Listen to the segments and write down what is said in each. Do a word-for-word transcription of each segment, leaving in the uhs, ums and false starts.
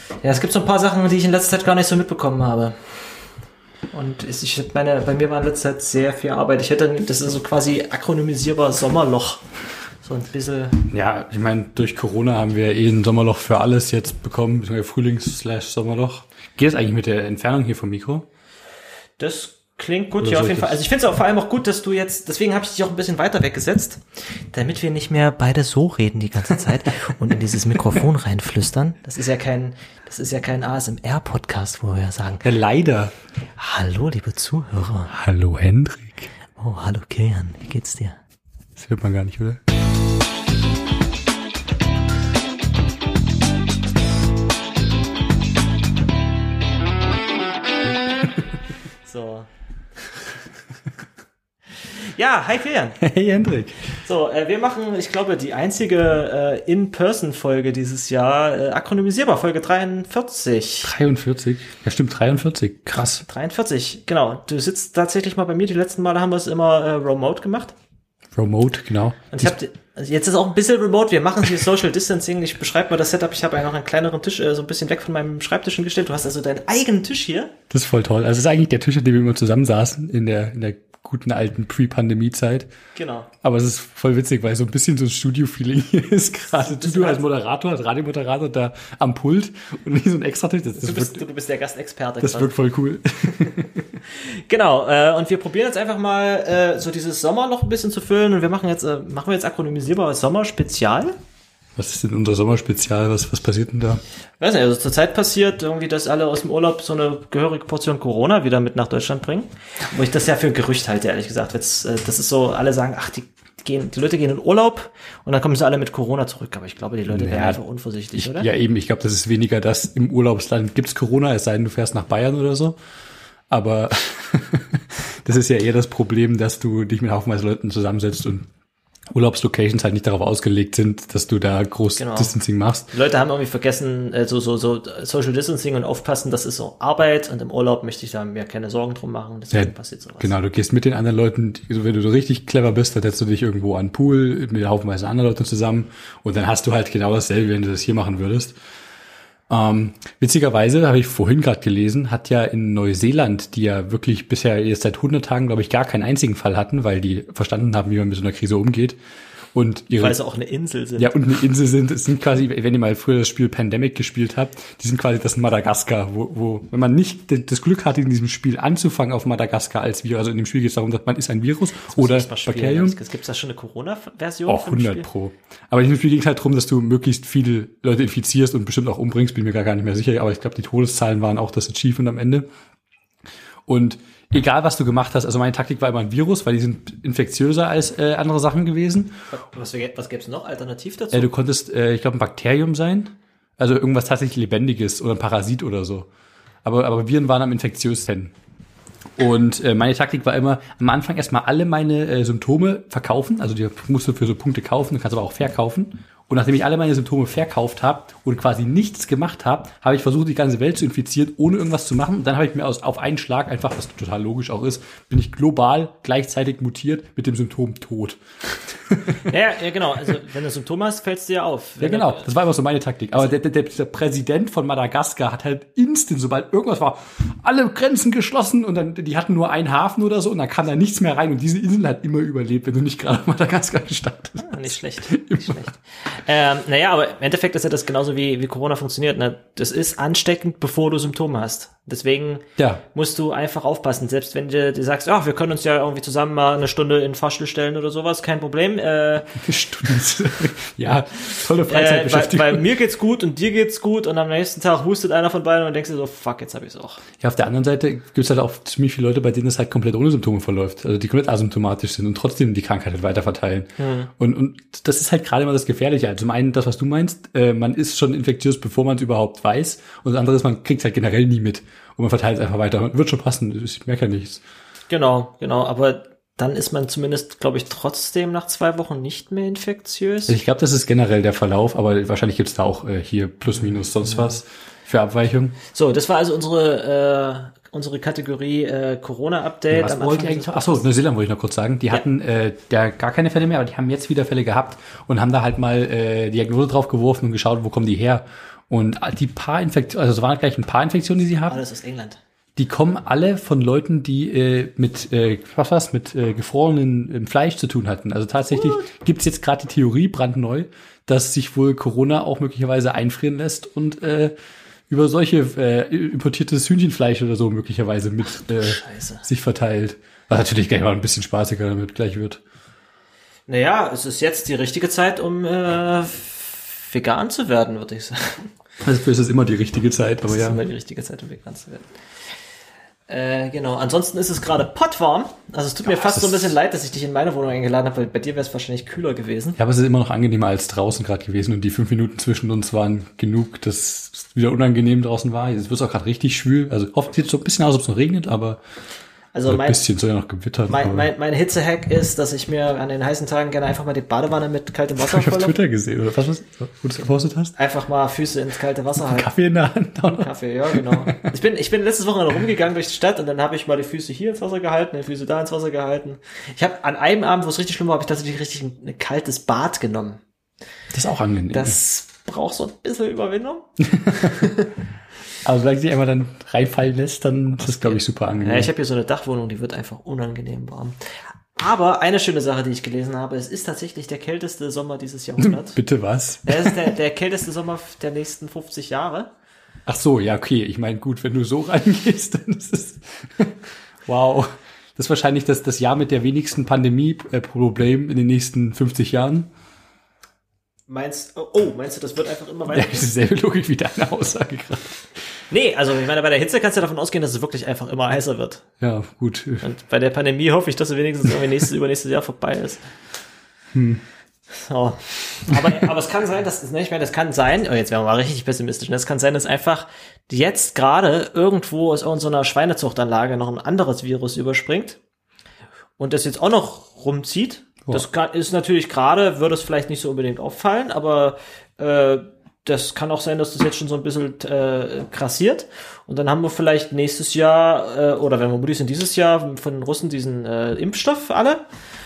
Ja, es gibt so ein paar Sachen, die ich in letzter Zeit gar nicht so mitbekommen habe. Und ich meine, bei mir war in letzter Zeit sehr viel Arbeit. Ich hätte, das ist so quasi akronymisierbar Sommerloch. So ein bisschen. Ja, ich meine, durch Corona haben wir eh ein Sommerloch für alles jetzt bekommen, Frühlings-Sommerloch. Geht es eigentlich mit der Entfernung hier vom Mikro? Das klingt gut, Oder ja, auf soll jeden ich Fall. Also ich finde es auch vor allem auch gut, dass du jetzt, deswegen habe ich dich auch ein bisschen weiter weggesetzt, damit wir nicht mehr beide so reden die ganze Zeit und in dieses Mikrofon reinflüstern. Das ist ja kein, das ist ja kein A S M R-Podcast, wo wir sagen. Ja, leider. Hallo, liebe Zuhörer. Hallo, Hendrik. Oh, hallo, Kilian. Wie geht's dir? Das hört man gar nicht, oder? So. Ja, hi Kilian. Hey Hendrik. So, äh, wir machen, ich glaube, die einzige äh, In-Person-Folge dieses Jahr, äh, akronymisierbar, Folge dreiundvierzig. dreiundvierzig? Ja stimmt, dreiundvierzig. Krass. dreiundvierzig, genau. Du sitzt tatsächlich mal bei mir. Die letzten Male haben wir es immer äh, remote gemacht. Remote, genau. Und ich habe also jetzt ist auch ein bisschen remote. Wir machen hier Social Distancing. Ich beschreibe mal das Setup. Ich habe ja noch einen kleineren Tisch, äh, so ein bisschen weg von meinem Schreibtisch hingestellt. Du hast also deinen eigenen Tisch hier. Das ist voll toll. Also es ist eigentlich der Tisch, an dem wir immer zusammensaßen in der in der guten alten Pre-Pandemie-Zeit. Genau. Aber es ist voll witzig, weil so ein bisschen so ein Studio-Feeling hier ist gerade. Du, du als Moderator, als Radiomoderator da am Pult und nicht so ein Extra-Tisch. Das, das du, bist, wirkt, du bist der Gastexperte. Das wirkt voll cool. Genau, äh, und wir probieren jetzt einfach mal äh, so dieses Sommerloch ein bisschen zu füllen und wir machen jetzt, äh, machen wir jetzt akronymisierbar Sommerspezial. Was ist denn unser Sommerspezial? Was, was passiert denn da? Weiß nicht, also zurzeit passiert irgendwie, dass alle aus dem Urlaub so eine gehörige Portion Corona wieder mit nach Deutschland bringen. Wo ich das ja für ein Gerücht halte, ehrlich gesagt. Jetzt, äh, das ist so, alle sagen, ach, die gehen, die Leute gehen in Urlaub und dann kommen sie alle mit Corona zurück. Aber ich glaube, die Leute Ja, werden einfach unvorsichtig, ich, oder? Ja eben, ich glaube, das ist weniger das, im Urlaubsland gibt's Corona, es sei denn, du fährst nach Bayern oder so. Aber das ist ja eher das Problem, dass du dich mit haufenweise Leuten zusammensetzt und Urlaubslocations halt nicht darauf ausgelegt sind, dass du da groß Genau. Distancing machst. Die Leute haben irgendwie vergessen, äh, so, so, so Social Distancing und aufpassen, das ist so Arbeit und im Urlaub möchte ich da mir keine Sorgen drum machen, deswegen Ja, passiert sowas. Genau, du gehst mit den anderen Leuten, also wenn du so richtig clever bist, dann setzt du dich irgendwo an den Pool mit haufenweise anderen Leuten zusammen und dann hast du halt genau dasselbe, wenn du das hier machen würdest. Ähm, witzigerweise, habe ich vorhin gerade gelesen, hat ja in Neuseeland, die ja wirklich bisher jetzt seit hundert Tagen, glaube ich, gar keinen einzigen Fall hatten, weil die verstanden haben, wie man mit so einer Krise umgeht. Und ihre, weil sie auch eine Insel sind. Ja, und eine Insel sind, es sind quasi, wenn ihr mal früher das Spiel Pandemic gespielt habt, die sind quasi das Madagaskar, wo, wo, wenn man nicht das Glück hatte, in diesem Spiel anzufangen auf Madagaskar als Virus, also in dem Spiel geht es darum, dass man ist ein Virus oder Bakterium. Gibt es da schon eine Corona-Version? Oh, hundert Pro. Aber in dem Spiel ging es halt darum, dass du möglichst viele Leute infizierst und bestimmt auch umbringst, bin mir gar nicht mehr sicher, aber ich glaube, die Todeszahlen waren auch das Achievement am Ende. Und egal, was du gemacht hast, also meine Taktik war immer ein Virus, weil die sind infektiöser als äh, andere Sachen gewesen. Was, was gäbe es noch alternativ dazu? Äh, du konntest, äh, ich glaube, ein Bakterium sein, also irgendwas tatsächlich Lebendiges oder ein Parasit oder so. Aber, aber Viren waren am infektiösten. Und äh, meine Taktik war immer, am Anfang erstmal alle meine äh, Symptome verkaufen, also die musst du für so Punkte kaufen, du kannst aber auch verkaufen. Und nachdem ich alle meine Symptome verkauft habe und quasi nichts gemacht habe, habe ich versucht, die ganze Welt zu infizieren, ohne irgendwas zu machen. Und dann habe ich mir aus, auf einen Schlag einfach, was total logisch auch ist, bin ich global gleichzeitig mutiert mit dem Symptom Tod. Ja, ja, genau. Also wenn du Symptome hast, fällt es dir auf. Ja, genau. Das war immer so meine Taktik. Aber der, der, der Präsident von Madagaskar hat halt instant, sobald irgendwas war, alle Grenzen geschlossen und dann, die hatten nur einen Hafen oder so und dann kam da nichts mehr rein und diese Insel hat immer überlebt, wenn du nicht gerade Madagaskar gestartet hast. Ah, nicht schlecht. Nicht schlecht. Ähm, naja, aber im Endeffekt ist ja das genauso wie, wie Corona funktioniert. Ne? Das ist ansteckend, bevor du Symptome hast. Deswegen ja. musst du einfach aufpassen. Selbst wenn du, du sagst, ach, wir können uns ja irgendwie zusammen mal eine Stunde in den Fahrstuhl stellen oder sowas, kein Problem. Äh, Stunde. Ja, tolle Freizeitbeschäftigung. Äh, weil, weil mir geht's gut und dir geht's gut und am nächsten Tag hustet einer von beiden und denkst dir so, fuck, jetzt hab ich's auch. Ja, auf der anderen Seite gibt's halt auch ziemlich viele Leute, bei denen es halt komplett ohne Symptome verläuft. Also die komplett asymptomatisch sind und trotzdem die Krankheit halt weiter verteilen. Hm. Und, und das ist halt gerade immer das Gefährliche. Also zum einen das, was du meinst, äh, man ist schon infektiös, bevor man es überhaupt weiß. Und das andere ist, man kriegt es halt generell nie mit. Und man verteilt es einfach weiter. Wird schon passen, ich merke ja nichts. Genau, genau, aber dann ist man zumindest, glaube ich, trotzdem nach zwei Wochen nicht mehr infektiös. Ich glaube, das ist generell der Verlauf, aber wahrscheinlich gibt's da auch äh, hier plus minus sonst ja. was für Abweichungen. So, das war also unsere äh, unsere Kategorie äh, Corona-Update. Ja, was wollte ich eigentlich? Achso, Neuseeland wollte ich noch kurz sagen. Die ja. hatten äh, da gar keine Fälle mehr, aber die haben jetzt wieder Fälle gehabt und haben da halt mal äh, Diagnose drauf geworfen und geschaut, wo kommen die her. Und die paar Infektionen, also es waren gleich ein paar Infektionen, die sie haben. Alles aus England. Die kommen alle von Leuten, die äh, mit äh, was was mit äh, gefrorenem Fleisch zu tun hatten. Also tatsächlich What? Gibt's jetzt gerade die Theorie brandneu, dass sich wohl Corona auch möglicherweise einfrieren lässt und äh, über solche äh, importiertes Hühnchenfleisch oder so möglicherweise mit äh, sich verteilt. Was natürlich gleich mal ein bisschen spaßiger damit gleich wird. Naja, es ist jetzt die richtige Zeit, um äh, vegan zu werden, würde ich sagen. Also für ist es immer die richtige Zeit, aber ja. Es ja. ist immer die richtige Zeit, um vegan zu werden. Äh, genau. Ansonsten ist es gerade pottwarm. Also es tut mir ja, fast so ein bisschen leid, dass ich dich in meine Wohnung eingeladen habe, weil bei dir wäre es wahrscheinlich kühler gewesen. Ja, aber es ist immer noch angenehmer als draußen gerade gewesen und die fünf Minuten zwischen uns waren genug, dass es wieder unangenehm draußen war. Jetzt wird es auch gerade richtig schwül. Also oft sieht es so ein bisschen aus, als ob es noch regnet, aber also mein, ein bisschen soll ja noch gewittert. Mein, mein, mein Hitzehack ist, dass ich mir an den heißen Tagen gerne einfach mal die Badewanne mit kaltem Wasser volle. Ich habe auf Twitter gesehen, oder was, was wo du es gepostet hast? Einfach mal Füße ins kalte Wasser halten. Kaffee in der Hand. Kaffee, ja, genau. Ich bin, ich bin letztes Wochenende rumgegangen durch die Stadt und dann habe ich mal die Füße hier ins Wasser gehalten, die Füße da ins Wasser gehalten. Ich habe an einem Abend, wo es richtig schlimm war, habe ich tatsächlich richtig ein, ein kaltes Bad genommen. Das ist auch angenehm. Das braucht so ein bisschen Überwindung. Aber solange sie einmal dann reinfallen lässt, dann ist das, glaube ich, super angenehm. Ja, ich habe hier so eine Dachwohnung, die wird einfach unangenehm warm. Aber eine schöne Sache, die ich gelesen habe, es ist tatsächlich der kälteste Sommer dieses Jahrhunderts. Bitte was? Es ist der, der kälteste Sommer der nächsten fünfzig Jahre. Ach so, ja, okay. Ich meine, gut, wenn du so reingehst, dann ist es wow. Das ist wahrscheinlich das, das Jahr mit der wenigsten Pandemie-Problem in den nächsten fünfzig Jahren. Meinst, oh, meinst du, das wird einfach immer weiter? Ja, das ist dieselbe Logik wie deine Aussage gerade. Nee, also ich meine, bei der Hitze kannst du davon ausgehen, dass es wirklich einfach immer heißer wird. Ja, gut. Und bei der Pandemie hoffe ich, dass es wenigstens irgendwie nächstes, übernächstes Jahr vorbei ist. Hm. So. Aber, aber es kann sein, dass, ne, ich meine, das kann sein, oh, jetzt werden wir mal richtig pessimistisch, ne? Es kann sein, dass einfach jetzt gerade irgendwo aus irgendeiner Schweinezuchtanlage noch ein anderes Virus überspringt und das jetzt auch noch rumzieht. Das kann, ist natürlich gerade, würde es vielleicht nicht so unbedingt auffallen, aber äh, das kann auch sein, dass das jetzt schon so ein bisschen äh, krassiert. Und dann haben wir vielleicht nächstes Jahr, äh, oder wenn wir mutig sind, dieses Jahr von den Russen diesen äh, Impfstoff alle.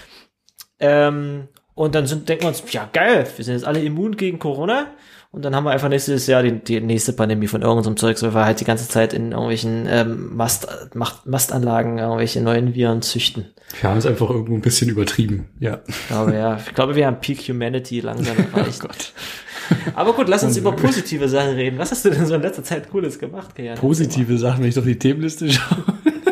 Ähm, und dann sind, denken wir uns, ja geil, wir sind jetzt alle immun gegen Corona. Und dann haben wir einfach nächstes Jahr die, die nächste Pandemie von irgendeinem Zeugs, weil wir halt die ganze Zeit in irgendwelchen ähm, Mast, Macht, Mastanlagen irgendwelche neuen Viren züchten. Wir haben es einfach irgendwo ein bisschen übertrieben, ja. Ich glaube, ja. Ich glaube, wir haben Peak Humanity langsam erreicht. Oh Gott. Aber gut, lass uns über positive Sachen reden. Was hast du denn so in letzter Zeit Cooles gemacht, Kian? Positive Sachen, wenn ich auf die Themenliste schaue.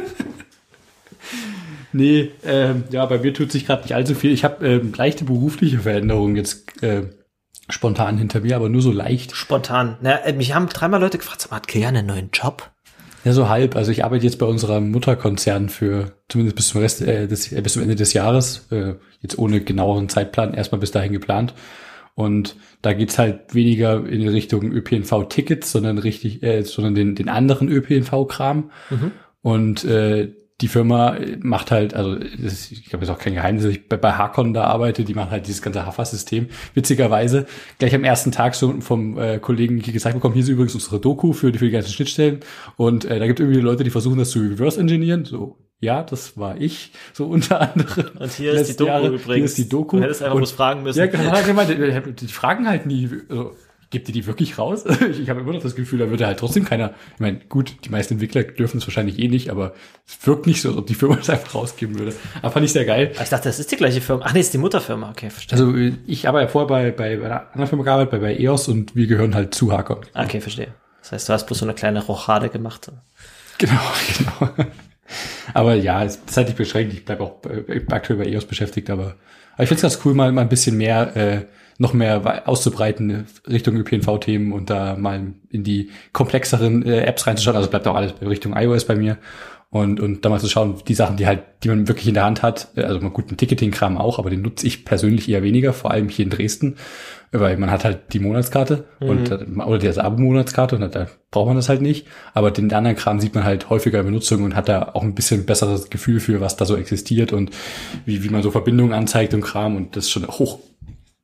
Nee, ähm, ja, bei mir tut sich gerade nicht allzu viel. Ich habe ähm, leichte berufliche Veränderungen jetzt äh, spontan hinter mir, aber nur so leicht. Spontan. Na, mich haben dreimal Leute gefragt, sag mal, hat Kian einen neuen Job? Ja, so halb. Also ich arbeite jetzt bei unserem Mutterkonzern für zumindest bis zum Rest äh, des, äh, bis zum Ende des Jahres. Äh, jetzt ohne genaueren Zeitplan, erstmal bis dahin geplant. Und da geht's halt weniger in Richtung Ö P N V-Tickets, sondern richtig, äh, sondern den, den anderen Ö P N V-Kram. Mhm. Und äh, die Firma macht halt, also das ist, ich glaube, das ist auch kein Geheimnis, dass ich bei, bei Hakon da arbeite, die machen halt dieses ganze Hafer-System. Witzigerweise gleich am ersten Tag so vom äh, Kollegen gesagt bekommen, hier ist übrigens unsere Doku für die, für die ganzen Schnittstellen. Und äh, da gibt es irgendwie Leute, die versuchen, das zu reverse-engineeren. So, ja, das war ich, so unter anderem. Und hier ist die Doku Jahre. übrigens. Hier ist die Doku. Du hättest einfach bloß fragen müssen. Ja, genau, die, die fragen halt nie, also, gibt ihr die wirklich raus? Ich, ich habe immer noch das Gefühl, da würde halt trotzdem keiner, ich meine, gut, die meisten Entwickler dürfen es wahrscheinlich eh nicht, aber es wirkt nicht so, als ob die Firma das einfach rausgeben würde. Aber fand ich sehr geil. Ich dachte, das ist die gleiche Firma. Ach nee, ist die Mutterfirma, okay, verstehe. Also ich habe ja vorher bei, bei, bei einer anderen Firma gearbeitet, bei, bei E O S und wir gehören halt zu Hakon. Okay, verstehe. Das heißt, du hast bloß so eine kleine Rochade gemacht. Genau, genau. Aber ja, es ist halt nicht beschränkt. Ich bleibe auch äh, aktuell bei E O S beschäftigt, aber, aber ich finde es ganz cool, mal, mal ein bisschen mehr äh, noch mehr auszubreiten Richtung Ö P N V-Themen und da mal in die komplexeren äh, Apps reinzuschauen. Also bleibt auch alles Richtung iOS bei mir. Und, und da mal zu schauen, die Sachen, die halt, die man wirklich in der Hand hat, also mal gut, ein Ticketing-Kram auch, aber den nutze ich persönlich eher weniger, vor allem hier in Dresden, weil man hat halt die Monatskarte mhm. und oder die also Abo-Monatskarte und da braucht man das halt nicht. Aber den anderen Kram sieht man halt häufiger in Benutzung und hat da auch ein bisschen besseres Gefühl für, was da so existiert und wie, wie man so Verbindungen anzeigt und Kram und das ist schon hoch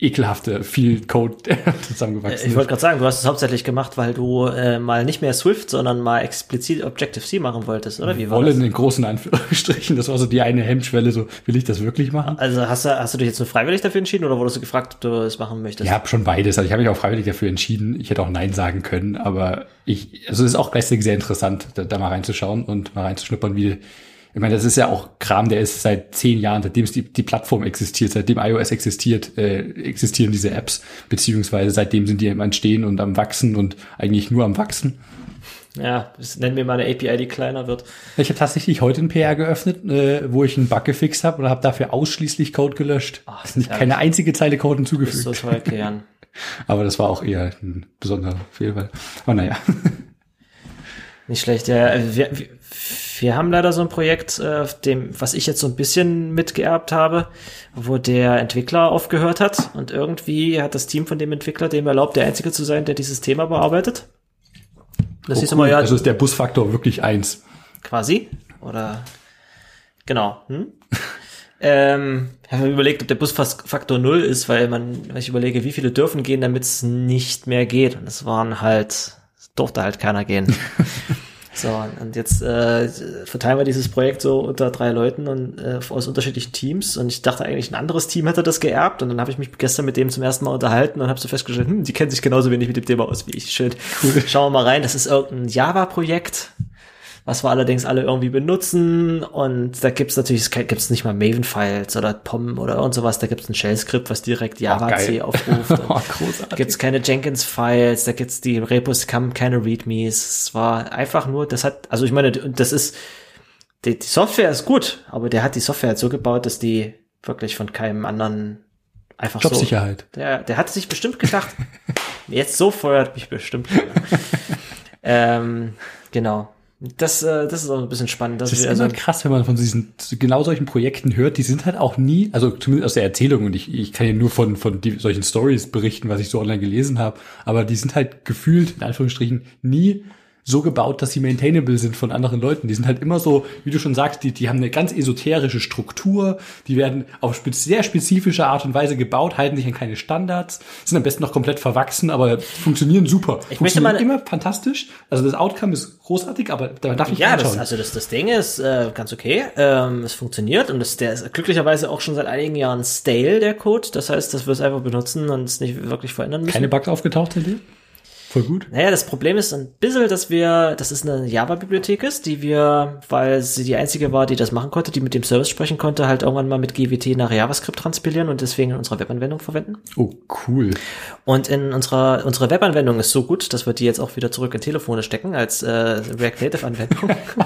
ekelhafte, viel Code zusammengewachsen Ich wollte gerade sagen, du hast es hauptsächlich gemacht, weil du äh, mal nicht mehr Swift, sondern mal explizit Objective-C machen wolltest, oder wie war Wollen das? in großen Anführungsstrichen, das war so die eine Hemmschwelle, so, will ich das wirklich machen? Also hast du, hast du dich jetzt nur freiwillig dafür entschieden oder wurdest du gefragt, ob du es machen möchtest? Ich habe schon beides, also ich habe mich auch freiwillig dafür entschieden, ich hätte auch Nein sagen können, aber ich, also es ist auch gleichzeitig sehr interessant, da, da mal reinzuschauen und mal reinzuschnuppern, wie, ich meine, das ist ja auch Kram, der ist seit zehn Jahren, seitdem es die, die Plattform existiert, seitdem iOS existiert, äh, existieren diese Apps, beziehungsweise seitdem sind die am Entstehen und am Wachsen und eigentlich nur am Wachsen. Ja, das nennen wir mal eine A P I, die kleiner wird. Ich habe tatsächlich heute ein P R geöffnet, äh, wo ich einen Bug gefixt habe und habe dafür ausschließlich Code gelöscht. Ach, nicht keine einzige Zeile Code hinzugefügt. Das ist so toll, Kian. Aber das war auch eher ein besonderer Fehlfall. Aber naja. Nicht schlecht, ja. Wir, wir, wir haben leider so ein Projekt, äh, dem, was ich jetzt so ein bisschen mitgeerbt habe, wo der Entwickler aufgehört hat und irgendwie hat das Team von dem Entwickler dem erlaubt, der Einzige zu sein, der dieses Thema bearbeitet. Das Oh, hieß cool. immer, ja. Also ist der Busfaktor wirklich eins. Quasi. Oder, genau. Hm? ähm, ich habe mir überlegt, ob der Busfaktor null ist, weil man, wenn ich überlege, wie viele dürfen gehen, damit es nicht mehr geht. Und es waren halt, es durfte halt keiner gehen. So, und jetzt äh, verteilen wir dieses Projekt so unter drei Leuten und äh, aus unterschiedlichen Teams. Und ich dachte eigentlich, ein anderes Team hätte das geerbt. Und dann habe ich mich gestern mit dem zum ersten Mal unterhalten und habe so festgestellt, hm, die kennen sich genauso wenig mit dem Thema aus wie ich. Schön. Cool. Schauen wir mal rein. Das ist irgendein Java-Projekt, was wir allerdings alle irgendwie benutzen. Und da gibt's natürlich, es gibt's nicht mal Maven-Files oder P O M oder irgend sowas. Da gibt's ein Shell-Skript, was direkt Java-C oh, aufruft. Oh, großartig. Da gibt's keine Jenkins-Files, da gibt's die Repos, keine Readmes. Es war einfach nur, das hat, also ich meine, das ist, die, die Software ist gut, aber der hat die Software halt so gebaut, dass die wirklich von keinem anderen einfach Jobsicherheit. so. Der, der hat sich bestimmt gedacht, jetzt so feuert mich bestimmt. ähm, genau. Das, äh, das ist auch ein bisschen spannend. Dass das ist wir, immer also, krass, wenn man von diesen genau solchen Projekten hört. Die sind halt auch nie, also zumindest aus der Erzählung, und ich, ich kann ja nur von von die, solchen Stories berichten, was ich so online gelesen habe, aber die sind halt gefühlt, in Anführungsstrichen, nie so gebaut, dass sie maintainable sind von anderen Leuten. Die sind halt immer so, wie du schon sagst, die, die haben eine ganz esoterische Struktur, die werden auf spe- sehr spezifische Art und Weise gebaut, halten sich an keine Standards, sind am besten noch komplett verwachsen, aber funktionieren super. Ich möchte mal immer fantastisch. Also das Outcome ist großartig, aber da darf ich ja, reinschauen. das, also das, das Ding ist äh, ganz okay. Ähm, es funktioniert und das, der ist glücklicherweise auch schon seit einigen Jahren stale, der Code. Das heißt, dass wir es einfach benutzen und es nicht wirklich verändern müssen. Keine Bugs aufgetaucht seitdem? Voll gut. Naja, das Problem ist ein bisschen, dass wir, dass es eine Java-Bibliothek ist, die wir, weil sie die einzige war, die das machen konnte, die mit dem Service sprechen konnte, halt irgendwann mal mit G W T nach JavaScript transpilieren und deswegen in unserer Webanwendung verwenden. Oh, cool. Und in unserer, unsere Webanwendung ist so gut, dass wir die jetzt auch wieder zurück in Telefone stecken als äh, React-Native-Anwendung.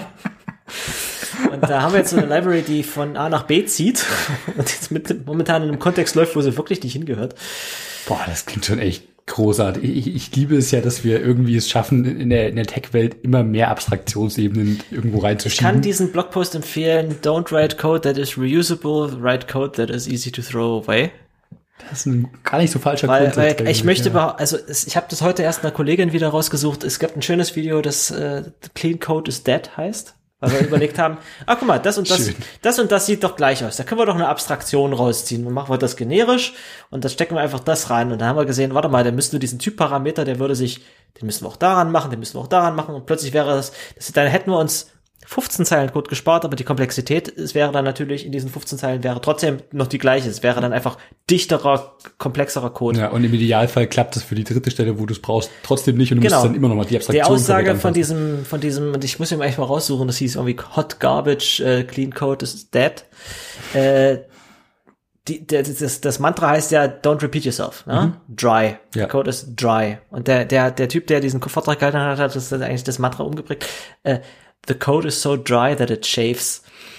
Und da haben wir jetzt so eine Library, die von A nach B zieht und jetzt mit, momentan in einem Kontext läuft, wo sie wirklich nicht hingehört. Boah, das klingt schon echt großartig. Ich, ich liebe es ja, dass wir irgendwie es schaffen, in der, in der Tech-Welt immer mehr Abstraktionsebenen irgendwo reinzuschieben. Ich kann diesen Blogpost empfehlen. Don't write code that is reusable, write code that is easy to throw away. Das ist ein gar nicht so falscher Weil, weil ich möchte, ja. also es, ich habe das heute erst einer Kollegin wieder rausgesucht. Es gibt ein schönes Video, das äh, Clean Code is Dead heißt. Weil wir überlegt haben, ah, guck mal, das und das, Schön. das und das sieht doch gleich aus. Da können wir doch eine Abstraktion rausziehen. Und machen wir das generisch und dann stecken wir einfach das rein. Und dann haben wir gesehen, warte mal, dann müssten wir diesen Typparameter, der würde sich, den müssen wir auch daran machen, den müssen wir auch daran machen. Und plötzlich wäre das, das dann hätten wir uns fünfzehn Zeilen Code gespart, aber die Komplexität, es wäre dann natürlich in diesen fünfzehn Zeilen wäre trotzdem noch die gleiche. Es wäre dann einfach dichterer, komplexerer Code. Ja, und im Idealfall klappt das für die dritte Stelle, wo du es brauchst, trotzdem nicht und du genau. musst dann immer noch mal die Abstraktion. Die Aussage von diesem, von diesem, und ich muss ihn eigentlich mal raussuchen, das hieß irgendwie Hot Garbage, äh, Clean Code is Dead. Äh, die, der, das, das Mantra heißt ja Don't repeat yourself, ne? Mhm. Dry. Ja. Code is dry. Und der, der, der Typ, der diesen Vortrag gehalten hat, hat das eigentlich das Mantra umgeprägt. Äh, The code is so dry that it shaves.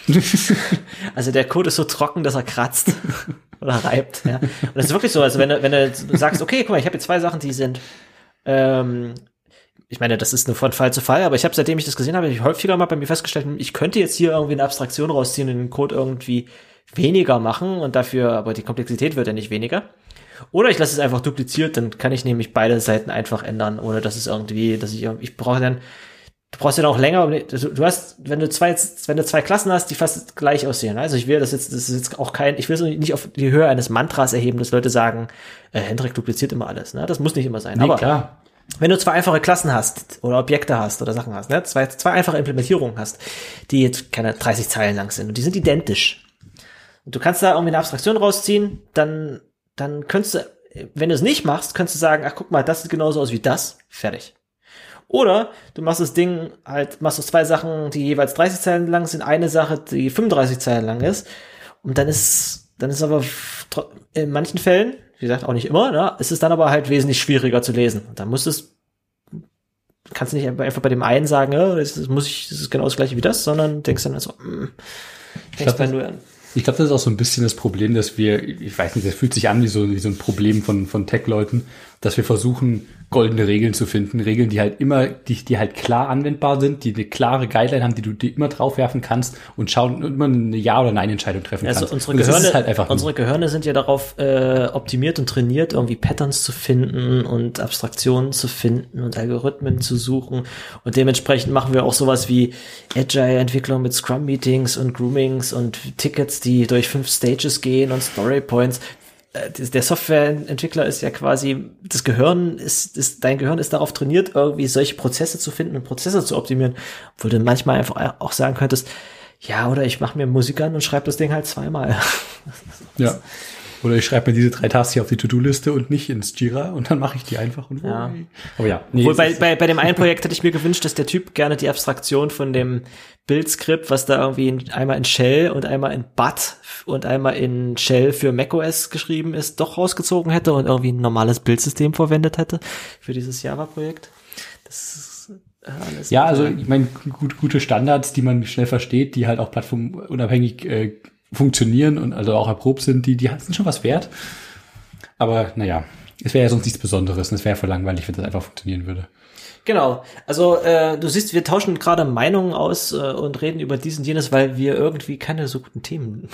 Also der Code ist so trocken, dass er kratzt oder reibt. Ja. Und das ist wirklich so, also wenn du, wenn du sagst, okay, guck mal, ich habe hier zwei Sachen, die sind, ähm, ich meine, das ist nur von Fall zu Fall, aber ich habe, seitdem ich das gesehen habe, ich häufiger mal bei mir festgestellt, ich könnte jetzt hier irgendwie eine Abstraktion rausziehen und den Code irgendwie weniger machen und dafür, aber die Komplexität wird ja nicht weniger. Oder ich lasse es einfach dupliziert, dann kann ich nämlich beide Seiten einfach ändern, ohne dass es irgendwie, dass ich, ich brauche dann du brauchst ja noch länger, um, du, du hast, wenn du zwei, wenn du zwei Klassen hast, die fast gleich aussehen. Also ich will das jetzt, das ist jetzt auch kein, ich will es nicht auf die Höhe eines Mantras erheben, dass Leute sagen, äh, Hendrik dupliziert immer alles. Ne? Das muss nicht immer sein. Nee, aber klar. Wenn du zwei einfache Klassen hast oder Objekte hast oder Sachen hast, ne, zwei, zwei einfache Implementierungen hast, die jetzt keine dreißig Zeilen lang sind und die sind identisch. Und du kannst da irgendwie eine Abstraktion rausziehen, dann, dann könntest du, wenn du es nicht machst, könntest du sagen, ach guck mal, das sieht genauso aus wie das, fertig. Oder du machst das Ding halt, machst du zwei Sachen, die jeweils dreißig Zeilen lang sind, eine Sache, die fünfunddreißig Zeilen lang ist, und dann ist, dann ist aber in manchen Fällen, wie gesagt, auch nicht immer, ne? Es ist dann aber halt wesentlich schwieriger zu lesen. Und dann musst du es, kannst du nicht einfach bei dem einen sagen, ja, das muss ich, das ist genau das gleiche wie das, sondern denkst dann so, hm, denkst bei nur an. Ich glaube, das ist auch so ein bisschen das Problem, dass wir, ich weiß nicht, das fühlt sich an wie so, wie so ein Problem von, von Tech-Leuten, dass wir versuchen, goldene Regeln zu finden. Regeln, die halt immer, die, die halt klar anwendbar sind, die eine klare Guideline haben, die du dir immer draufwerfen kannst und schauen, immer eine Ja- oder Nein-Entscheidung treffen also kannst. Unsere und das Gehirne, ist halt einfach unsere Gehirne sind ja darauf äh, optimiert und trainiert, irgendwie Patterns zu finden und Abstraktionen zu finden und Algorithmen zu suchen. Und dementsprechend machen wir auch sowas wie Agile-Entwicklung mit Scrum-Meetings und Groomings und Tickets, die durch fünf Stages gehen und Story-Points. Der Softwareentwickler ist ja quasi, das Gehirn ist, ist, dein Gehirn ist darauf trainiert, irgendwie solche Prozesse zu finden und Prozesse zu optimieren, wo du manchmal einfach auch sagen könntest, ja, oder ich mache mir Musik an und schreibe das Ding halt zweimal. Ja. Oder ich schreibe mir diese drei Tasks hier auf die To-Do-Liste und nicht ins Jira und dann mache ich die einfach. Und ja. Aber ja. Nee, Obwohl bei, bei, bei dem einen Projekt hätte ich mir gewünscht, dass der Typ gerne die Abstraktion von dem Bildskript, was da irgendwie in, einmal in Shell und einmal in B A T und einmal in Shell für macOS geschrieben ist, doch rausgezogen hätte und irgendwie ein normales Bildsystem verwendet hätte für dieses Java-Projekt. Das ist alles. Ja, also ich meine, gut, gute Standards, die man schnell versteht, die halt auch plattformunabhängig äh, funktionieren und also auch erprobt sind, die, die sind schon was wert. Aber naja, es wäre ja sonst nichts Besonderes und es wäre ja voll langweilig, wenn das einfach funktionieren würde. Genau, also äh, du siehst, wir tauschen gerade Meinungen aus äh, und reden über dies und jenes, weil wir irgendwie keine so guten Themen.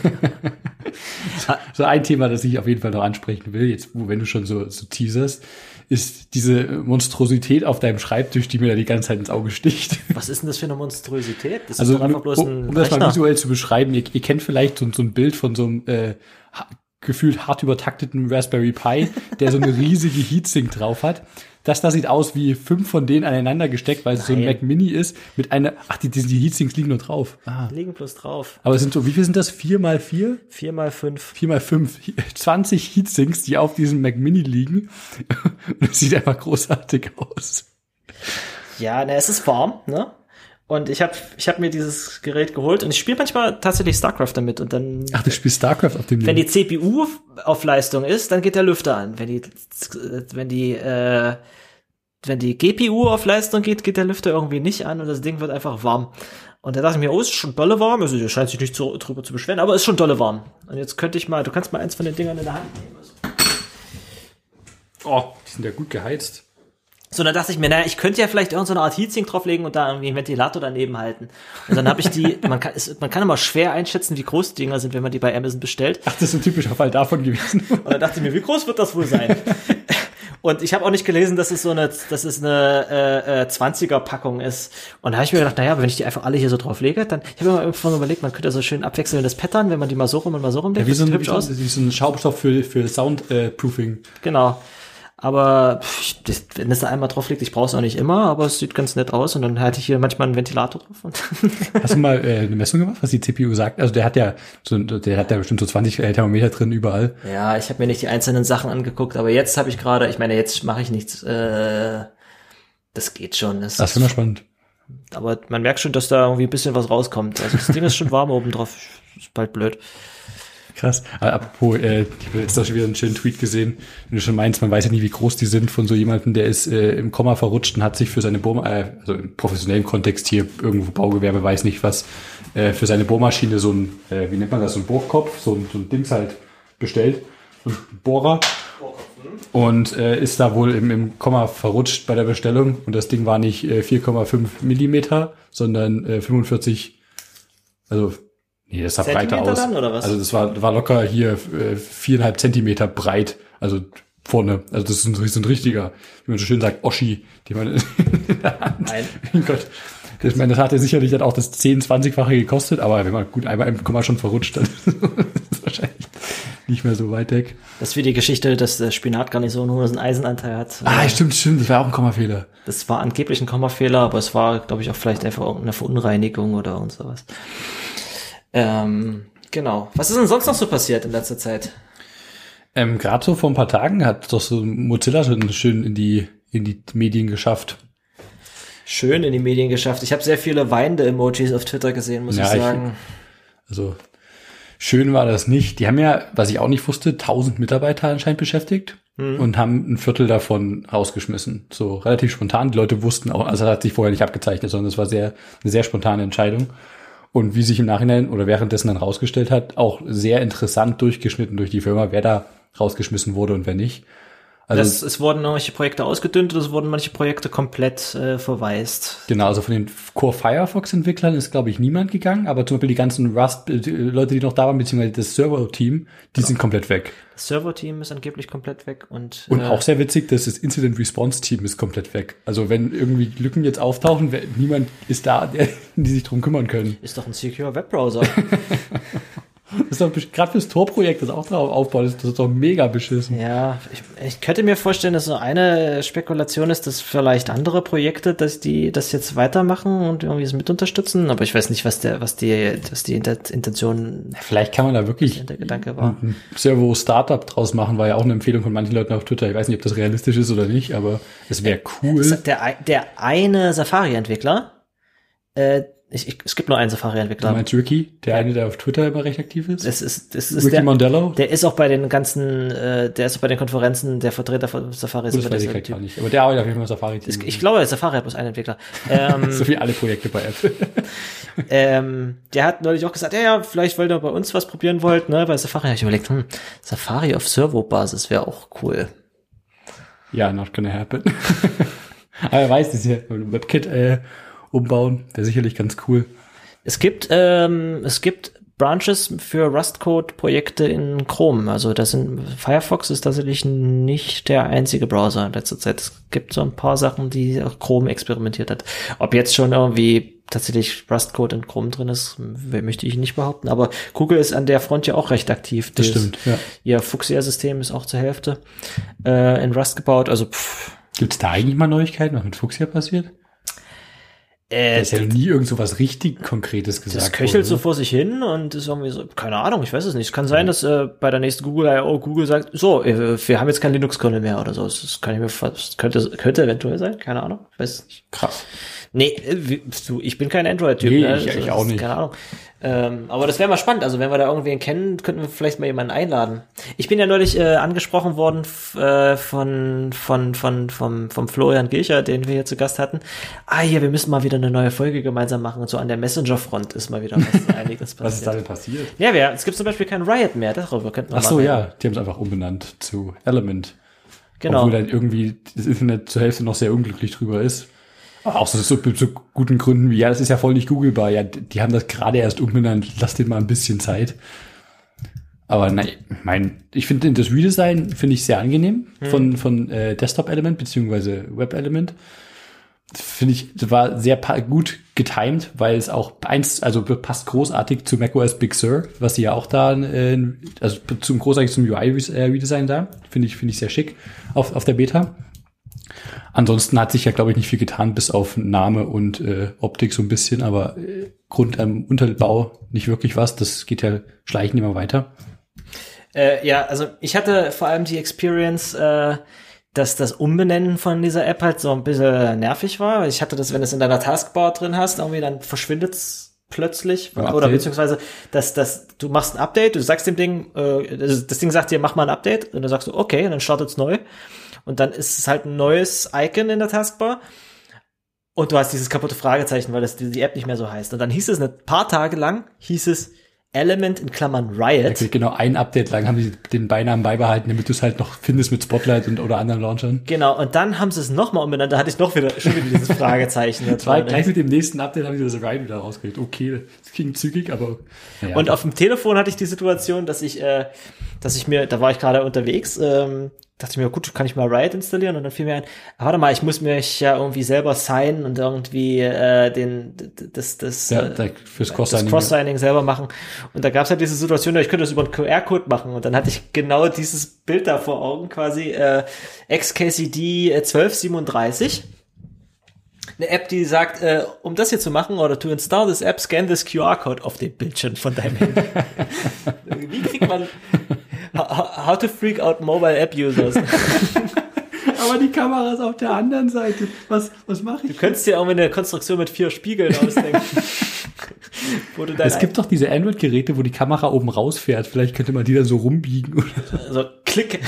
So ein Thema, das ich auf jeden Fall noch ansprechen will, jetzt, wo, wenn du schon so, so teaserst, ist diese Monstrosität auf deinem Schreibtisch, die mir da die ganze Zeit ins Auge sticht. Was ist denn das für eine Monstrosität? Das also, ist doch einfach bloß ein um, um das Rechner. mal visuell zu beschreiben, ihr, ihr kennt vielleicht so, so ein Bild von so einem äh, gefühlt hart übertakteten Raspberry Pi, der so eine riesige Heatsink drauf hat. Das da sieht aus wie fünf von denen aneinander gesteckt, weil es so ein Mac Mini ist, mit einer, ach, die, die, die Heatsinks liegen nur drauf. Ah. Liegen bloß drauf. Aber es sind so, wie viel sind das? Vier mal vier? Vier mal fünf. Vier mal fünf. zwanzig Heatsinks, die auf diesem Mac Mini liegen. Und es sieht einfach großartig aus. Ja, ne, es ist warm, ne? Und ich habe ich hab mir dieses Gerät geholt und ich spiele manchmal tatsächlich StarCraft damit und dann. Ach, du spielst StarCraft auf dem Ding. Wenn die C P U auf Leistung ist, dann geht der Lüfter an. Wenn die, wenn die, äh, wenn die G P U auf Leistung geht, geht der Lüfter irgendwie nicht an und das Ding wird einfach warm. Und da dachte ich mir, oh, ist schon dolle warm. Also, der scheint sich nicht zu, drüber zu beschweren, aber ist schon dolle warm. Und jetzt könnte ich mal, du kannst mal eins von den Dingern in der Hand nehmen. Oh, die sind ja gut geheizt. So, dann dachte ich mir, naja, ich könnte ja vielleicht irgendeine so Art Heatsink drauflegen und da irgendwie einen Ventilator daneben halten. Und dann habe ich die, man kann, es, man kann immer schwer einschätzen, wie groß die Dinger sind, wenn man die bei Amazon bestellt. Ach, das ist ein typischer Fall davon gewesen. Und dann dachte ich mir, wie groß wird das wohl sein? Und ich habe auch nicht gelesen, dass es so eine, dass es eine äh, äh, zwanziger-Packung ist. Und da habe ich mir gedacht, naja, wenn ich die einfach alle hier so drauf lege, dann, ich habe mir irgendwann überlegt, man könnte so schön abwechselndes Pattern, wenn man die mal so rum und mal so rum legt. Ja, wie so ein, hübsch aus. wie so ein Schaumstoff für, für Soundproofing. Genau. Aber pff, das, wenn es da einmal drauf liegt, ich brauche es auch nicht immer, aber es sieht ganz nett aus und dann hatte ich hier manchmal einen Ventilator drauf. Und Hast du mal äh, eine Messung gemacht, was die C P U sagt? Also der hat ja so, der hat ja bestimmt so zwanzig äh, Thermometer drin überall. Ja, ich habe mir nicht die einzelnen Sachen angeguckt, aber jetzt habe ich gerade, ich meine, jetzt mache ich nichts. Äh, das geht schon. Das, das ist immer spannend. Aber man merkt schon, dass da irgendwie ein bisschen was rauskommt. Also das Ding ist schon warm oben drauf. Ist bald blöd. Krass. Aber apropos, äh, ich habe jetzt auch schon wieder einen schönen Tweet gesehen, wenn du schon meinst, man weiß ja nie, wie groß die sind, von so jemandem, der ist äh, im Komma verrutscht und hat sich für seine Bohr, äh, also im professionellen Kontext hier irgendwo Baugewerbe, weiß nicht was, äh, für seine Bohrmaschine so ein, äh, wie nennt man das, so ein Bohrkopf, so ein, so ein Dings halt bestellt, so ein Bohrer. Und äh, ist da wohl im, im Komma verrutscht bei der Bestellung und das Ding war nicht äh, vier Komma fünf Millimeter, sondern äh, fünfundvierzig, also nee, das sah breiter aus. Dann, oder was? Also das war war locker hier äh, viereinhalb Zentimeter breit. Also vorne. Also das ist ein, so ein richtiger, wie man so schön sagt, Oschi, die man in der Hand. Nein. Oh Gott. Ich meine, das hat ja sicherlich dann auch das zehn-, zwanzigfache gekostet, aber wenn man gut einmal im Komma schon verrutscht, dann ist es wahrscheinlich nicht mehr so weit weg. Das ist wie die Geschichte, dass der Spinatgarnison nur einen Eisenanteil hat. Ah, stimmt, stimmt, das war auch ein Kommafehler. Das war angeblich ein Kommafehler, aber es war, glaube ich, auch vielleicht einfach irgendeine Verunreinigung oder und sowas. Ähm, genau. Was ist denn sonst noch so passiert in letzter Zeit? Ähm, gerade so vor ein paar Tagen hat doch so Mozilla schon schön in die, in die Medien geschafft. Schön in die Medien geschafft. Ich habe sehr viele weinende Emojis auf Twitter gesehen, muss ja, ich sagen. Ich, also schön war das nicht. Die haben ja, was ich auch nicht wusste, tausend Mitarbeiter anscheinend beschäftigt mhm. und haben ein Viertel davon rausgeschmissen. So relativ spontan. Die Leute wussten auch, also das hat sich vorher nicht abgezeichnet, sondern es war sehr eine sehr spontane Entscheidung. Und wie sich im Nachhinein oder währenddessen dann rausgestellt hat, auch sehr interessant durchgeschnitten durch die Firma, wer da rausgeschmissen wurde und wer nicht. Also das, es wurden manche Projekte ausgedünnt und es wurden manche Projekte komplett äh, verwaist. Genau, also von den Core Firefox-Entwicklern ist, glaube ich, niemand gegangen, aber zum Beispiel die ganzen Rust, die Leute, die noch da waren, beziehungsweise das Server-Team, die genau. sind komplett weg. Das Server-Team ist angeblich komplett weg und Und äh, auch sehr witzig, dass das Incident-Response-Team ist komplett weg. Also wenn irgendwie Lücken jetzt auftauchen, niemand ist da, der, die sich drum kümmern können. Ist doch ein Secure Webbrowser. Das ist doch gerade fürs Tor-Projekt, das auch drauf aufbaut, das ist doch mega beschissen. Ja, ich, ich könnte mir vorstellen, dass so eine Spekulation ist, dass vielleicht andere Projekte, dass die das jetzt weitermachen und irgendwie es mit unterstützen, aber ich weiß nicht, was der, was die, was die Intention, vielleicht kann man da wirklich der Gedanke war. ein Servo-Startup draus machen, war ja auch eine Empfehlung von manchen Leuten auf Twitter. Ich weiß nicht, ob das realistisch ist oder nicht, aber es wäre cool. Der, der eine Safari-Entwickler, äh, Ich, ich, es gibt nur einen Safari-Entwickler. Du meinst Ricky, der eine, der auf Twitter immer recht aktiv ist? Es ist, es ist Ricky der, Mondello? Der ist auch bei den ganzen, äh, der ist auch bei den Konferenzen der Vertreter von Safari. Gut, das weiß ich gar nicht. Aber der arbeitet auf jeden Fall Safari-Team. Ich, ich glaube, Safari hat bloß einen Entwickler. Ähm, so wie alle Projekte bei Apple. ähm, der hat neulich auch gesagt, ja, ja, vielleicht wollt ihr bei uns was probieren wollt, ne, bei Safari. Da habe ich überlegt, hm, Safari auf Servo-Basis wäre auch cool. Ja, not gonna happen. Aber er weiß, das hier WebKit, äh, umbauen, wäre sicherlich ganz cool. Es gibt ähm, es gibt Branches für Rust-Code-Projekte in Chrome. Also das sind Firefox ist tatsächlich nicht der einzige Browser in letzter Zeit. Es gibt so ein paar Sachen, die auch Chrome experimentiert hat. Ob jetzt schon irgendwie tatsächlich Rust-Code in Chrome drin ist, möchte ich nicht behaupten. Aber Google ist an der Front ja auch recht aktiv. Das, das stimmt, ja. Ihr Fuchsia-System ist auch zur Hälfte äh, in Rust gebaut. Also pff. Gibt's da eigentlich mal Neuigkeiten, was mit Fuchsia passiert? Äh, da ist ja nie irgend so was richtig Konkretes gesagt. Das köchelt wurde, so vor sich hin und ist irgendwie so, keine Ahnung, ich weiß es nicht. Es kann sein, dass äh, bei der nächsten Google I O Google sagt, so, äh, wir haben jetzt kein Linux-Kernel mehr oder so. Das kann ich mir das könnte, könnte eventuell sein, keine Ahnung, ich weiß nicht. Krass. Nee, äh, du, ich bin kein Android-Typ. Nee, ne? ich, also, ich auch nicht. Keine Ahnung. Ähm, aber das wäre mal spannend. Also wenn wir da irgendwen kennen, könnten wir vielleicht mal jemanden einladen. Ich bin ja neulich äh, angesprochen worden f- äh, von von von vom vom Florian Gilcher, den wir hier zu Gast hatten. Ah, hier, wir müssen mal wieder eine neue Folge gemeinsam machen. Und so an der Messenger-Front ist mal wieder was einiges passiert. Was ist da denn passiert? Ja, wir, es gibt zum Beispiel kein Riot mehr. Darüber könnten wir Ach so, mal ja. Die haben es einfach umbenannt zu Element. Genau. Obwohl dann irgendwie das Internet zur Hälfte noch sehr unglücklich drüber ist. Auch so, so, so guten Gründen wie, ja, das ist ja voll nicht googlebar. Ja, die haben das gerade erst umbenannt. Lass denen mal ein bisschen Zeit. Aber nein, mein, ich finde das Redesign finde ich sehr angenehm hm. von von äh, Desktop Element beziehungsweise Web Element. Finde ich, das war sehr pa- gut getimed, weil es auch eins, also passt großartig zu macOS Big Sur, was sie ja auch da, äh, also zum großartig zum U I-Redesign da. Finde ich finde ich sehr schick auf auf der Beta. Ansonsten hat sich ja, glaube ich, nicht viel getan, bis auf Name und äh, Optik so ein bisschen, aber äh, Grund am ähm, Unterbau nicht wirklich was. Das geht ja schleichend immer weiter. Äh, ja, also ich hatte vor allem die Experience, äh, dass das Umbenennen von dieser App halt so ein bisschen nervig war. Ich hatte das, wenn du es in deiner Taskbar drin hast, irgendwie dann verschwindet's plötzlich. Ein oder beziehungsweise, dass, dass du machst ein Update, du sagst dem Ding, äh, das, das Ding sagt dir, mach mal ein Update. Und dann sagst du, okay, und dann startet's neu. Und dann ist es halt ein neues Icon in der Taskbar. Und du hast dieses kaputte Fragezeichen, weil das die, die App nicht mehr so heißt. Und dann hieß es ein paar Tage lang, hieß es Element in Klammern Riot. Okay, genau, ein Update lang haben sie den Beinamen beibehalten, damit du es halt noch findest mit Spotlight und oder anderen Launchern. Genau, und dann haben sie es nochmal umbenannt, da hatte ich noch wieder, schon wieder dieses Fragezeichen. Das war gleich mit dem nächsten Update haben sie das Riot wieder rausgekriegt. Okay, das ging zügig, aber naja. Und auf dem Telefon hatte ich die Situation, dass ich, äh, dass ich mir, da war ich gerade unterwegs, ähm, dachte ich mir, gut, kann ich mal Riot installieren und dann fiel mir ein, ah, warte mal, ich muss mich ja irgendwie selber signen und irgendwie äh, den das das ja, äh, fürs Cross-Signing, das Cross-Signing selber machen. Und da gab es halt diese Situation, ich könnte das über einen Q R-Code machen und dann hatte ich genau dieses Bild da vor Augen quasi, äh, X K C D zwölf siebenunddreißig. Eine App, die sagt, äh, um das hier zu machen oder to install this app, scan this Q R-Code auf dem Bildschirm von deinem Handy. Wie kriegt man how to freak out mobile app users? Aber die Kamera ist auf der anderen Seite. Was, was mache ich? Du könntest dir auch eine Konstruktion mit vier Spiegeln ausdenken. Wo du es gibt doch diese Android-Geräte, wo die Kamera oben rausfährt. Vielleicht könnte man die dann so rumbiegen. Oder so, klick.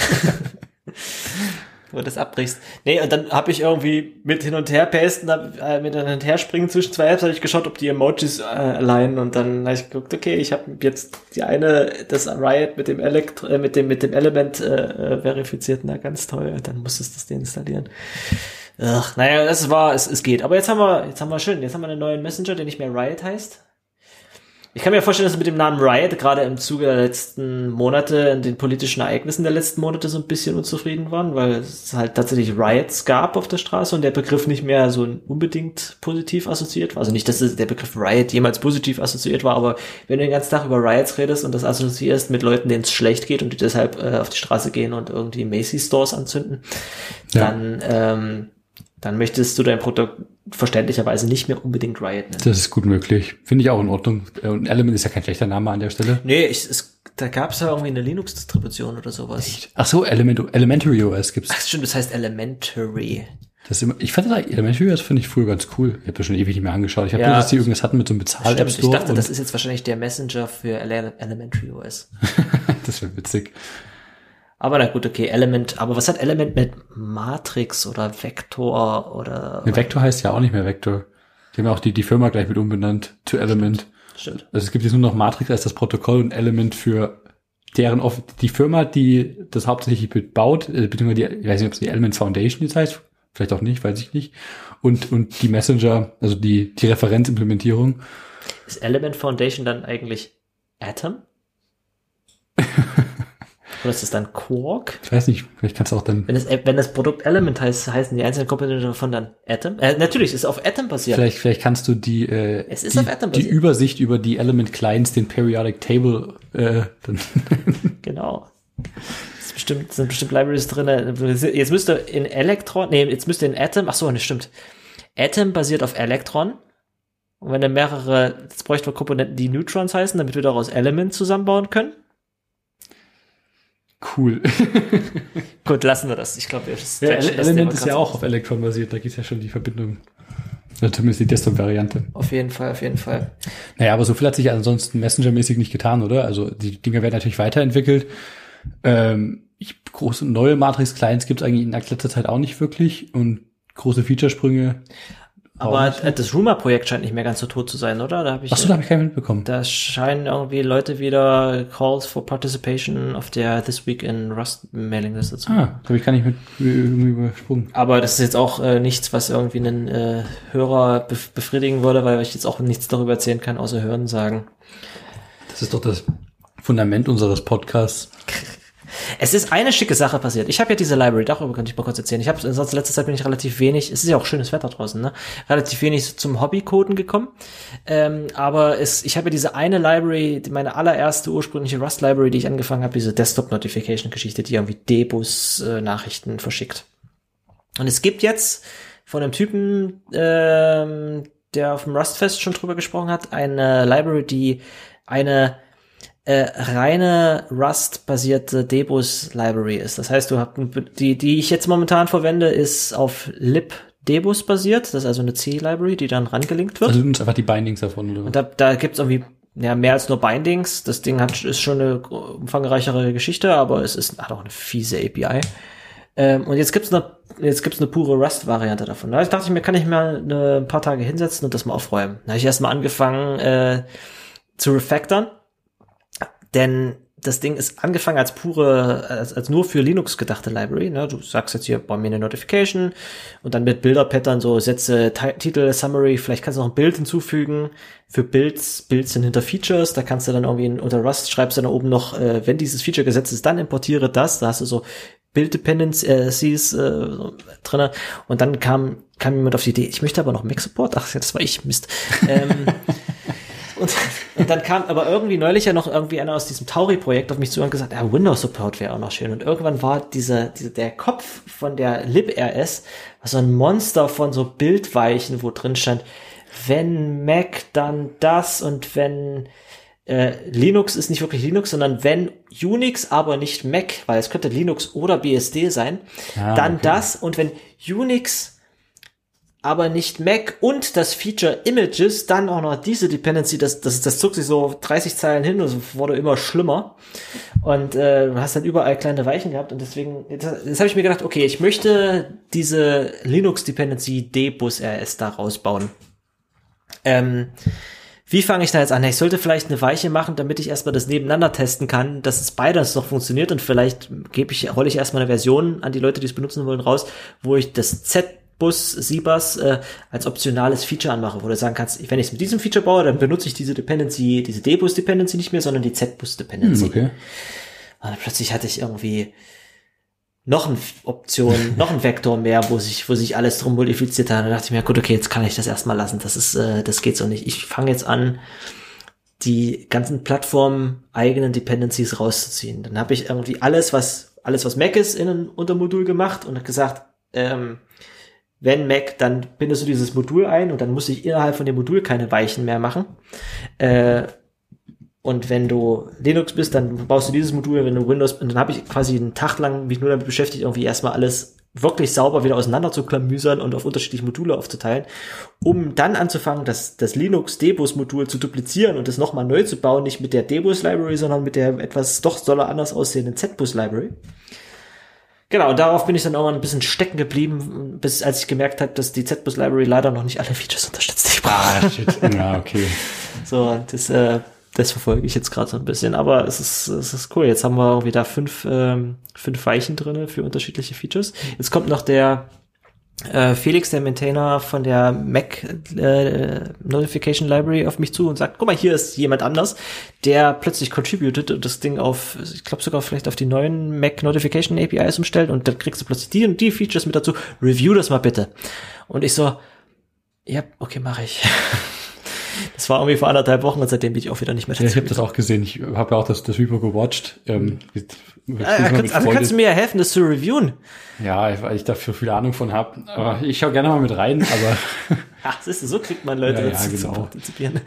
Wo du das abbrichst. Nee, und dann habe ich irgendwie mit hin und her pasten, äh, mit hin und her springen zwischen zwei Apps, habe ich geschaut, ob die Emojis äh, alignen und dann habe ich geguckt, okay, ich habe jetzt die eine, das Riot mit dem Elekt äh, mit dem mit dem Element äh, verifiziert, na ganz toll, dann musstest du das deinstallieren. Ach, naja, das war, es, es geht. Aber jetzt haben wir, jetzt haben wir schön, jetzt haben wir einen neuen Messenger, der nicht mehr Riot heißt. Ich kann mir vorstellen, dass mit dem Namen Riot gerade im Zuge der letzten Monate, in den politischen Ereignissen der letzten Monate so ein bisschen unzufrieden waren, weil es halt tatsächlich Riots gab auf der Straße und der Begriff nicht mehr so unbedingt positiv assoziiert war. Also nicht, dass der Begriff Riot jemals positiv assoziiert war, aber wenn du den ganzen Tag über Riots redest und das assoziierst mit Leuten, denen es schlecht geht und die deshalb äh, auf die Straße gehen und irgendwie Macy's-Stores anzünden, ja. dann ähm, dann möchtest du dein Produkt verständlicherweise nicht mehr unbedingt Riot nennen. Das ist gut möglich. Finde ich auch in Ordnung. Und Element ist ja kein schlechter Name an der Stelle. Nee, ich, es, da gab es ja irgendwie eine Linux-Distribution oder sowas. Echt? Ach so, Element, Elementary O S gibt's. Ach stimmt, das heißt Elementary. Das ist immer, ich fand das Elementary O S finde ich früher ganz cool. Ich habe das schon ewig nicht mehr angeschaut. Ich habe ja, nur, dass die irgendwas hatten mit so einem Bezahl-App Store. Ich dachte, das ist jetzt wahrscheinlich der Messenger für Ele- Elementary O S. Das wäre witzig. Aber na gut, okay, Element, aber was hat Element mit Matrix oder Vector oder? Ja, Vector heißt ja auch nicht mehr Vector. Die haben ja auch die, die Firma gleich mit umbenannt to Element. Stimmt. Also es gibt jetzt nur noch Matrix als das Protokoll und Element für deren, die Firma, die das hauptsächlich baut, beziehungsweise die, ich weiß nicht, ob es die Element Foundation jetzt heißt, vielleicht auch nicht, weiß ich nicht. Und, und die Messenger, also die, die Referenzimplementierung. Ist Element Foundation dann eigentlich Atom? Oder ist das dann Quark? Ich weiß nicht, vielleicht kannst du auch dann... Wenn das, wenn das Produkt Element heißt, heißen die einzelnen Komponenten davon dann Atom? Äh, natürlich, ist auf Atom basiert. Vielleicht, vielleicht kannst du die, äh, es ist die, auf Atom die Übersicht über die Element Clients, den Periodic Table, äh, dann genau. Es bestimmt, sind bestimmt Libraries drin. Jetzt müsste in Electron, nee, jetzt müsste in Atom, ach so, ne, stimmt. Atom basiert auf Electron. Und wenn dann mehrere, jetzt bräuchten wir Komponenten, die Neutrons heißen, damit wir daraus Element zusammenbauen können. Cool. Gut, lassen wir das. Ich glaube, wir ja, Element ist ja auch auf Electron basiert. Da gibt es ja schon die Verbindung. Oder zumindest die Desktop-Variante. Auf jeden Fall, auf jeden Fall. Naja, aber so viel hat sich ansonsten Messenger-mäßig nicht getan, oder? Also die Dinger werden natürlich weiterentwickelt. Ähm, ich, große neue Matrix-Clients gibt es eigentlich in letzter Zeit auch nicht wirklich. Und große Featuresprünge. Aber das Rumor-Projekt scheint nicht mehr ganz so tot zu sein, oder? Da hab ich, Ach so, da habe ich keinen mitbekommen. Da scheinen irgendwie Leute wieder Calls for Participation auf der This Week in Rust Mailingliste zu machen. Ah, da habe ich gar nicht mit irgendwie übersprungen. Aber das ist jetzt auch äh, nichts, was irgendwie einen äh, Hörer bef- befriedigen würde, weil ich jetzt auch nichts darüber erzählen kann, außer Hören sagen. Das ist doch das Fundament unseres Podcasts. Es ist eine schicke Sache passiert. Ich habe ja diese Library, darüber könnte ich mal kurz erzählen. Ich habe sonst letzte Zeit bin ich relativ wenig, es ist ja auch schönes Wetter draußen, ne? Relativ wenig zum Hobbycoden gekommen. Ähm, aber es, ich habe ja diese eine Library, meine allererste ursprüngliche Rust-Library, die ich angefangen habe, diese Desktop-Notification-Geschichte, die irgendwie Debus-Nachrichten äh, verschickt. Und es gibt jetzt von einem Typen, ähm, der auf dem Rustfest schon drüber gesprochen hat, eine Library, die eine Äh, reine Rust-basierte Debus-Library ist. Das heißt, du hast die, die ich jetzt momentan verwende, ist auf libdebus basiert. Das ist also eine C-Library, die dann rangelinkt wird. Also du nutzt einfach die Bindings davon, oder? Und da, da gibt's irgendwie ja mehr als nur Bindings. Das Ding hat ist schon eine umfangreichere Geschichte, aber es ist hat auch eine fiese A P I. Ähm, und jetzt gibt's eine jetzt gibt's eine pure Rust-Variante davon. Da dachte ich mir, kann ich mal eine, ein paar Tage hinsetzen und das mal aufräumen. Da habe ich erstmal angefangen äh, zu refactoren. Denn das Ding ist angefangen als pure, als, als nur für Linux gedachte Library. Ne? Du sagst jetzt hier, bau mir eine Notification und dann mit Bilderpattern so Sätze, T- Titel, Summary, vielleicht kannst du noch ein Bild hinzufügen. Für Builds, Builds sind hinter Features, da kannst du dann irgendwie in, unter Rust schreibst du dann oben noch, äh, wenn dieses Feature gesetzt ist, dann importiere das. Da hast du so Build-Dependencies äh, drinne. Und dann kam kam jemand auf die Idee, ich möchte aber noch Mac-Support. Ach, das war ich, Mist. ähm, und, und dann kam aber irgendwie neulich ja noch irgendwie einer aus diesem Tauri-Projekt auf mich zu und gesagt, ja, Windows-Support wäre auch noch schön. Und irgendwann war diese, diese der Kopf von der LibRS war so ein Monster von so Bildweichen, wo drin stand, wenn Mac, dann das, und wenn äh, Linux ist nicht wirklich Linux, sondern wenn Unix, aber nicht Mac, weil es könnte Linux oder B S D sein, ah, dann okay. das, und wenn Unix aber nicht Mac und das Feature Images, dann auch noch diese Dependency, das, das, das zog sich so dreißig Zeilen hin und es wurde immer schlimmer. Und äh, du hast dann überall kleine Weichen gehabt und deswegen, jetzt, jetzt habe ich mir gedacht, okay, ich möchte diese Linux-Dependency dbus-rs da rausbauen. Ähm, wie fange ich da jetzt an? Ich sollte vielleicht eine Weiche machen, damit ich erstmal das nebeneinander testen kann, dass es beides noch funktioniert, und vielleicht gebe ich, rolle ich erstmal eine Version an die Leute, die es benutzen wollen, raus, wo ich das Z Bus, C-Bus äh, als optionales Feature anmache, wo du sagen kannst, wenn ich es mit diesem Feature baue, dann benutze ich diese Dependency, diese D-Bus-Dependency nicht mehr, sondern die Z-Bus-Dependency. Hm, okay. Und plötzlich hatte ich irgendwie noch eine Option, noch ein Vektor mehr, wo sich, wo sich alles drum modifiziert hat. Und dann dachte ich mir, gut, okay, jetzt kann ich das erstmal lassen. Das ist, äh, das geht so nicht. Ich fange jetzt an, die ganzen Plattform-eigenen Dependencies rauszuziehen. Dann habe ich irgendwie alles, was, alles, was Mac ist, in ein Untermodul gemacht und habe gesagt, ähm, wenn Mac, dann bindest du dieses Modul ein und dann muss ich innerhalb von dem Modul keine Weichen mehr machen. Äh, und wenn du Linux bist, dann baust du dieses Modul, wenn du Windows, und dann habe ich quasi einen Tag lang mich nur damit beschäftigt, irgendwie erstmal alles wirklich sauber wieder auseinander zu klamüsern und auf unterschiedliche Module aufzuteilen, um dann anzufangen, das, das Linux-Debus-Modul zu duplizieren und das nochmal neu zu bauen, nicht mit der Debus-Library, sondern mit der etwas doch doller anders aussehenden Z-Bus-Library. Genau, und darauf bin ich dann auch mal ein bisschen stecken geblieben, bis als ich gemerkt habe, dass die Z-Bus-Library leider noch nicht alle Features unterstützt, die ich brauche. Ah, shit. Ja, okay. So, das, äh, das verfolge ich jetzt gerade so ein bisschen, aber es ist, es ist cool. Jetzt haben wir irgendwie da fünf, ähm, fünf Weichen drinne für unterschiedliche Features. Jetzt kommt noch der äh, Felix, der Maintainer von der Mac äh, Notification Library, auf mich zu und sagt, guck mal, hier ist jemand anders, der plötzlich contributed und das Ding auf, ich glaube sogar vielleicht auf die neuen Mac Notification A P Is umstellt, und dann kriegst du plötzlich die und die Features mit dazu. Review das mal bitte. Und ich so, ja, okay, mache ich. Das war irgendwie vor anderthalb Wochen und seitdem bin ich auch wieder nicht mehr dazu. Ja, ich habe das auch gesehen. Ich habe ja auch das, das Repo gewatcht. Ähm, mit, mit ah, ja, kannst, also kannst du mir ja helfen, das zu reviewen? Ja, weil ich dafür viel Ahnung von habe. Aber ich schaue gerne mal mit rein. Aber ach, siehst du, so kriegt man Leute ja, dazu ja, genau. zu partizipieren.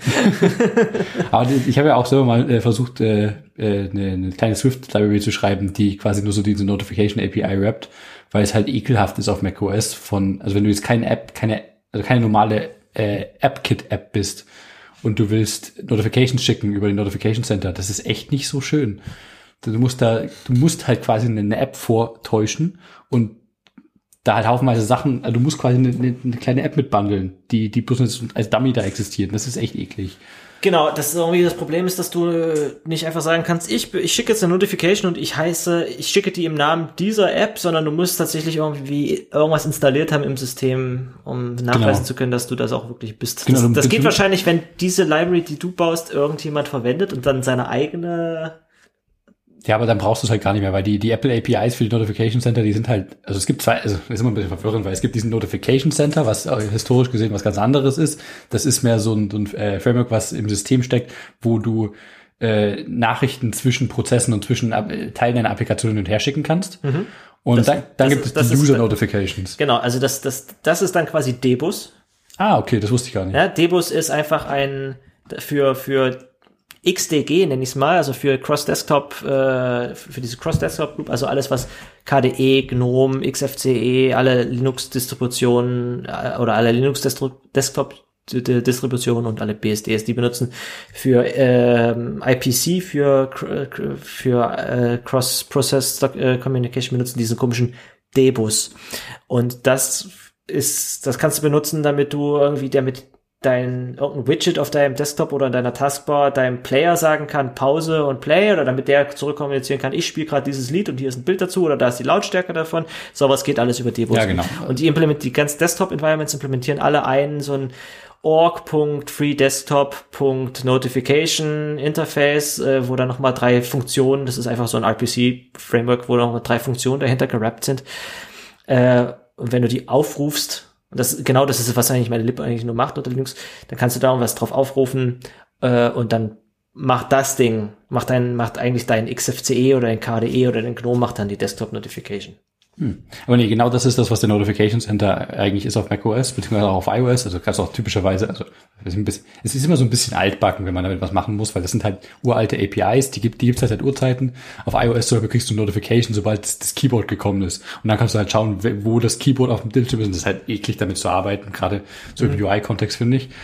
Aber ich habe ja auch selber mal äh, versucht, äh, eine, eine kleine Swift-Library zu schreiben, die quasi nur so diese Notification A P I rappt, weil es halt ekelhaft ist auf macOS von, also wenn du jetzt keine App, keine, also keine normale äh, AppKit-App bist und du willst Notifications schicken über den Notification Center, das ist echt nicht so schön. Du musst da, du musst halt quasi eine App vortäuschen und da halt haufenweise Sachen, also du musst quasi eine, eine kleine App mitbundeln, die, die bloß als Dummy da existiert. Das ist echt eklig. Genau, das ist irgendwie das Problem ist, dass du nicht einfach sagen kannst, ich, ich schicke jetzt eine Notification und ich heiße, ich schicke die im Namen dieser App, sondern du musst tatsächlich irgendwie irgendwas installiert haben im System, um nachweisen genau. zu können, dass du das auch wirklich bist. Genau, das das geht wahrscheinlich, wenn diese Library, die du baust, irgendjemand verwendet und dann seine eigene. Ja, aber dann brauchst du es halt gar nicht mehr, weil die, die Apple A P Is für die Notification Center, die sind halt, also es gibt zwei, also das ist immer ein bisschen verwirrend, weil es gibt diesen Notification Center, was historisch gesehen was ganz anderes ist. Das ist mehr so ein, so ein äh, Framework, was im System steckt, wo du äh, Nachrichten zwischen Prozessen und zwischen äh, Teilen deiner Applikation hin und her schicken kannst. Mhm. Und das, dann, dann gibt ist, es die User Notifications. Genau, also das, das, das ist dann quasi Debus. Ah, okay, das wusste ich gar nicht. Ja, Debus ist einfach ein, für, für X D G nenne ich es mal, also für Cross-Desktop, äh, für diese Cross-Desktop-Group, also alles, was K D E, GNOME, X F C E, alle Linux-Distributionen äh, oder alle Linux-Desktop-Distributionen und alle B S Ds, die benutzen für ähm, I P C, für für äh, Cross-Process äh, Communication benutzen diesen komischen Debus. Und das ist, das kannst du benutzen, damit du irgendwie der mit dein irgendein Widget auf deinem Desktop oder in deiner Taskbar deinem Player sagen kann, Pause und Play, oder damit der zurückkommunizieren kann, ich spiele gerade dieses Lied und hier ist ein Bild dazu oder da ist die Lautstärke davon. Sowas geht alles über Devos. Ja, genau. Und die implementieren, die ganzen Desktop-Environments implementieren alle einen so ein org.freedesktop.notification Interface, äh, wo dann nochmal drei Funktionen, das ist einfach so ein R P C-Framework, wo nochmal drei Funktionen dahinter gerappt sind. Äh, und wenn du die aufrufst, und das, genau das ist, was eigentlich meine Lib eigentlich nur macht unter Linux, dann kannst du da irgendwas drauf aufrufen, äh, und dann macht das Ding, macht dein, macht eigentlich dein X F C E oder dein K D E oder dein GNOME macht dann die Desktop Notification. Hm. Aber nee, genau das ist das, was der Notification Center eigentlich ist auf macOS, beziehungsweise auch auf iOS. Also kannst du auch typischerweise, also es ist, ein bisschen, es ist immer so ein bisschen altbacken, wenn man damit was machen muss, weil das sind halt uralte A P Is, die gibt die gibt's halt seit Urzeiten. Auf iOS zum Beispiel kriegst du Notification, sobald das Keyboard gekommen ist. Und dann kannst du halt schauen, wo das Keyboard auf dem Bildschirm ist. Und das ist halt eklig, damit zu arbeiten, gerade so im mhm. U I-Kontext, finde ich.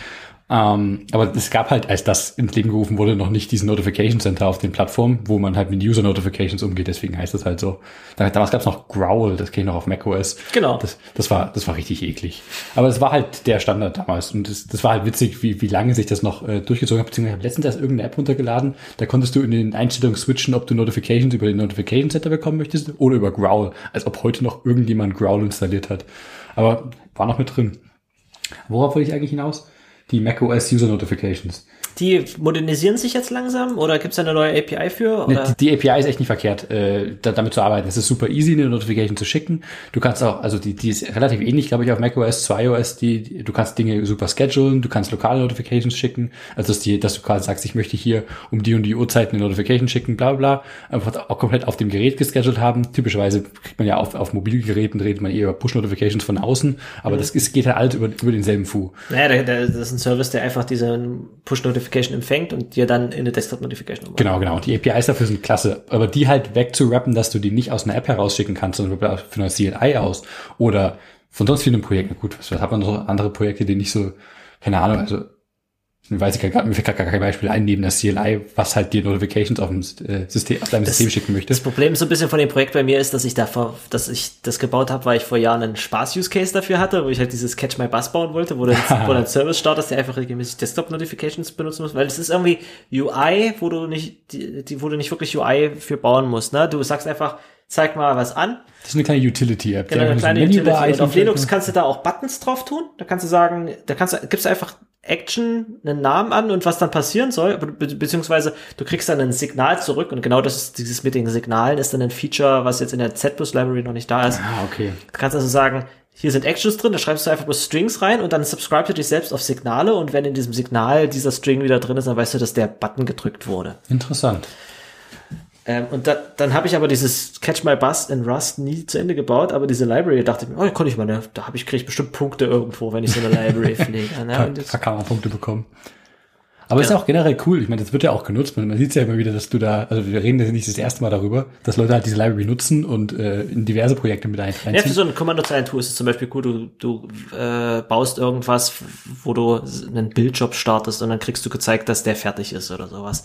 Um, aber es gab halt, als das ins Leben gerufen wurde, noch nicht diesen Notification Center auf den Plattformen, wo man halt mit User Notifications umgeht, deswegen heißt das halt so. Damals gab es noch Growl, das kenne ich noch auf macOS. Genau. Das, das war, das war richtig eklig. Aber das war halt der Standard damals und das, das war halt witzig, wie, wie lange sich das noch äh, durchgezogen hat. Beziehungsweise ich habe letztens erst irgendeine App runtergeladen, da konntest du in den Einstellungen switchen, ob du Notifications über den Notification Center bekommen möchtest oder über Growl, als ob heute noch irgendjemand Growl installiert hat. Aber war noch mit drin. Worauf wollte ich eigentlich hinaus? Die macOS User Notifications. Die modernisieren sich jetzt langsam oder gibt es eine neue A P I für? Oder? Die, die A P I ist echt nicht verkehrt, äh, da, damit zu arbeiten. Es ist super easy, eine Notification zu schicken. Du kannst auch, also die, die ist relativ ähnlich, glaube ich, auf macOS zu iOS. Die, die, du kannst Dinge super schedulen, du kannst lokale Notifications schicken. Also dass, die, dass du quasi sagst, ich möchte hier um die und die Uhrzeit eine Notification schicken, bla bla. Einfach auch komplett auf dem Gerät gescheduled haben. Typischerweise kriegt man ja auf, auf Mobilgeräten, redet man eher über Push-Notifications von außen. Aber mhm. das ist, geht halt alles über, über denselben Fu. Naja, der, der, das ist ein Service, der einfach diese Push-Notification empfängt und dir dann in eine Desktop-Notification ummacht. Genau, genau. Die A P Is dafür sind klasse. Aber die halt wegzurappen, dass du die nicht aus einer App herausschicken kannst, sondern für eine C L I aus oder von sonst vielen Projekten. Gut, was hat man noch andere Projekte, die nicht so, keine Ahnung, also ich weiß ich gar, mir fällt gar kein Beispiel ein, neben der C L I, was halt dir Notifications auf dem äh, System, auf deinem das, System schicken möchte. Das Problem so ein bisschen von dem Projekt bei mir ist, dass ich da vor, dass ich das gebaut habe, weil ich vor Jahren einen Spaß-Use-Case dafür hatte, wo ich halt dieses Catch My Bus bauen wollte, wo du wo ein Service startest, der einfach regelmäßig Desktop-Notifications benutzen muss, weil es ist irgendwie U I, wo du nicht, die, die, wo du nicht wirklich U I für bauen musst, ne? Du sagst einfach, zeig mal was an. Das ist eine kleine Utility-App. Genau, eine kleine Utility. Und auf Linux kannst du da auch Buttons drauf tun. Da kannst du sagen, da kannst du, gibst du einfach Action, einen Namen an und was dann passieren soll, be- beziehungsweise du kriegst dann ein Signal zurück und genau das ist dieses mit den Signalen ist dann ein Feature, was jetzt in der Z B U S Library noch nicht da ist. Ah, okay. Du kannst also sagen, hier sind Actions drin, da schreibst du einfach bloß Strings rein und dann subscribe du dich selbst auf Signale und wenn in diesem Signal dieser String wieder drin ist, dann weißt du, dass der Button gedrückt wurde. Interessant. Ähm, und da, dann habe ich aber dieses Catch My Bus in Rust nie zu Ende gebaut, aber diese Library, dachte ich mir, oh, da konnte ich mal, ne, da habe ich, kriege ich bestimmt Punkte irgendwo, wenn ich so eine Library pflege. Ne? Da kann man Punkte bekommen. Aber genau. Ist ja auch generell cool. Ich meine, das wird ja auch genutzt. Man, man sieht ja immer wieder, dass du da, also wir reden ja nicht das erste Mal darüber, dass Leute halt diese Library nutzen und äh, in diverse Projekte mit einziehen. Ja, für so ein Kommandozeilen-Tool ist es zum Beispiel cool, du, du äh, baust irgendwas, wo du einen Bildjob startest und dann kriegst du gezeigt, dass der fertig ist oder sowas.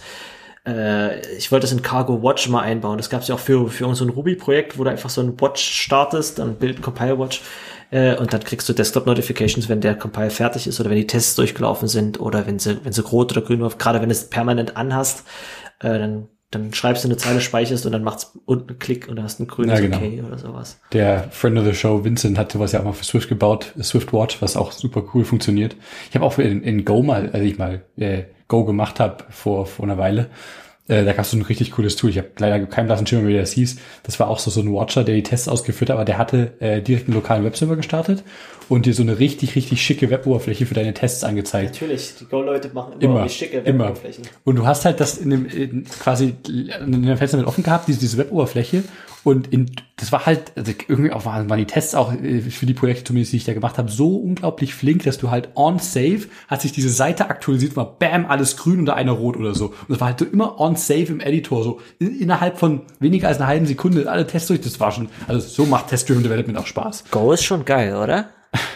Ich wollte das in Cargo Watch mal einbauen. Das gab es ja auch für für so ein Ruby-Projekt, wo du einfach so ein Watch startest, dann Build Compile Watch äh, und dann kriegst du Desktop-Notifications, wenn der Compile fertig ist oder wenn die Tests durchgelaufen sind oder wenn sie wenn sie rot oder grün läuft. Gerade wenn du es permanent anhast, äh, dann dann schreibst du eine Zeile, speicherst und dann macht's unten einen Klick und dann hast du ein grünes ja, genau. Okay oder sowas. Der Friend of the Show, Vincent, hat sowas ja auch mal für Swift gebaut, Swift Watch, was auch super cool funktioniert. Ich habe auch in, in Go mal, als ich mal äh, Go gemacht habe vor vor einer Weile, äh, da gab es so ein richtig cooles Tool. Ich habe leider keinen blassen Schimmer, wie das hieß. Das war auch so so ein Watcher, der die Tests ausgeführt hat, aber der hatte äh, direkt einen lokalen Webserver gestartet und dir so eine richtig, richtig schicke Weboberfläche für deine Tests angezeigt. Natürlich, die Go-Leute machen immer, immer schicke Weboberflächen. Immer. Und du hast halt das in dem in quasi in dem Fenster mit offen gehabt, diese, diese Weboberfläche. Und in, das war halt, also irgendwie auch waren, waren die Tests auch für die Projekte zumindest, die ich da gemacht habe, so unglaublich flink, dass du halt on save, hat sich diese Seite aktualisiert, war bam, alles grün und da einer rot oder so. Und das war halt so immer on save im Editor, so in, innerhalb von weniger als einer halben Sekunde alle Tests durch. Das war schon, also so macht Test-Driven Development auch Spaß. Go ist schon geil, oder?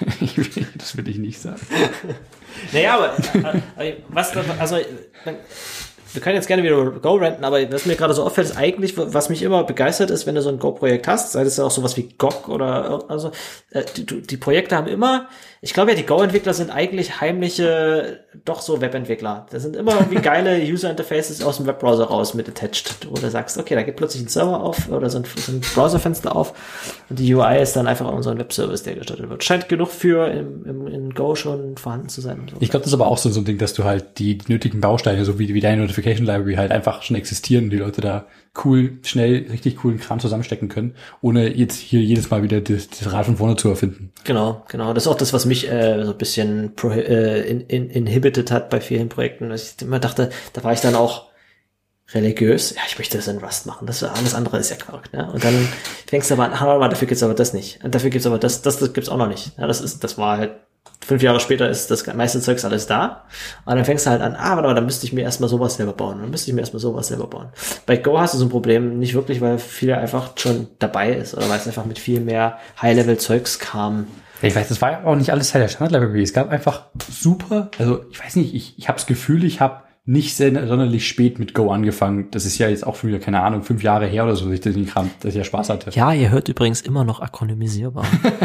Das will ich nicht sagen. Naja, aber, aber was, also, wir können jetzt gerne wieder über Go renten, aber was mir gerade so auffällt, ist eigentlich, was mich immer begeistert ist, wenn du so ein Go-Projekt hast, sei das ja auch sowas wie G O G oder, also, äh, die, die Projekte haben immer, ich glaube ja, die Go-Entwickler sind eigentlich heimliche, doch so Webentwickler. Das sind immer irgendwie geile User-Interfaces aus dem Webbrowser raus mit attached, wo du sagst, okay, da geht plötzlich ein Server auf oder so ein, so ein Browserfenster auf und die U I ist dann einfach auch so ein Webservice, der gestartet wird. Scheint genug für im, im, in Go schon vorhanden zu sein. Und so. Ich glaube, das ist aber auch so, so ein Ding, dass du halt die, die nötigen Bausteine, so wie, wie deine Notification Library halt einfach schon existieren und die Leute da cool, schnell, richtig coolen Kram zusammenstecken können, ohne jetzt hier jedes Mal wieder das, das Rad von vorne zu erfinden. Genau, genau. Das ist auch das, was mich äh, so ein bisschen pro, äh, in, in, inhibited hat bei vielen Projekten. Ich immer dachte, da war ich dann auch religiös. Ja, ich möchte das in Rust machen. Das alles andere ist ja Quark, ne? Und dann fängst du aber an, ah, dafür gibt's aber das nicht. Und dafür gibt's aber das, das, das gibt's auch noch nicht. Ja, das ist, das war halt fünf Jahre später ist das meiste Zeugs alles da. Und dann fängst du halt an, ah, warte mal, dann müsste ich mir erstmal sowas selber bauen. Dann müsste ich mir erstmal sowas selber bauen. Bei Go hast du so ein Problem, nicht wirklich, weil viel einfach schon dabei ist oder weil es einfach mit viel mehr High-Level-Zeugs kam. Ich weiß, das war ja auch nicht alles Teil der Standard-Library. Es gab einfach super, also ich weiß nicht, ich, ich habe das Gefühl, ich habe nicht sehr, sonderlich spät mit Go angefangen. Das ist ja jetzt auch schon wieder, keine Ahnung, fünf Jahre her oder so, dass ich den Kram, dass ich ja Spaß hatte. Ja, ihr hört übrigens immer noch akronymisierbar.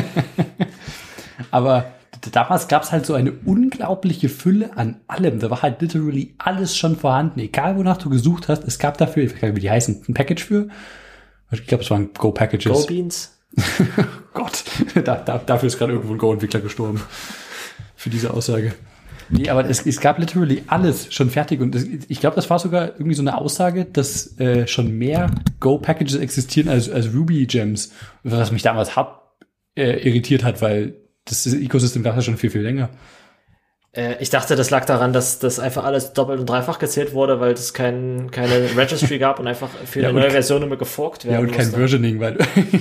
Aber damals gab es halt so eine unglaubliche Fülle an allem. Da war halt literally alles schon vorhanden. Egal, wonach du gesucht hast, es gab dafür, ich weiß gar nicht, wie die heißen, ein Package für. Ich glaube, es waren Go-Packages. Go-Beans? Gott, da, da, dafür ist gerade irgendwo ein Go-Entwickler gestorben. Für diese Aussage. Nee, aber es, es gab literally alles schon fertig. Und das, ich glaube, das war sogar irgendwie so eine Aussage, dass äh, schon mehr Go-Packages existieren als, als Ruby-Gems. Was mich damals hart äh, irritiert hat, weil das Ecosystem gab es ja schon viel, viel länger. Äh, ich dachte, das lag daran, dass das einfach alles doppelt und dreifach gezählt wurde, weil es kein, keine Registry gab und einfach für ja, eine neue Version immer geforkt werden Ja, und musste. kein Versioning, weil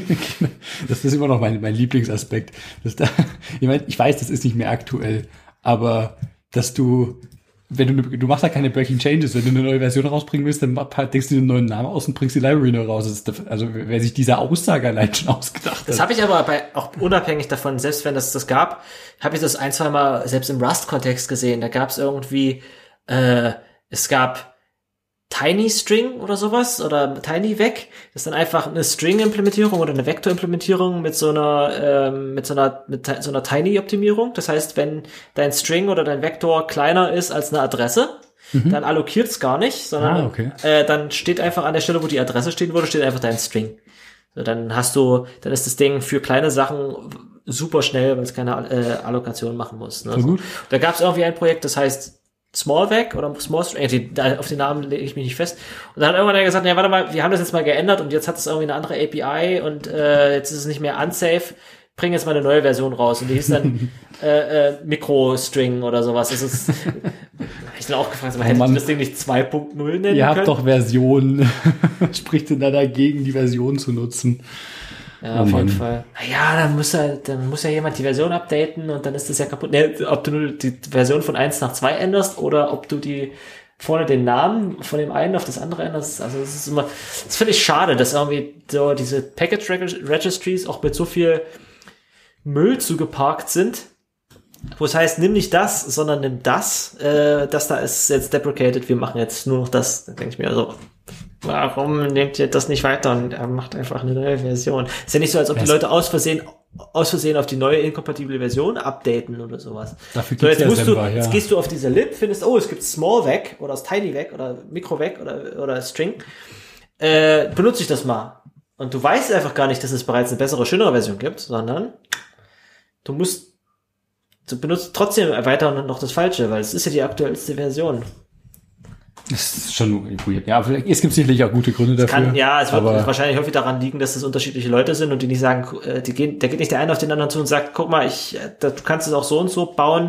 das ist immer noch mein, mein Lieblingsaspekt. Das da, ich meine, ich weiß, das ist nicht mehr aktuell, aber dass du, wenn du, du machst ja keine Breaking Changes, wenn du eine neue Version rausbringen willst, dann denkst du den neuen Namen aus und bringst die Library neu raus. Das ist, also wer sich diese Aussage allein schon ausgedacht hat. Das habe ich aber bei, auch unabhängig davon, selbst wenn das das gab, habe ich das ein, zwei Mal selbst im Rust-Kontext gesehen. Da gab es irgendwie, äh, es gab Tiny String oder sowas oder Tiny Vec. Das ist dann einfach eine String-Implementierung oder eine Vektor-Implementierung mit so einer ähm, mit so einer mit so einer Tiny-Optimierung. Das heißt, wenn dein String oder dein Vektor kleiner ist als eine Adresse, mhm. dann allokiert es gar nicht, sondern ah, okay. äh, dann steht einfach an der Stelle, wo die Adresse stehen würde, steht einfach dein String. So, dann hast du, dann ist das Ding für kleine Sachen super schnell, weil es keine äh, Allokation machen muss. Ne? So gut. Da gab es irgendwie ein Projekt, das heißt Smallvec oder Small String, auf den Namen lege ich mich nicht fest. Und dann hat irgendwann einer gesagt, ja, warte mal, wir haben das jetzt mal geändert und jetzt hat es irgendwie eine andere A P I und äh, jetzt ist es nicht mehr unsafe. Bring jetzt mal eine neue Version raus. Und die hieß dann äh, äh, Micro-String oder sowas. Das ist, ich dann auch gefragt, aber oh, hätte Mann. ich das Ding nicht zwei Punkt null nennen Ihr habt können? doch Versionen. Spricht denn da dagegen, die Version zu nutzen? Ja, oh, auf jeden Mann. Fall. Ja, dann muss ja, dann muss ja jemand die Version updaten und dann ist das ja kaputt. Nee, ob du nur die Version von eins nach zwei änderst oder ob du die vorne den Namen von dem einen auf das andere änderst. Also das ist immer, das finde ich schade, dass irgendwie so diese Package Registries auch mit so viel Müll zugeparkt sind, wo es heißt, nimm nicht das, sondern nimm das. Äh, das da ist jetzt deprecated, wir machen jetzt nur noch das. Dann denke ich mir also, warum nehmt ihr das nicht weiter und er macht einfach eine neue Version? Ist ja nicht so, als ob die Leute aus Versehen aus Versehen auf die neue inkompatible Version updaten oder sowas. Dafür So, gibt's jetzt ja musst du, Semper, ja. jetzt gehst du auf diese Lib, findest, oh, es gibt Smallvec oder TinyVec oder MicroVec oder, oder String. Äh, benutze ich das mal. Und du weißt einfach gar nicht, dass es bereits eine bessere, schönere Version gibt, sondern du musst, du benutzt trotzdem weiter noch das Falsche, weil es ist ja die aktuellste Version. Das ist schon weird. Ja, vielleicht, es gibt sicherlich auch gute Gründe dafür. Kann, ja, es wird aber wahrscheinlich häufig daran liegen, dass es unterschiedliche Leute sind und die nicht sagen, äh, die gehen, da geht nicht der eine auf den anderen zu und sagt, guck mal, ich, äh, da, du kannst es auch so und so bauen,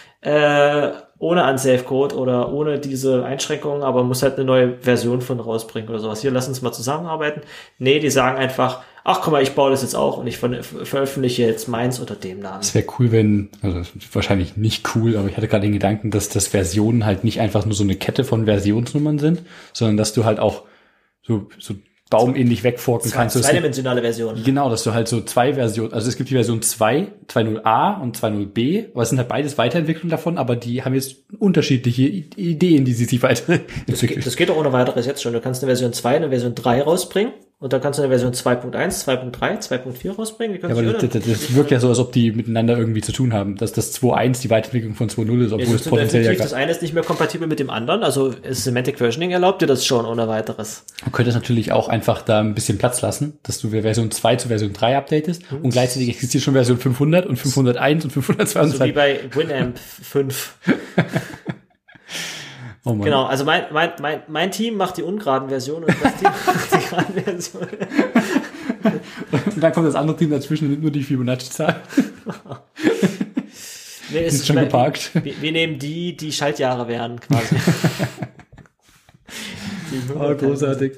äh, ohne Unsafe-Code oder ohne diese Einschränkungen, aber muss halt eine neue Version von rausbringen oder sowas. Hier, lass uns mal zusammenarbeiten. Nee, die sagen einfach, ach guck mal, ich baue das jetzt auch und ich ver- veröffentliche jetzt meins unter dem Namen. es wäre cool, wenn, also das ist wahrscheinlich nicht cool, aber ich hatte gerade den Gedanken, dass das Versionen halt nicht einfach nur so eine Kette von Versionsnummern sind, sondern dass du halt auch so, so baumähnlich wegforken Zwei, kannst. So, zweidimensionale Version. Genau, dass du halt so zwei Versionen, also es gibt die Version zwei, zwei Punkt null a und zwei Punkt null b, aber es sind halt beides Weiterentwicklungen davon, aber die haben jetzt unterschiedliche Ideen, die sie sich weiterentwickeln. Das geht, das geht auch ohne weiteres jetzt schon. Du kannst eine Version zwei, eine Version drei rausbringen und dann kannst du eine Version zwei Punkt eins, zwei Punkt drei, zwei Punkt vier rausbringen. Die Ja, aber das, das, das wirkt ja so, als ob die miteinander irgendwie zu tun haben, dass das zwei Punkt eins die Weiterentwicklung von zwei Punkt null ist, obwohl es potenziell ja das eine ist nicht mehr kompatibel mit dem anderen, also Semantic Versioning erlaubt dir das schon ohne weiteres. Du könntest natürlich auch einfach da ein bisschen Platz lassen, dass du Version zwei zu Version drei updatest mhm. und gleichzeitig existiert schon Version fünfhundert und fünfhunderteins und fünfhundertzweiundzwanzig. So wie bei Winamp fünf. Oh Mann. Genau, also mein, mein, mein, mein Team macht die ungeraden Version und das Team macht die geraden Version. Und dann kommt das andere Team dazwischen und nimmt nur die Fibonacci-Zahl. Nee, ist, ist schon mein, geparkt. Wir, wir nehmen die, die Schaltjahre wären, quasi. Oh, großartig.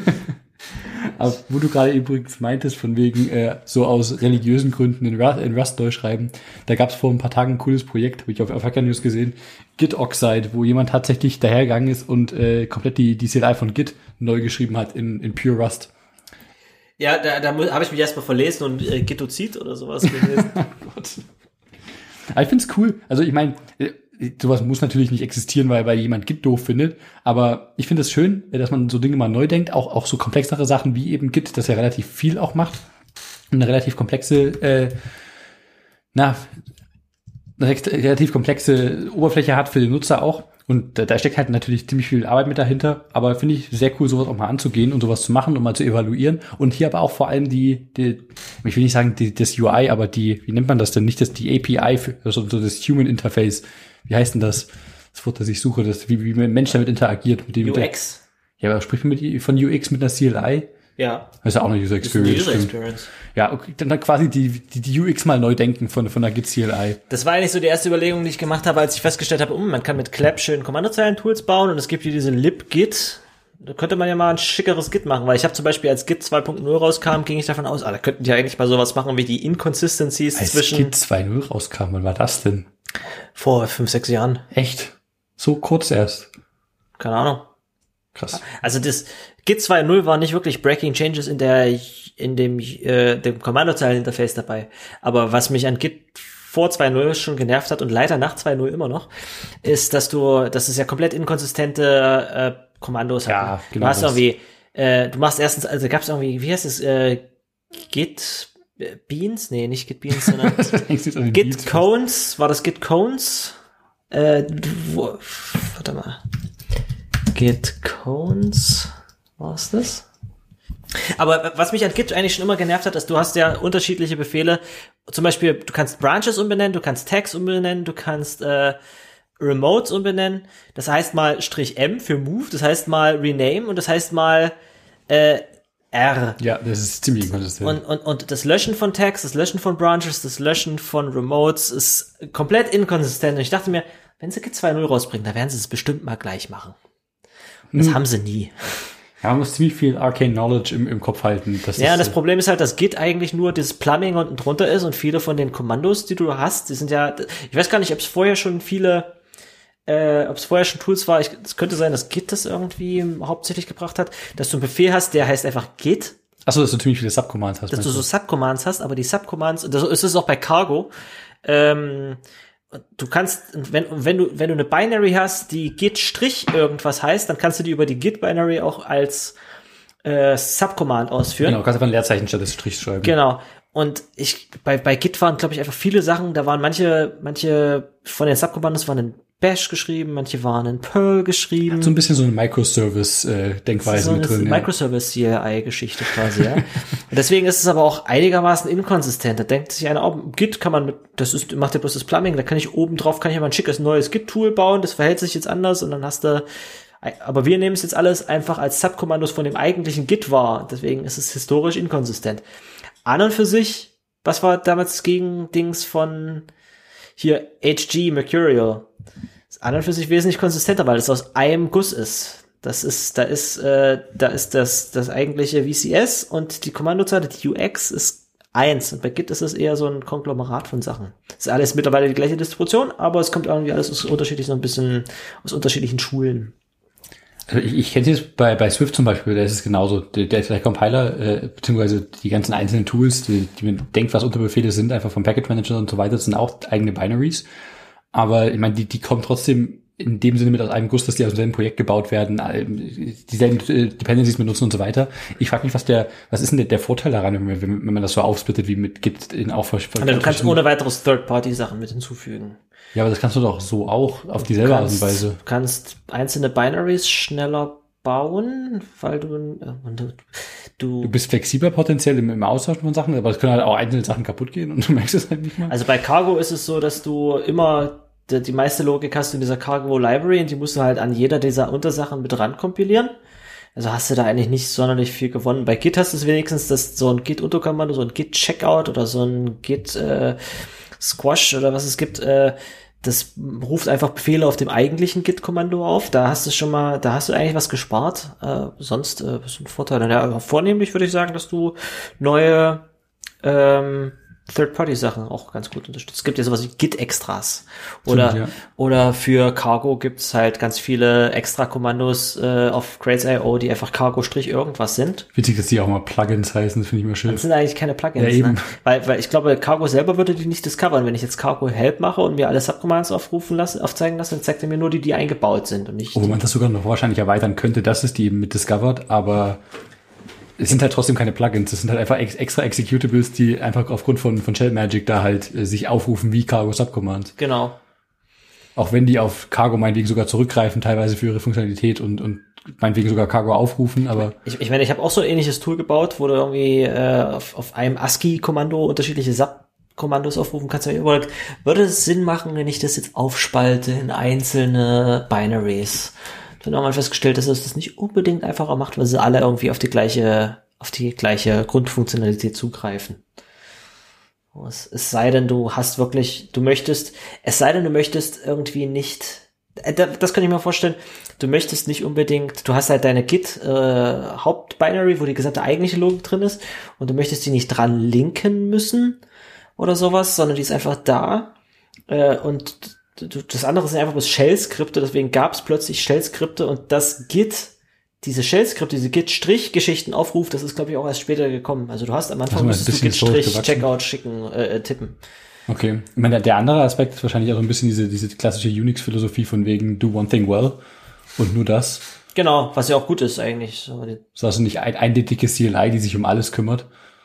Aber wo du gerade übrigens meintest, von wegen äh, so aus religiösen Gründen in Rust, in Rust durchschreiben, da gab es vor ein paar Tagen ein cooles Projekt, habe ich auf Hacker News gesehen, Git Oxide, wo jemand tatsächlich dahergegangen ist und äh, komplett die, die C L I von Git neu geschrieben hat in, in Pure Rust. Ja, da, da habe ich mich erstmal verlesen und äh, Gitozid oder sowas gelesen. Oh Gott. Aber ich find's cool. Also ich meine, sowas muss natürlich nicht existieren, weil, weil jemand Git doof findet. Aber ich finde es schön, dass man so Dinge mal neu denkt. Auch, auch so komplexere Sachen wie eben Git, das ja relativ viel auch macht. Und eine relativ komplexe, äh, na, eine relativ komplexe Oberfläche hat für den Nutzer auch. Und da, da steckt halt natürlich ziemlich viel Arbeit mit dahinter. Aber finde ich sehr cool, sowas auch mal anzugehen und sowas zu machen und mal zu evaluieren. Und hier aber auch vor allem die, die ich will nicht sagen die, das U I, aber die, wie nennt man das denn? Nicht das, die A P I, für, also so das Human Interface. Wie heißt denn das? Das Wort, das ich suche, das, wie, wie ein Mensch damit interagiert. Mit dem, U X. Mit der, ja, aber spricht man mit, von U X mit einer C L I? Ja. Das ist ja auch eine User Experience. User Experience. Ja, okay, dann quasi die, die, die U X mal neu denken von, von der Git C L I. Das war eigentlich so die erste Überlegung, die ich gemacht habe, als ich festgestellt habe, um, man kann mit Clap schön Kommandozeilen-Tools bauen und es gibt hier diese libgit. Da könnte man ja mal ein schickeres Git machen, weil ich habe zum Beispiel, als Git zwei Punkt null rauskam, ging ich davon aus, ah, da könnten die eigentlich mal sowas machen wie die Inconsistencies als zwischen... Als Git zwei Punkt null rauskam, wann war das denn? Vor fünf, sechs Jahren. Echt? So kurz erst? Keine Ahnung. Krass. Also das Git zwei Punkt null war nicht wirklich Breaking Changes in der in dem äh, dem Kommandozeilen-Interface dabei. Aber was mich an Git vor zwei Punkt null schon genervt hat und leider nach zwei Punkt null immer noch, ist, dass du, dass es ja komplett inkonsistente äh, Kommandos hat. Ja, genau. Du hast irgendwie, äh, du machst erstens, also gab es irgendwie, wie heißt es, äh, Git Beans? Nee, nicht Git Beans, sondern Git Cones. War das Git Cones? Äh, wo, warte mal. Git Cones, was das? Aber was mich an Git eigentlich schon immer genervt hat, ist, du hast ja unterschiedliche Befehle. Zum Beispiel, du kannst Branches umbenennen, du kannst Tags umbenennen, du kannst äh, Remotes umbenennen. Das heißt mal Strich M für Move, das heißt mal Rename und das heißt mal äh, R. Ja, das ist ziemlich inkonsistent. Und, und, und das Löschen von Tags, das Löschen von Branches, das Löschen von Remotes ist komplett inkonsistent. Und ich dachte mir, wenn sie Git zwei Punkt null rausbringen, dann werden sie es bestimmt mal gleich machen. Und das hm. haben sie nie. Ja, man muss ziemlich viel Arcane Knowledge im, im Kopf halten. Das ja, und das Problem ist halt, dass Git eigentlich nur dieses Plumbing unten drunter ist und viele von den Kommandos, die du hast, die sind ja, ich weiß gar nicht, ob es vorher schon viele, äh, ob es vorher schon Tools war. Es könnte sein, dass Git das irgendwie hauptsächlich gebracht hat, dass du einen Befehl hast, der heißt einfach Git. Achso, dass du ziemlich viele Subcommands hast. Dass du so Subcommands hast, aber die Subcommands, und das ist es auch bei Cargo, ähm, du kannst, wenn, wenn du, wenn du eine Binary hast, die Git Strich irgendwas heißt, dann kannst du die über die Git Binary auch als äh, Subcommand ausführen. Genau, du kannst einfach ein Leerzeichen statt des Strichs schreiben. Genau. Und ich, bei, bei Git waren, glaube ich, einfach viele Sachen, da waren manche, manche von den Subcommands waren in Bash geschrieben, manche waren in Perl geschrieben. So ein bisschen so eine Microservice-Denkweise so mit drin. Eine ja. Microservice-C L I-Geschichte quasi, ja. Und deswegen ist es aber auch einigermaßen inkonsistent. Da denkt sich einer, oh, Git kann man mit, das ist, macht ja bloß das Plumbing, da kann ich oben drauf, kann ich mal ein schickes neues Git-Tool bauen, das verhält sich jetzt anders und dann hast du, aber wir nehmen es jetzt alles einfach als Subkommandos von dem eigentlichen Git wahr. Deswegen ist es historisch inkonsistent. An und für sich, was war damals das Gegendings von hier H G Mercurial? Ist an und für sich wesentlich konsistenter, weil es aus einem Guss ist. Das ist, da ist, äh, da ist das, das eigentliche V C S und die Kommandozeile, die U X ist eins. Und bei Git ist es eher so ein Konglomerat von Sachen. Es ist alles mittlerweile die gleiche Distribution, aber es kommt irgendwie alles aus unterschiedlichen, so ein bisschen, aus unterschiedlichen Schulen. Also ich, ich kenne es bei, bei Swift zum Beispiel, da ist es genauso. Der, der, der Compiler, äh, beziehungsweise die ganzen einzelnen Tools, die, die man denkt, was Unterbefehle sind, einfach vom Package Manager und so weiter, das sind auch eigene Binaries. Aber ich meine, die, die kommen trotzdem in dem Sinne mit aus einem Guss, dass die aus demselben Projekt gebaut werden, dieselben Dependencies benutzen und so weiter. Ich frage mich, was der, was ist denn der, der Vorteil daran, wenn man, wenn man das so aufsplittet wie mit Git in auch verschiedenen. Also du kannst ohne weiteres Third-Party-Sachen mit hinzufügen. Ja, aber das kannst du doch so auch auf dieselbe Art und Weise. Du kannst einzelne Binaries schneller bauen, weil du, du, du, du bist flexibler potenziell im, im Austausch von Sachen, aber es können halt auch einzelne Sachen kaputt gehen und du merkst es halt nicht mal. Also bei Cargo ist es so, dass du immer die, die meiste Logik hast du in dieser Cargo Library und die musst du halt an jeder dieser Untersachen mit ran kompilieren. Also hast du da eigentlich nicht sonderlich viel gewonnen. Bei Git hast du es wenigstens, dass so ein Git-Unterkommando, so ein Git-Checkout oder so ein Git äh, Squash oder was es gibt, äh, das ruft einfach Befehle auf dem eigentlichen Git-Kommando auf. Da hast du schon mal, da hast du eigentlich was gespart. Äh, sonst äh, was ist ein Vorteil. Ja, vornehmlich würde ich sagen, dass du neue ähm, Third-Party-Sachen auch ganz gut unterstützt. Es gibt ja sowas wie Git-Extras. Oder, Stimmt, ja. oder für Cargo gibt's halt ganz viele Extra-Kommandos äh, auf Crates Punkt i o, die einfach Cargo-Strich irgendwas sind. Witzig, dass die auch mal Plugins heißen, das finde ich immer schön. Das sind eigentlich keine Plugins, ja, ne? Weil, weil ich glaube, Cargo selber würde die nicht discovern. Wenn ich jetzt Cargo Help mache und mir alle Subcommands aufrufen lasse, aufzeigen lasse, dann zeigt er mir nur die, die eingebaut sind und nicht. Wo man das sogar noch wahrscheinlich erweitern könnte, dass es die eben mit discovered, aber es sind halt trotzdem keine Plugins, es sind halt einfach ex- extra Executables, die einfach aufgrund von, von Shell Magic da halt äh, sich aufrufen wie Cargo Subcommands. Genau. Auch wenn die auf Cargo meinetwegen sogar zurückgreifen, teilweise für ihre Funktionalität und, und meinetwegen sogar Cargo aufrufen, aber. Ich, ich meine, ich habe auch so ein ähnliches Tool gebaut, wo du irgendwie äh, auf, auf einem ASCII-Kommando unterschiedliche Subkommandos aufrufen kannst. Würde es Sinn machen, wenn ich das jetzt aufspalte in einzelne Binaries? Dann haben wir festgestellt, dass es das nicht unbedingt einfacher macht, weil sie alle irgendwie auf die gleiche, auf die gleiche Grundfunktionalität zugreifen. Es, es sei denn, du hast wirklich, du möchtest, es sei denn, du möchtest irgendwie nicht, das kann ich mir vorstellen, du möchtest nicht unbedingt, du hast halt deine Git äh, Hauptbinary, wo die gesamte eigentliche Logik drin ist und du möchtest die nicht dran linken müssen oder sowas, sondern die ist einfach da äh, und das andere sind einfach bloß Shell-Skripte, deswegen gab es plötzlich Shell-Skripte und das Git, diese Shell-Skripte, diese Git-Strich-Geschichten aufruft, das ist, glaube ich, auch erst später gekommen. Also du hast am Anfang musstest du Git-Strich-Checkout schicken, äh, tippen. Okay. Ich meine, der andere Aspekt ist wahrscheinlich auch so ein bisschen diese, diese klassische Unix-Philosophie von wegen do one thing well und nur das. Genau, was ja auch gut ist eigentlich. So, so hast du nicht ein, ein dicke C L I, die sich um alles kümmert.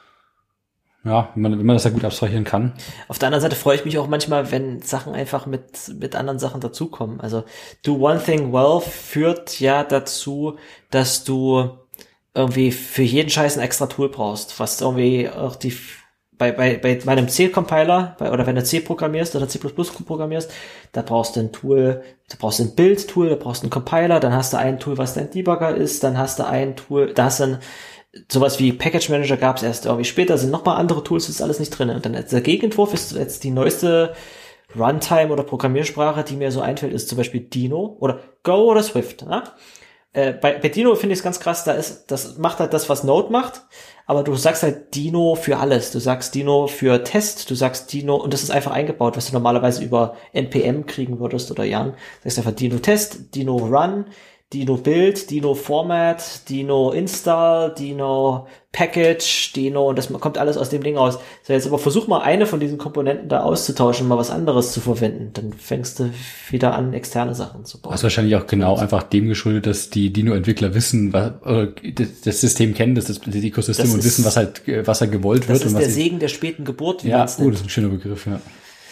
Ja, wenn man, wenn man das ja gut abstrahieren kann. Auf der anderen Seite freue ich mich auch manchmal, wenn Sachen einfach mit mit anderen Sachen dazukommen. Also do one thing well führt ja dazu, dass du irgendwie für jeden Scheiß ein extra Tool brauchst, was irgendwie auch die bei bei bei meinem C-Compiler bei, oder wenn du C programmierst oder C plus plus programmierst, da brauchst du ein Tool, da brauchst du ein Build-Tool, da brauchst du einen Compiler, dann hast du ein Tool, was dein Debugger ist, dann hast du ein Tool, da hast du ein sowas wie Package Manager gab es erst irgendwie später, sind nochmal andere Tools, ist alles nicht drin. Und dann der Gegenentwurf ist jetzt die neueste Runtime oder Programmiersprache, die mir so einfällt, ist zum Beispiel Dino oder Go oder Swift. Ne? Äh, bei, bei Dino finde ich es ganz krass, da ist, das macht halt das, was Node macht, aber du sagst halt Dino für alles. Du sagst Dino für Test, du sagst Dino, und das ist einfach eingebaut, was du normalerweise über N P M kriegen würdest oder Jan. Du sagst einfach Dino Test, Dino Run, Dino Build, Dino Format, Dino Install, Dino Package, Dino, und das kommt alles aus dem Ding raus. So, jetzt aber versuch mal eine von diesen Komponenten da auszutauschen, mal was anderes zu verwenden. Dann fängst du wieder an, externe Sachen zu bauen. Das ist wahrscheinlich auch genau einfach dem geschuldet, dass die Dino-Entwickler wissen, was, oder das System kennen, das, das Ökosystem das und ist, wissen, was halt, was halt gewollt wird. Das ist und was der Segen der späten Geburt, wie ja, man es nennt. Oh, das ist ein schöner Begriff, ja.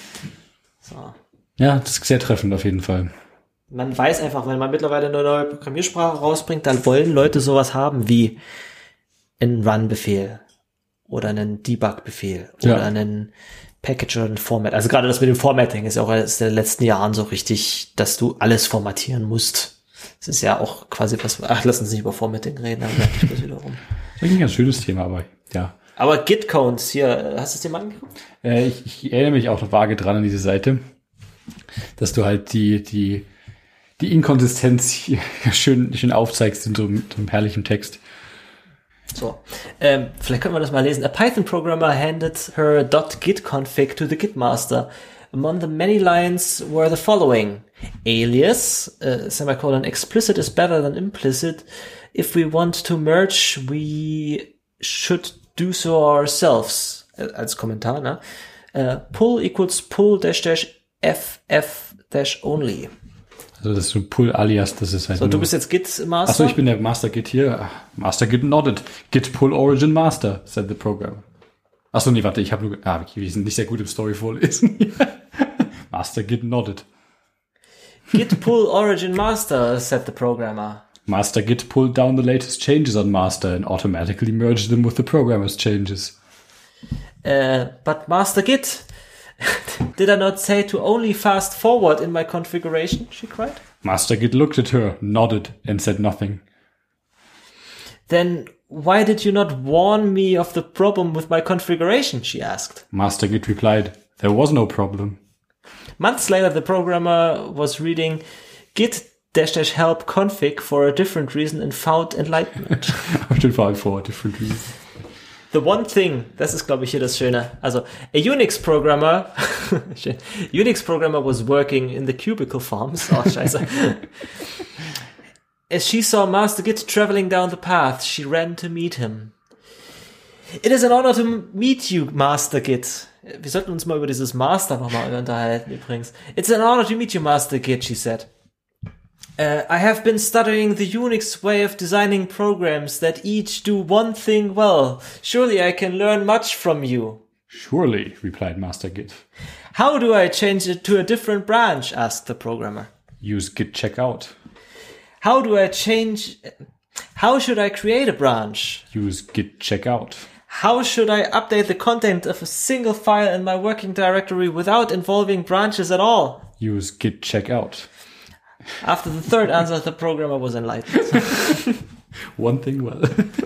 So. Ja, das ist sehr treffend auf jeden Fall. Man weiß einfach, wenn man mittlerweile eine neue Programmiersprache rausbringt, dann wollen Leute sowas haben wie einen Run-Befehl oder einen Debug-Befehl oder ja. einen Package oder ein Format. Also gerade das mit dem Formatting ist ja auch in den letzten Jahren so richtig, dass du alles formatieren musst. Das ist ja auch quasi was, ach, lass uns nicht über Formatting reden, dann merke ich das wiederum. Das ist ein ganz schönes Thema, aber ja. Aber Git-Counts hier, hast du es dir mal angeguckt? Äh, ich, ich erinnere mich auch noch vage dran an diese Seite, dass du halt die, die, die Inkonsistenz hier schön, schön aufzeigst in so, so einem herrlichen Text. So, ähm, vielleicht können wir das mal lesen. A Python programmer handed her .git config to the Git master. Among the many lines were the following. Alias, uh, semicolon, explicit is better than implicit. If we want to merge, we should do so ourselves. Als Kommentar, ne? Uh, pull equals pull dash dash ff dash only. Also das ist so Pull alias, das ist halt. So, du bist jetzt Git Master? Achso, ich bin der Master Git hier. Master Git nodded. Git pull origin master, said the programmer. Achso, nee, warte, ich habe nur, ah, okay, wir sind nicht sehr gut im Story vorlesen. Master Git nodded. Git pull origin master, said the programmer. Master Git pulled down the latest changes on master and automatically merged them with the programmer's changes. Uh, but Master Git, did I not say to only fast forward in my configuration? She cried. Master Git looked at her, nodded, and said nothing. Then why did you not warn me of the problem with my configuration? She asked. Master Git replied, there was no problem. Months later, the programmer was reading git dash dash help config for a different reason and found enlightenment. Auf jeden Fall for a different reason. The one thing, das ist, glaube ich, hier das Schöne. Also, a Unix programmer, Unix programmer was working in the cubicle farms. Oh, scheiße. As she saw Master Git traveling down the path, she ran to meet him. It is an honor to meet you, Master Git. Wir sollten uns mal über dieses Master nochmal unterhalten, übrigens. It's an honor to meet you, Master Git, she said. Uh, I have been studying the Unix way of designing programs that each do one thing well. Surely I can learn much from you. Surely, replied Master Git. How do I change it to a different branch? Asked the programmer. Use git checkout. How do I change... How should I create a branch? Use git checkout. How should I update the content of a single file in my working directory without involving branches at all? Use git checkout. After the third answer, the programmer was enlightened. One thing well.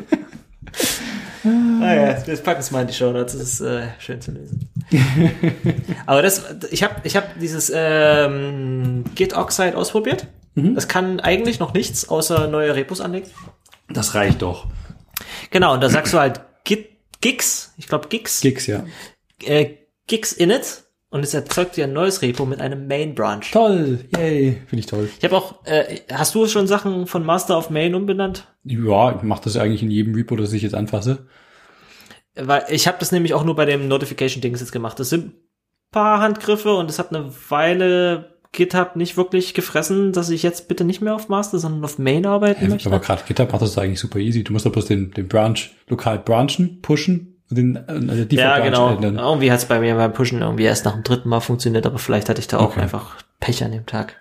Ah ja, wir packen es mal in die Shownotes, das ist äh, schön zu lesen. Aber das, ich habe ich hab dieses ähm, Git Oxide ausprobiert. Mhm. Das kann eigentlich noch nichts, außer neue Repos anlegen. Das reicht doch. Genau, und da sagst du halt Git, Gigs, ich glaube Gigs. Gigs, ja. Äh, Gigs init. Und es erzeugt dir ein neues Repo mit einem Main-Branch. Toll, yay, finde ich toll. Ich habe auch, äh, hast du schon Sachen von Master auf Main umbenannt? Ja, ich mache das eigentlich in jedem Repo, das ich jetzt anfasse. Weil ich habe das nämlich auch nur bei dem Notification-Dings jetzt gemacht. Das sind ein paar Handgriffe und es hat eine Weile GitHub nicht wirklich gefressen, dass ich jetzt bitte nicht mehr auf Master, sondern auf Main arbeiten ja, möchte. Aber gerade GitHub macht das eigentlich super easy. Du musst doch bloß den, den Branch lokal branchen, pushen. Den, also die ja, genau. Ändern. Irgendwie hat es bei mir beim Pushen irgendwie erst nach dem dritten Mal funktioniert, aber vielleicht hatte ich da auch okay. einfach Pech an dem Tag.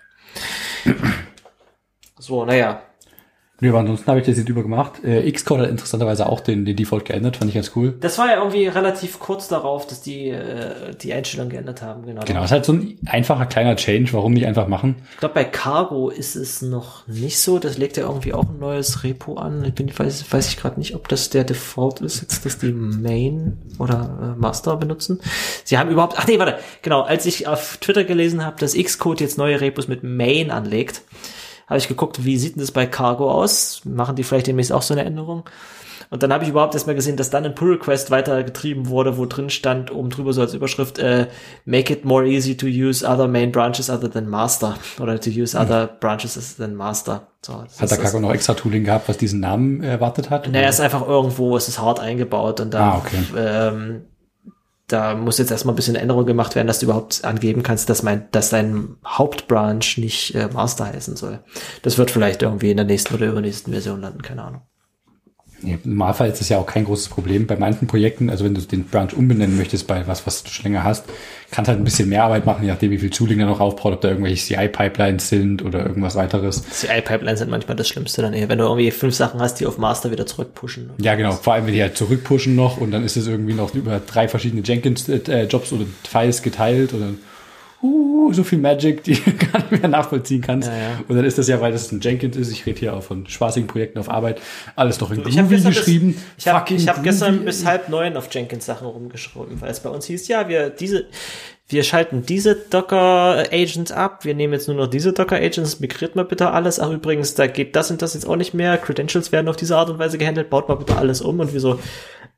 So, naja. Nee, aber ansonsten habe ich das jetzt übergemacht. Äh, Xcode hat interessanterweise auch den, den Default geändert, fand ich ganz cool. Das war ja irgendwie relativ kurz darauf, dass die äh, die Einstellung geändert haben. Genau, genau, das ist halt so ein einfacher kleiner Change, warum nicht einfach machen? Ich glaube, bei Cargo ist es noch nicht so. Das legt ja irgendwie auch ein neues Repo an. Ich bin, weiß, weiß ich gerade nicht, ob das der Default ist, jetzt, dass die Main oder äh, Master benutzen. Sie haben überhaupt, ach nee, warte, genau, als ich auf Twitter gelesen habe, dass Xcode jetzt neue Repos mit Main anlegt, habe ich geguckt, wie sieht denn das bei Cargo aus? Machen die vielleicht demnächst auch so eine Änderung? Und dann habe ich überhaupt erstmal gesehen, dass dann ein Pull-Request weitergetrieben wurde, wo drin stand, oben drüber so als Überschrift, äh, make it more easy to use other main branches other than master. Oder to use hm. other branches other than master. So, hat der Cargo noch extra Tooling gehabt, was diesen Namen erwartet hat? Naja, es ist einfach irgendwo, es ist hart eingebaut und da, ah, okay. ähm, da muss jetzt erstmal ein bisschen Änderung gemacht werden, dass du überhaupt angeben kannst, dass mein, dass dein Hauptbranch nicht äh, Master heißen soll. Das wird vielleicht irgendwie in der nächsten oder übernächsten Version landen, keine Ahnung. Nee, im Normalfall ist das ja auch kein großes Problem. Bei manchen Projekten, also wenn du den Branch umbenennen möchtest bei was, was du schon länger hast, kannst halt ein bisschen mehr Arbeit machen, je nachdem, wie viel Tooling da noch aufbaut, ob da irgendwelche C I-Pipelines sind oder irgendwas weiteres. C I-Pipelines sind manchmal das Schlimmste dann eher, wenn du irgendwie fünf Sachen hast, die auf Master wieder zurückpushen. Ja, genau. Vor allem, wenn die halt zurückpushen noch und dann ist es irgendwie noch über drei verschiedene Jenkins-Jobs oder Files geteilt oder Uh, so viel Magic, die du gar nicht mehr nachvollziehen kannst. Ja, ja. Und dann ist das ja, weil das ein Jenkins ist, ich rede hier auch von spaßigen Projekten auf Arbeit, alles doch in Groovy geschrieben. Bis, ich habe hab gestern bis halb neun auf Jenkins Sachen rumgeschrieben, weil es bei uns hieß, ja, wir diese, wir schalten diese Docker Agents ab, wir nehmen jetzt nur noch diese Docker Agents, migriert mal bitte alles. Ach übrigens, da geht das und das jetzt auch nicht mehr, Credentials werden auf diese Art und Weise gehandelt, baut mal bitte alles um und wir so,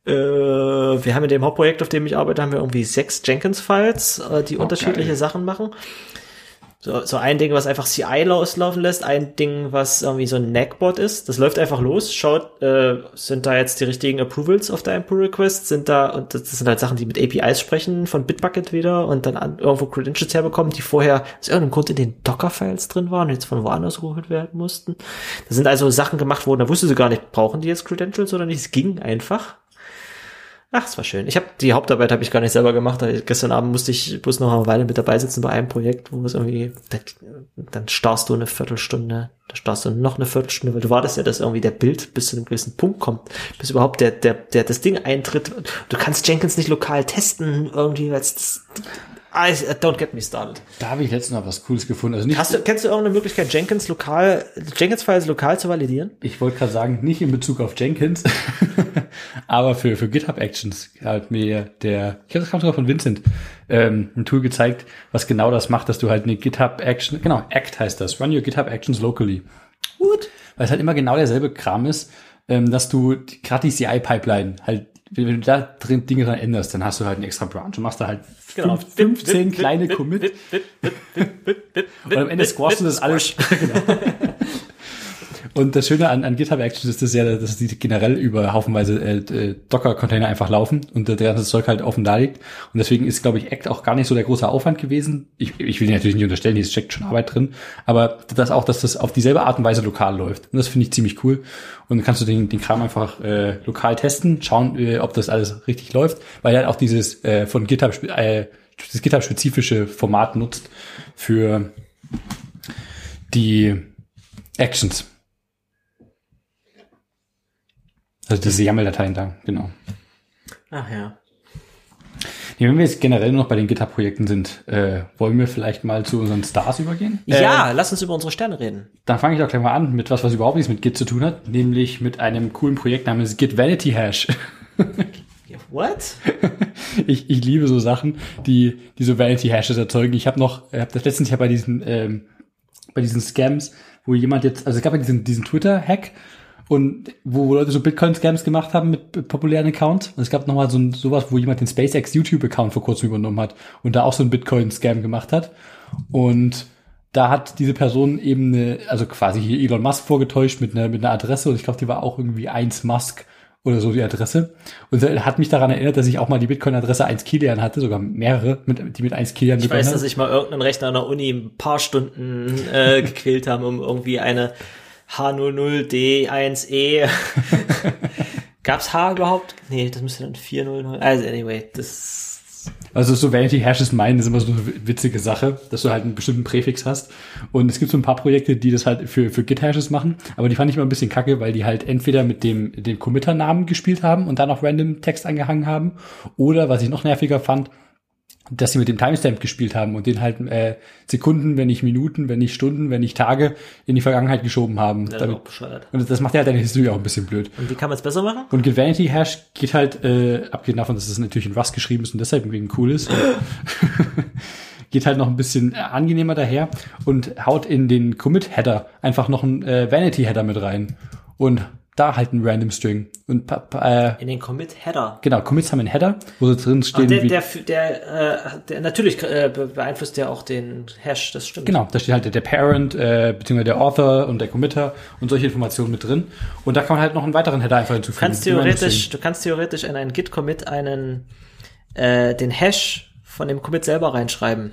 Äh, wir haben in dem Hauptprojekt, auf dem ich arbeite, haben wir irgendwie sechs Jenkins-Files, äh, die oh, unterschiedliche geil. Sachen machen. So, so ein Ding, was einfach C I loslaufen lässt, ein Ding, was irgendwie so ein Nagbot ist. Das läuft einfach los, schaut, äh, sind da jetzt die richtigen Approvals auf deinem Pull-Request, sind da, und das sind halt Sachen, die mit A P Is sprechen, von Bitbucket wieder und dann an, irgendwo Credentials herbekommen, die vorher aus irgendeinem Grund in den Docker-Files drin waren und jetzt von woanders geholt werden mussten. Da sind also Sachen gemacht worden, da wusste sie gar nicht, brauchen die jetzt Credentials oder nicht, es ging einfach. Ach, es war schön. Ich habe die Hauptarbeit habe ich gar nicht selber gemacht. Gestern Abend musste ich bloß noch eine Weile mit dabei sitzen bei einem Projekt, wo es irgendwie, dann starrst du eine Viertelstunde, da starrst du noch eine Viertelstunde, weil du wartest ja, dass irgendwie der Bild bis zu einem gewissen Punkt kommt, bis überhaupt der, der, der das Ding eintritt. Du kannst Jenkins nicht lokal testen irgendwie, weil es I, don't get me started. Da habe ich letztens noch was Cooles gefunden. Also nicht Hast du, kennst du irgendeine Möglichkeit, Jenkins lokal, Jenkins-Files lokal zu validieren? Ich wollte gerade sagen, nicht in Bezug auf Jenkins, aber für, für GitHub Actions hat mir der, ich glaube, das kam sogar von Vincent, ähm, ein Tool gezeigt, was genau das macht, dass du halt eine GitHub Action, genau, Act heißt das, Run Your GitHub Actions Locally. Gut. Weil es halt immer genau derselbe Kram ist, ähm, dass du gerade die C I-Pipeline halt, wenn du da drin Dinge dran änderst, dann hast du halt einen extra Branch und machst da halt genau. fünfzehn wip, kleine wip, Commit. Wip, wip, wip, wip, wip, wip, und am Ende squashst du das alles. Genau. Und das Schöne an, an GitHub Actions ist das ja, dass die generell über haufenweise äh, Docker-Container einfach laufen und der ganze Zeug halt offen da liegt. Und deswegen ist, glaube ich, Act auch gar nicht so der große Aufwand gewesen. Ich, ich will natürlich nicht unterstellen, hier steckt schon Arbeit drin. Aber das auch, dass das auf dieselbe Art und Weise lokal läuft. Und das finde ich ziemlich cool. Und dann kannst du den, den Kram einfach äh, lokal testen, schauen, äh, ob das alles richtig läuft. Weil er halt auch dieses äh, von GitHub, äh, das GitHub-spezifische Format nutzt für die Actions. Also diese YAML-Dateien da, genau. Ach ja. Ja, wenn wir jetzt generell nur noch bei den GitHub-Projekten sind, äh, wollen wir vielleicht mal zu unseren Stars übergehen? Ja, äh, lass uns über unsere Sterne reden. Dann fange ich doch gleich mal an mit was, was überhaupt nichts mit Git zu tun hat, nämlich mit einem coolen Projekt namens Git Vanity Hash. What? ich, ich liebe so Sachen, die, die so Vanity Hashes erzeugen. Ich habe noch, ich habe das letztens ja bei diesen, ähm, bei diesen Scams, wo jemand jetzt, also es gab ja diesen, diesen Twitter-Hack, und wo Leute so Bitcoin-Scams gemacht haben mit populären Accounts. Und es gab nochmal so ein, sowas, wo jemand den SpaceX YouTube-Account vor kurzem übernommen hat und da auch so einen Bitcoin-Scam gemacht hat. Und da hat diese Person eben eine, also quasi hier Elon Musk vorgetäuscht mit einer, mit einer Adresse. Und ich glaube, die war auch irgendwie eins Musk oder so die Adresse. Und er hat mich daran erinnert, dass ich auch mal die Bitcoin-Adresse eins Kilian hatte, sogar mehrere, mit, die mit eins Kilian Ich weiß, dass ich mal irgendeinen Rechner an der Uni ein paar Stunden äh, gequält haben, um irgendwie eine H null null D eins E. Gab's H überhaupt? Nee, das müsste dann vier null null. Also anyway, das... Also so Vanity Hashes meinen, ist immer so eine witzige Sache, dass du halt einen bestimmten Präfix hast. Und es gibt so ein paar Projekte, die das halt für für Git Hashes machen, aber die fand ich immer ein bisschen kacke, weil die halt entweder mit dem dem Committer-Namen gespielt haben und dann noch random Text angehangen haben, oder was ich noch nerviger fand, dass sie mit dem Timestamp gespielt haben und den halt äh, Sekunden, wenn nicht Minuten, wenn nicht Stunden, wenn nicht Tage in die Vergangenheit geschoben haben. Das damit, ist auch bescheuert. Und das macht ja halt deine Historie auch ein bisschen blöd. Und wie kann man es besser machen? Und Git Vanity Hash geht halt, äh, abgesehen davon, dass es natürlich in Rust geschrieben ist und deshalb wegen cool ist, geht halt noch ein bisschen angenehmer daher und haut in den Commit-Header einfach noch einen äh, Vanity-Header mit rein. Und da halt ein Random String. Und äh, in den Commit-Header. Genau, Commits haben einen Header, wo so drin stehen. Ach, der, wie der, der, äh, der, natürlich äh, beeinflusst der auch den Hash, das stimmt. Genau, da steht halt der, der Parent, äh, beziehungsweise der Author und der Committer und solche Informationen mit drin. Und da kann man halt noch einen weiteren Header einfach hinzufügen. Du kannst theoretisch, du kannst theoretisch in einen Git-Commit einen, äh, den Hash von dem Commit selber reinschreiben.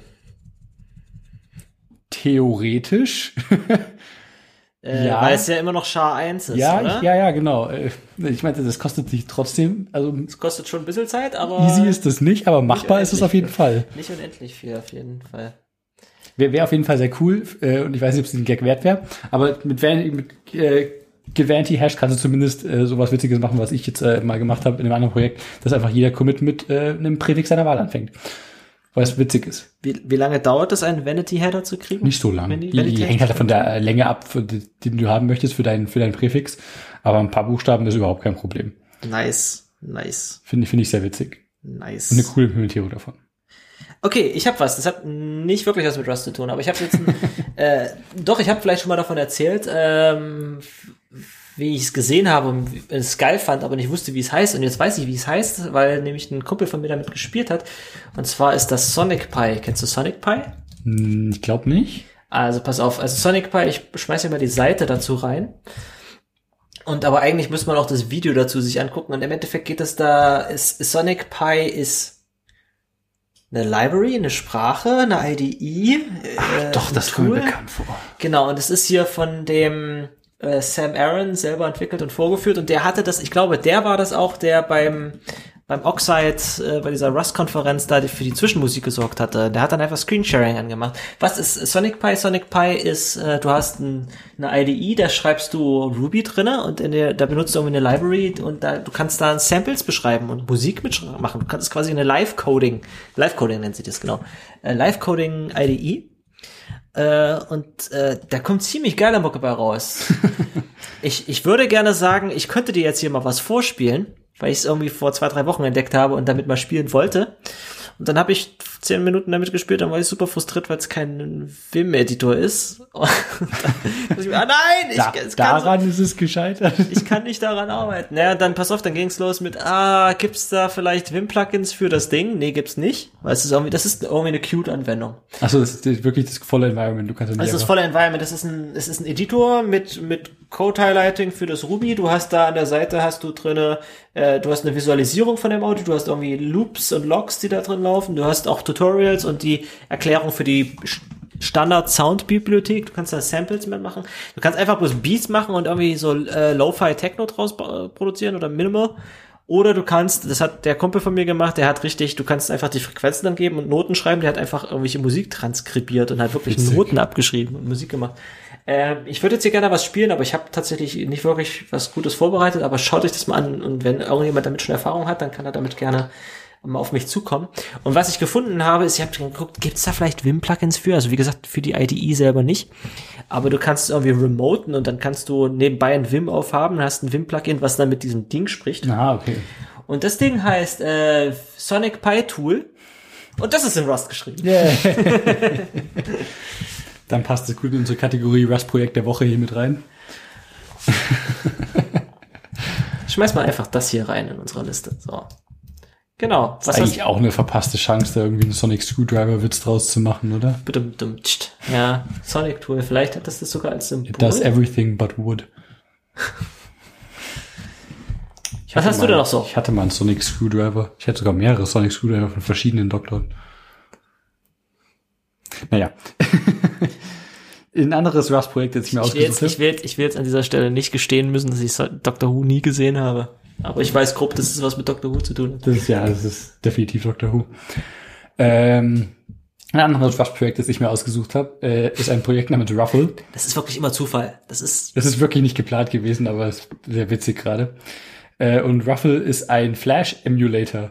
Theoretisch? Äh, ja. Weil es ja immer noch S H A eins ist, ja, oder? Ich, ja, ja, genau. Ich meinte, das kostet sich trotzdem, also. Es kostet schon ein bisschen Zeit, aber. Easy ist es nicht, aber machbar ist es auf jeden Fall. Nicht unendlich viel, auf jeden Fall. Wäre wär auf jeden Fall sehr cool, äh, und ich weiß nicht, ob es den Gag wert wäre, aber mit, mit äh, Vanity Hash kannst du zumindest äh, sowas Witziges machen, was ich jetzt äh, mal gemacht habe in einem anderen Projekt, dass einfach jeder Commit mit äh, einem Präfix seiner Wahl anfängt. Weil es witzig ist. Wie, wie lange dauert es, einen Vanity-Header zu kriegen? Nicht so lange. Die, die, die hängt halt von der Länge ab, die, die du haben möchtest für deinen für deinen Präfix. Aber ein paar Buchstaben ist überhaupt kein Problem. Nice, nice. Finde finde ich sehr witzig. Nice. Und eine coole Implementierung davon. Okay, ich habe was. Das hat nicht wirklich was mit Rust zu tun, aber ich habe jetzt ein, äh, doch, ich habe vielleicht schon mal davon erzählt. Ähm, wie ich es gesehen habe und es geil fand, aber nicht wusste, wie es heißt. Und jetzt weiß ich, wie es heißt, weil nämlich ein Kumpel von mir damit gespielt hat. Und zwar ist das Sonic Pi. Kennst du Sonic Pi? Hm, ich glaube nicht. Also pass auf, also Sonic Pi, ich schmeiß dir mal die Seite dazu rein. Und aber eigentlich muss man auch das Video dazu sich angucken. Und im Endeffekt geht es da, ist, Sonic Pi ist eine Library, eine Sprache, eine I D E. Ach, äh, doch, das kommt mir bekannt vor. Genau, und es ist hier von dem äh, Sam Aaron selber entwickelt und vorgeführt. Und der hatte das, ich glaube, der war das auch, der beim beim Oxide, äh, bei dieser Rust-Konferenz da für die Zwischenmusik gesorgt hatte. Der hat dann einfach Screensharing angemacht. Was ist Sonic Pi? Sonic Pi ist, äh, du hast ein, eine I D E, da schreibst du Ruby drinne und in der, da benutzt du irgendwie eine Library und da, du kannst da Samples beschreiben und Musik mitmachen. Du kannst quasi eine Live-Coding, Live-Coding nennt sich das genau, äh, Live-Coding I D E. Äh, und äh, da kommt ziemlich geiler Mucke bei raus. ich, ich würde gerne sagen, ich könnte dir jetzt hier mal was vorspielen, weil ich es irgendwie vor zwei, drei Wochen entdeckt habe und damit mal spielen wollte. Und dann habe ich zehn Minuten damit gespielt, dann war ich super frustriert, weil es kein Vim-Editor ist. Und dann ich mir, ah nein, ich, da, es daran kann so, ist es gescheitert. Ich kann nicht daran arbeiten. Naja, dann pass auf, dann ging's los mit, ah, gibt's da vielleicht Vim-Plugins für das Ding? Nee, gibt's nicht. Weil es ist irgendwie, das ist irgendwie eine Qt-Anwendung. Achso, das ist wirklich das volle Environment. Du kannst ja nicht. Das ist das volle Environment. Das ist ein, es ist ein Editor mit, mit Code-Highlighting für das Ruby. Du hast da an der Seite hast du drinne, äh, du hast eine Visualisierung von dem Audio, du hast irgendwie Loops und Logs, die da drin laufen. Du hast auch Tutorials und die Erklärung für die Standard-Sound-Bibliothek. Du kannst da Samples mitmachen. Du kannst einfach bloß Beats machen und irgendwie so äh, Lo-Fi-Techno draus äh, produzieren oder Minimal. Oder du kannst, das hat der Kumpel von mir gemacht, der hat richtig, du kannst einfach die Frequenzen dann geben und Noten schreiben, der hat einfach irgendwelche Musik transkribiert und hat wirklich Witzig. Noten abgeschrieben und Musik gemacht. Ähm, ich würde jetzt hier gerne was spielen, aber ich habe tatsächlich nicht wirklich was Gutes vorbereitet, aber schaut euch das mal an und wenn irgendjemand damit schon Erfahrung hat, dann kann er damit gerne mal auf mich zukommen. Und was ich gefunden habe, ist, ich habe geguckt, gibt es da vielleicht Vim-Plugins für? Also wie gesagt, für die I D E selber nicht. Aber du kannst irgendwie remoten und dann kannst du nebenbei ein Vim aufhaben, hast ein Vim-Plugin, was dann mit diesem Ding spricht. Ah, okay. Und das Ding heißt äh, Sonic Pi Tool. Und das ist in Rust geschrieben. Yeah. Dann passt es gut in unsere Kategorie Rust-Projekt der Woche hier mit rein. Schmeiß mal einfach das hier rein in unsere Liste. So. Genau. Was ist eigentlich auch eine verpasste Chance, da irgendwie einen Sonic Screwdriver-Witz draus zu machen, oder? Ja, Sonic Tool. Vielleicht hat das das sogar als Symbol. It does everything but wood. Was hast mal, du denn noch so? Ich hatte mal einen Sonic Screwdriver. Ich hatte sogar mehrere Sonic Screwdriver von verschiedenen Doktoren. Naja. Ein anderes Rust-Projekt, das ich mir ich ausgesucht habe. Ich will, jetzt, ich will jetzt an dieser Stelle nicht gestehen müssen, dass ich Doctor Who nie gesehen habe. Aber ich weiß grob, dass es was mit Doctor Who zu tun hat. Das ist ja, das ist definitiv Doctor Who. Ähm, ein anderes Rust-Projekt, das ich mir ausgesucht habe, äh, ist ein Projekt namens Ruffle. Das ist wirklich immer Zufall. Das ist Das ist wirklich nicht geplant gewesen, aber es ist sehr witzig gerade. Äh, und Ruffle ist ein Flash-Emulator,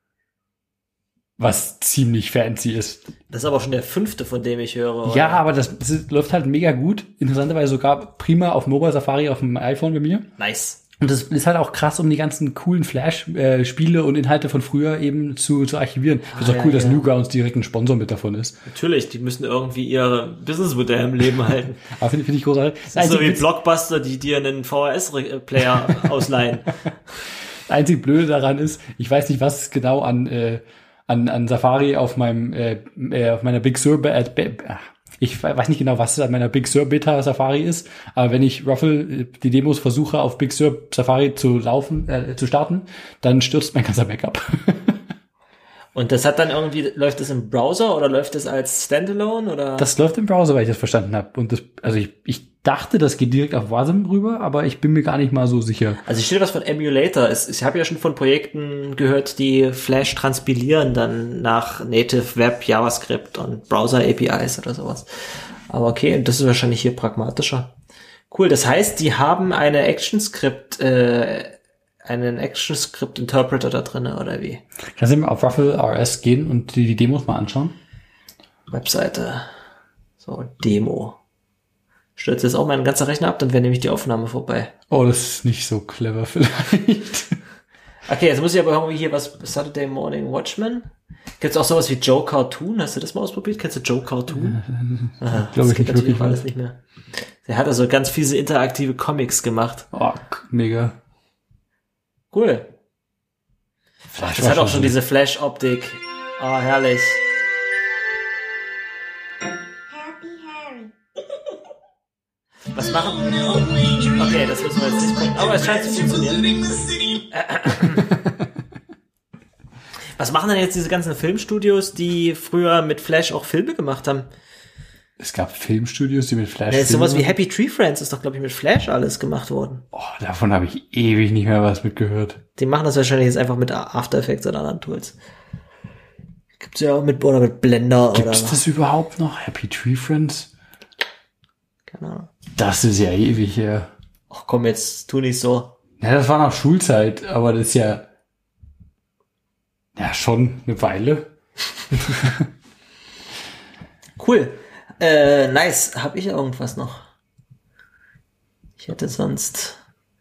was ziemlich fancy ist. Das ist aber schon der fünfte, von dem ich höre. Oder? Ja, aber das, das ist, läuft halt mega gut. Interessanterweise sogar prima auf Mobile Safari auf dem iPhone bei mir. Nice. Und das ist halt auch krass, um die ganzen coolen Flash-Spiele äh, und Inhalte von früher eben zu, zu archivieren. Das ist ah, auch ja, cool, dass ja. Newgrounds direkt ein Sponsor mit davon ist. Natürlich, die müssen irgendwie ihr Businessmodell im Leben halten. Aber finde find ich großartig. Das ist so wie Blockbuster, die dir einen V H S-Player ausleihen. Das einzig Blöde daran ist, ich weiß nicht, was genau an äh, an, an Safari auf meinem äh, äh, auf meiner Big Sur äh, äh, ich weiß nicht genau, was an meiner Big Sur Beta Safari ist, aber wenn ich Ruffle die Demos versuche auf Big Sur Safari zu laufen, äh, zu starten, dann stürzt mein ganzer Backup. Und das hat dann irgendwie, läuft das im Browser oder läuft das als Standalone oder? Das läuft im Browser, weil ich das verstanden habe. Und das, also ich, ich dachte, das geht direkt auf Wasm rüber, aber ich bin mir gar nicht mal so sicher. Also ich stehe was von Emulator. Ich habe ja schon von Projekten gehört, die Flash transpilieren dann nach Native Web, JavaScript und Browser A P Is oder sowas. Aber okay, das ist wahrscheinlich hier pragmatischer. Cool, das heißt, die haben eine ActionScript, äh, einen ActionScript-Interpreter da drin, oder wie? Kannst du mal auf Ruffle R S gehen und die, die Demos mal anschauen? Webseite. So, Demo. Stürzt jetzt auch mein ganzer Rechner ab, dann wäre nämlich die Aufnahme vorbei. Oh, das ist nicht so clever vielleicht. Okay, jetzt muss ich aber irgendwie hier was, Saturday Morning Watchmen. Gibt's auch sowas wie Joe Cartoon? Hast du das mal ausprobiert? Kennst du Joe Cartoon? Aha, Glaube ich nicht wirklich. Alles nicht mehr. Der hat also ganz fiese interaktive Comics gemacht. Oh, mega. Cool. Flash Das hat auch schon diese Flash-Optik. Oh, herrlich. Happy Harry. Was machen? Okay, das müssen wir jetzt nicht gucken. Aber es scheint zu funktionieren. Was machen denn jetzt diese ganzen Filmstudios, die früher mit Flash auch Filme gemacht haben? Es gab Filmstudios, die mit Flash. Ja, ist Filme sowas wie machen. Happy Tree Friends ist doch, glaube ich, mit Flash alles gemacht worden. Oh, davon habe ich ewig nicht mehr was mitgehört. Die machen das wahrscheinlich jetzt einfach mit After Effects oder anderen Tools. Gibt's ja auch mit, oder mit Blender Gibt's oder. das überhaupt noch? Happy Tree Friends? Keine Ahnung. Das ist ja ewig her. Ach komm, jetzt tu nicht so. Ja, das war noch Schulzeit, aber das ist ja, ja, schon eine Weile. Cool. Äh, nice. Hab ich irgendwas noch? Ich hätte sonst,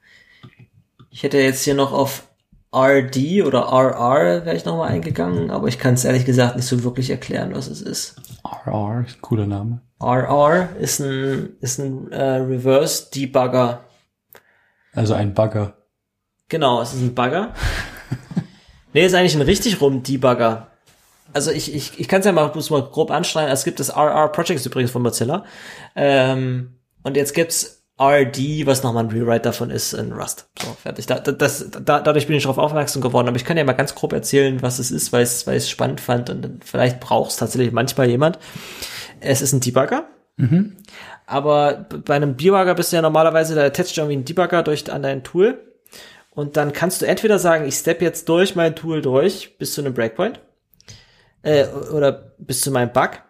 ich hätte jetzt hier noch auf R D oder R R wäre ich noch mal eingegangen, aber ich kann es ehrlich gesagt nicht so wirklich erklären, was es ist. R R ist ein cooler Name. R R ist ein, ist ein äh, Reverse Debugger. Also ein Bagger. Genau, es ist ein Bagger. Nee, ist eigentlich ein richtig rum Debugger. Also ich, ich, ich kann es ja mal, muss mal grob anschneiden. Es gibt das R R Projects übrigens von Mozilla. Ähm, und jetzt gibt's R D, was nochmal ein Rewrite davon ist in Rust. So, fertig. Da, das, da, dadurch bin ich darauf aufmerksam geworden. Aber ich kann ja mal ganz grob erzählen, was es ist, weil ich es spannend fand. Und vielleicht braucht es tatsächlich manchmal jemand. Es ist ein Debugger. Mhm. Aber bei einem Debugger bist du ja normalerweise, da attachst du irgendwie einen Debugger durch an dein Tool. Und dann kannst du entweder sagen, ich step jetzt durch mein Tool durch bis zu einem Breakpoint. Äh, oder bis zu meinem Bug.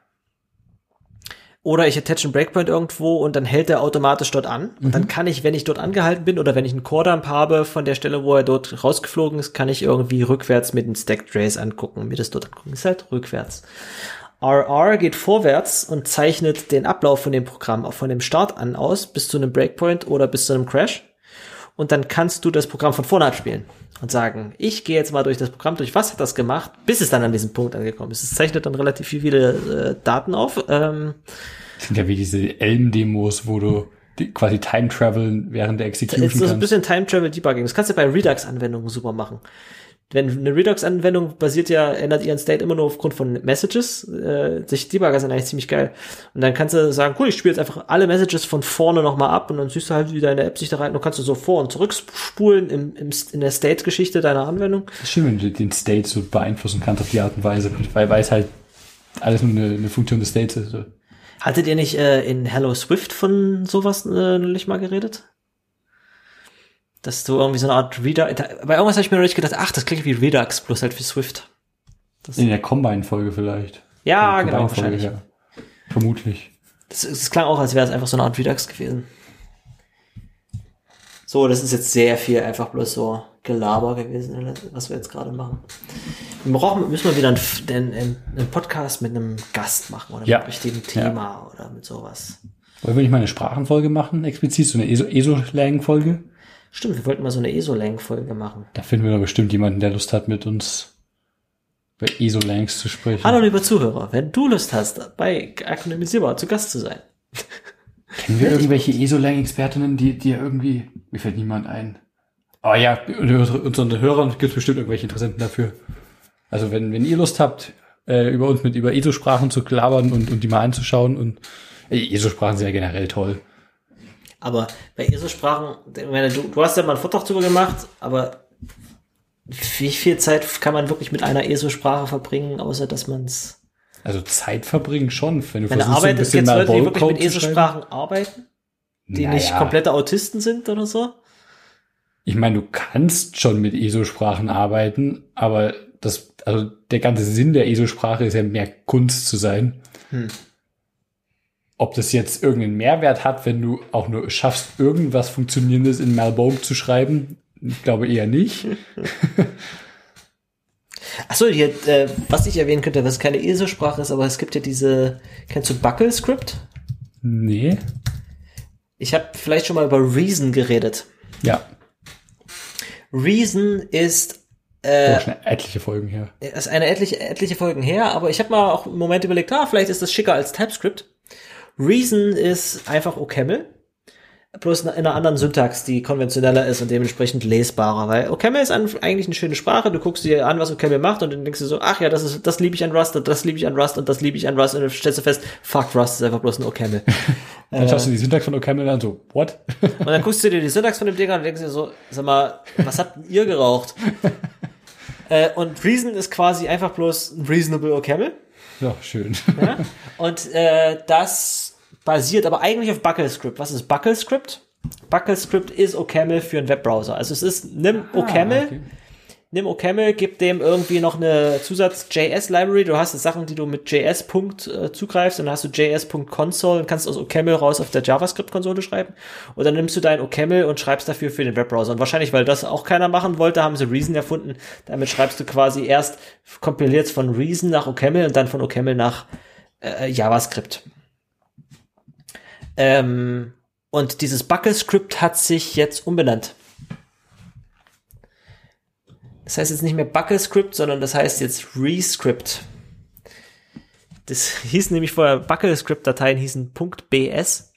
Oder ich attach einen Breakpoint irgendwo und dann hält er automatisch dort an. Und mhm. dann kann ich, wenn ich dort angehalten bin oder wenn ich einen Core-Dump habe von der Stelle, wo er dort rausgeflogen ist, kann ich irgendwie rückwärts mit einem Stack-Trace angucken, mir das dort angucken. Ist halt rückwärts. R R geht vorwärts und zeichnet den Ablauf von dem Programm auch von dem Start an aus bis zu einem Breakpoint oder bis zu einem Crash. Und dann kannst du das Programm von vorne abspielen und sagen, ich gehe jetzt mal durch das Programm durch, was hat das gemacht, bis es dann an diesem Punkt angekommen ist. Es zeichnet dann relativ viele äh, Daten auf. Ähm, das sind ja wie diese Elm-Demos, wo du die quasi Time Traveln während der Execution kannst. Das ist ein kannst. bisschen Time Travel Debugging. Das kannst du bei Redux-Anwendungen super machen. Wenn eine Redux-Anwendung basiert ja, ändert ihren State immer nur aufgrund von Messages. Äh, sich Debugger sind eigentlich ziemlich geil. Und dann kannst du sagen, cool, ich spiele jetzt einfach alle Messages von vorne nochmal ab und dann siehst du halt, wie deine App sich da rein, du kannst du so vor- und zurückspulen im, im, in der State-Geschichte deiner Anwendung. Das ist schön, wenn du den State so beeinflussen kannst auf die Art und Weise, weil, weil es halt alles nur eine, eine Funktion des States ist. So. Hattet ihr nicht äh, in Hello Swift von sowas äh, neulich mal geredet? Dass du irgendwie so eine Art Redux, bei irgendwas habe ich mir neulich gedacht, ach, das klingt wie Redux, bloß halt für Swift. Das In der Combine-Folge vielleicht. Ja, der genau, Combine-Folge, wahrscheinlich. Ja. Vermutlich. Das, das klang auch, als wäre es einfach so eine Art Redux gewesen. So, das ist jetzt sehr viel einfach bloß so Gelaber gewesen, was wir jetzt gerade machen. Wir brauchen, müssen wir wieder einen, einen, einen Podcast mit einem Gast machen oder Ja. mit einem richtigen Thema ja. oder mit sowas. Wollen wir nicht mal eine Sprachenfolge machen, explizit, so eine E S O-Lang-Folge? Stimmt, wir wollten mal so eine E S O-Lang-Folge machen. Da finden wir doch bestimmt jemanden, der Lust hat, mit uns bei E S O-Langs zu sprechen. Hallo liebe Zuhörer, wenn du Lust hast, bei Akronymisierbar zu Gast zu sein. Kennen wir irgendwelche E S O-Lang-Expertinnen, die, die irgendwie, mir fällt niemand ein. Aber ja, unter unseren Hörern gibt es bestimmt irgendwelche Interessenten dafür. Also wenn, wenn ihr Lust habt, äh, über uns mit über E S O-Sprachen zu labern und, und die mal anzuschauen und äh, E S O-Sprachen sind ja generell toll. Aber bei E S O-Sprachen, ich meine, du, du hast ja mal einen Vortrag drüber gemacht, aber wie viel Zeit kann man wirklich mit einer E S O-Sprache verbringen, außer dass man es... Also Zeit verbringen schon, wenn du Meine versuchst, Arbeit ein ist bisschen jetzt Leute, die mal wirklich mit Code E zu S O-Sprachen arbeiten, die Naja. nicht komplette Autisten sind oder so. Ich meine, du kannst schon mit E S O-Sprachen arbeiten, aber das, also der ganze Sinn der E S O-Sprache ist ja mehr Kunst zu sein. Hm. Ob das jetzt irgendeinen Mehrwert hat, wenn du auch nur schaffst, irgendwas Funktionierendes in Malbogue zu schreiben, ich glaube eher nicht. Achso, hier, äh, was ich erwähnen könnte, was keine E S O-Sprache ist, aber es gibt ja diese, kennst du Buckle-Script? Nee. Ich habe vielleicht schon mal über Reason geredet. Ja. Reason ist Äh, äh, schon etliche Folgen her. ist eine etliche, etliche Folgen her, aber ich habe mal auch im Moment überlegt, ah, vielleicht ist das schicker als TypeScript. Reason ist einfach OCaml. bloß in einer anderen Syntax, die konventioneller ist und dementsprechend lesbarer, weil OCaml ist an, eigentlich eine schöne Sprache, du guckst dir an, was OCaml macht und dann denkst du so, ach ja, das ist, das liebe ich an Rust und das liebe ich an Rust und das liebe ich an Rust und dann stellst du fest, fuck, Rust ist einfach bloß ein OCaml. Dann schaust du die Syntax von OCaml an, so, what? Und dann guckst du dir die Syntax von dem Ding an und denkst dir so, sag mal, was habt denn ihr geraucht? äh, und Reason ist quasi einfach bloß ein reasonable OCaml. Ja, schön. Ja? Und äh, das basiert aber eigentlich auf BuckleScript. Was ist BuckleScript? BuckleScript ist OCaml für einen Webbrowser. Also es ist, nimm Ah, OCaml, okay. nimm OCaml, gib dem irgendwie noch eine Zusatz-J S-Library. Du hast Sachen, die du mit J S. Äh, zugreifst und dann hast du J S.console und kannst aus OCaml raus auf der JavaScript-Konsole schreiben. Und dann nimmst du dein OCaml und schreibst dafür für den Webbrowser. Und wahrscheinlich, weil das auch keiner machen wollte, haben sie Reason erfunden. Damit schreibst du quasi erst, kompilierst von Reason nach OCaml und dann von OCaml nach äh, JavaScript. Ähm, und dieses BuckleScript hat sich jetzt umbenannt. Das heißt jetzt nicht mehr BuckleScript, sondern das heißt jetzt Rescript. Das hieß nämlich vorher, BuckleScript-Dateien hießen .bs.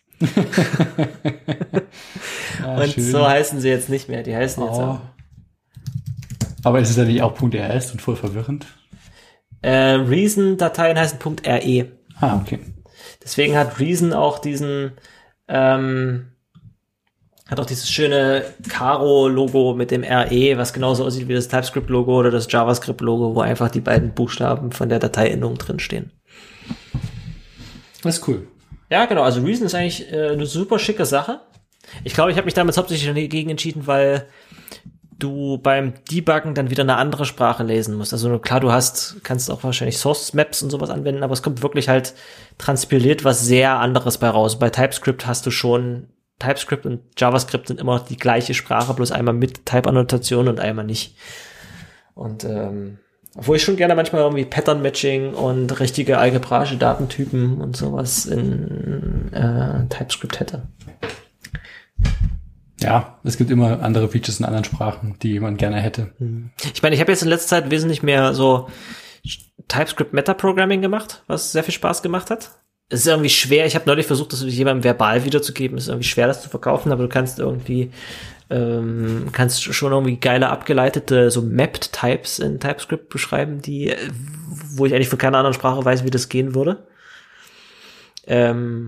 Ja, und schön. so heißen sie jetzt nicht mehr. Die heißen jetzt Oh. auch. Aber ist es dann nicht auch .rs und voll verwirrend? Äh, Reason-Dateien heißen .re. Ah, okay. Deswegen hat Reason auch diesen, ähm, hat auch dieses schöne Karo-Logo mit dem R E, was genauso aussieht wie das TypeScript-Logo oder das JavaScript-Logo, wo einfach die beiden Buchstaben von der Dateiendung drin stehen. Das ist cool. Ja, genau. Also Reason ist eigentlich äh, eine super schicke Sache. Ich glaube, ich habe mich damals hauptsächlich dagegen entschieden, weil du beim Debuggen dann wieder eine andere Sprache lesen musst. Also klar, du hast, kannst auch wahrscheinlich Source Maps und sowas anwenden, aber es kommt wirklich halt transpiliert was sehr anderes bei raus. Bei TypeScript hast du schon, TypeScript und JavaScript sind immer die gleiche Sprache, bloß einmal mit Type-Annotation und einmal nicht. Und ähm, obwohl ich schon gerne manchmal irgendwie Pattern-Matching und richtige algebraische Datentypen und sowas in äh, TypeScript hätte. Ja, es gibt immer andere Features in anderen Sprachen, die man gerne hätte. Ich meine, ich habe jetzt in letzter Zeit wesentlich mehr so TypeScript-Meta-Programming gemacht, was sehr viel Spaß gemacht hat. Es ist irgendwie schwer, ich habe neulich versucht, das jemandem verbal wiederzugeben, es ist irgendwie schwer, das zu verkaufen, aber du kannst irgendwie, ähm, kannst schon irgendwie geile abgeleitete, so Mapped-Types in TypeScript beschreiben, die, wo ich eigentlich für keine andere Sprache weiß, wie das gehen würde. Ähm,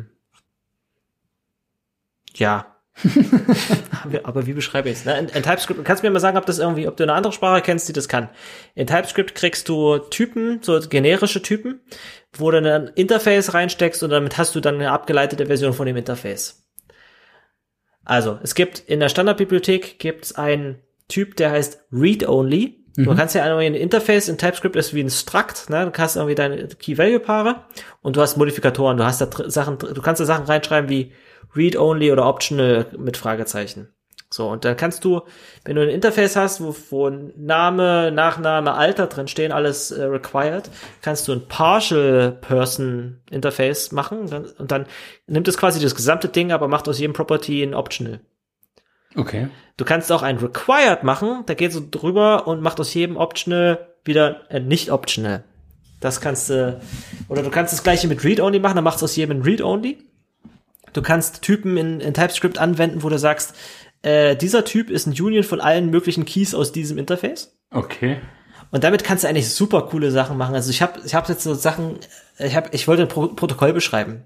ja. Aber wie beschreibe ich es? In, in TypeScript, kannst du mir mal sagen, ob das irgendwie, ob du eine andere Sprache kennst, die das kann. In TypeScript kriegst du Typen, so generische Typen, wo du ein Interface reinsteckst und damit hast du dann eine abgeleitete Version von dem Interface. Also, es gibt in der Standardbibliothek gibt's einen Typ, der heißt Read-Only. Mhm. Du kannst ja irgendwie ein Interface in TypeScript ist wie ein Struct, ne? Du hast irgendwie deine Key-Value-Paare und du hast Modifikatoren, du hast da Sachen, du kannst da Sachen reinschreiben wie Read-Only oder Optional mit Fragezeichen. So, und dann kannst du, wenn du ein Interface hast, wo, wo Name, Nachname, Alter drin stehen, alles äh, required, kannst du ein Partial Person Interface machen dann, und dann nimmt es quasi das gesamte Ding, aber macht aus jedem Property ein Optional. Okay. Du kannst auch ein Required machen, da geht so drüber und macht aus jedem Optional wieder ein Nicht-Optional. Das kannst du, oder du kannst das gleiche mit Read-Only machen, dann macht es aus jedem ein Read-Only. Du kannst Typen in, in TypeScript anwenden, wo du sagst, äh, dieser Typ ist ein Union von allen möglichen Keys aus diesem Interface. Okay. Und damit kannst du eigentlich super coole Sachen machen. Also ich habe ich hab jetzt so Sachen, ich hab, ich wollte ein Pro- Protokoll beschreiben.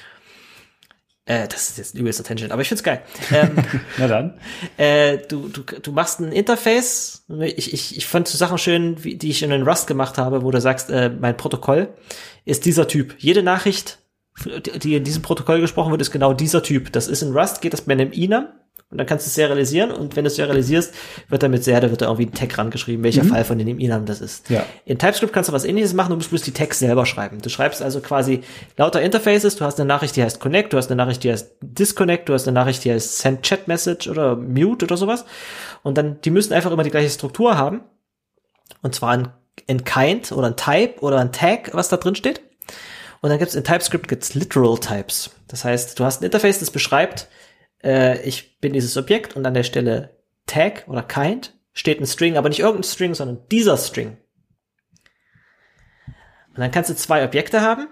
Äh, das ist jetzt ein übelster Tangent, aber ich find's geil. Ähm, Na dann. äh, du, du, du machst ein Interface. Ich, ich, ich fand so Sachen schön, wie, die ich in den Rust gemacht habe, wo du sagst, äh, mein Protokoll ist dieser Typ. Jede Nachricht, die in diesem Protokoll gesprochen wird, ist genau dieser Typ. Das ist in Rust, geht das bei einem Enum und dann kannst du es serialisieren und wenn du es serialisierst, wird damit sehr, da wird da irgendwie ein Tag rangeschrieben, welcher mhm. Fall von dem Enum das ist. Ja. In TypeScript kannst du was Ähnliches machen, du musst bloß die Tags selber schreiben. Du schreibst also quasi lauter Interfaces, du hast eine Nachricht, die heißt Connect, du hast eine Nachricht, die heißt Disconnect, du hast eine Nachricht, die heißt Send Chat Message oder Mute oder sowas und dann, die müssen einfach immer die gleiche Struktur haben und zwar ein, ein Kind oder ein Type oder ein Tag, was da drin steht. Und dann gibt's in TypeScript gibt's Literal Types. Das heißt, du hast ein Interface, das beschreibt, äh, ich bin dieses Objekt und an der Stelle Tag oder Kind steht ein String, aber nicht irgendein String, sondern dieser String. Und dann kannst du zwei Objekte haben.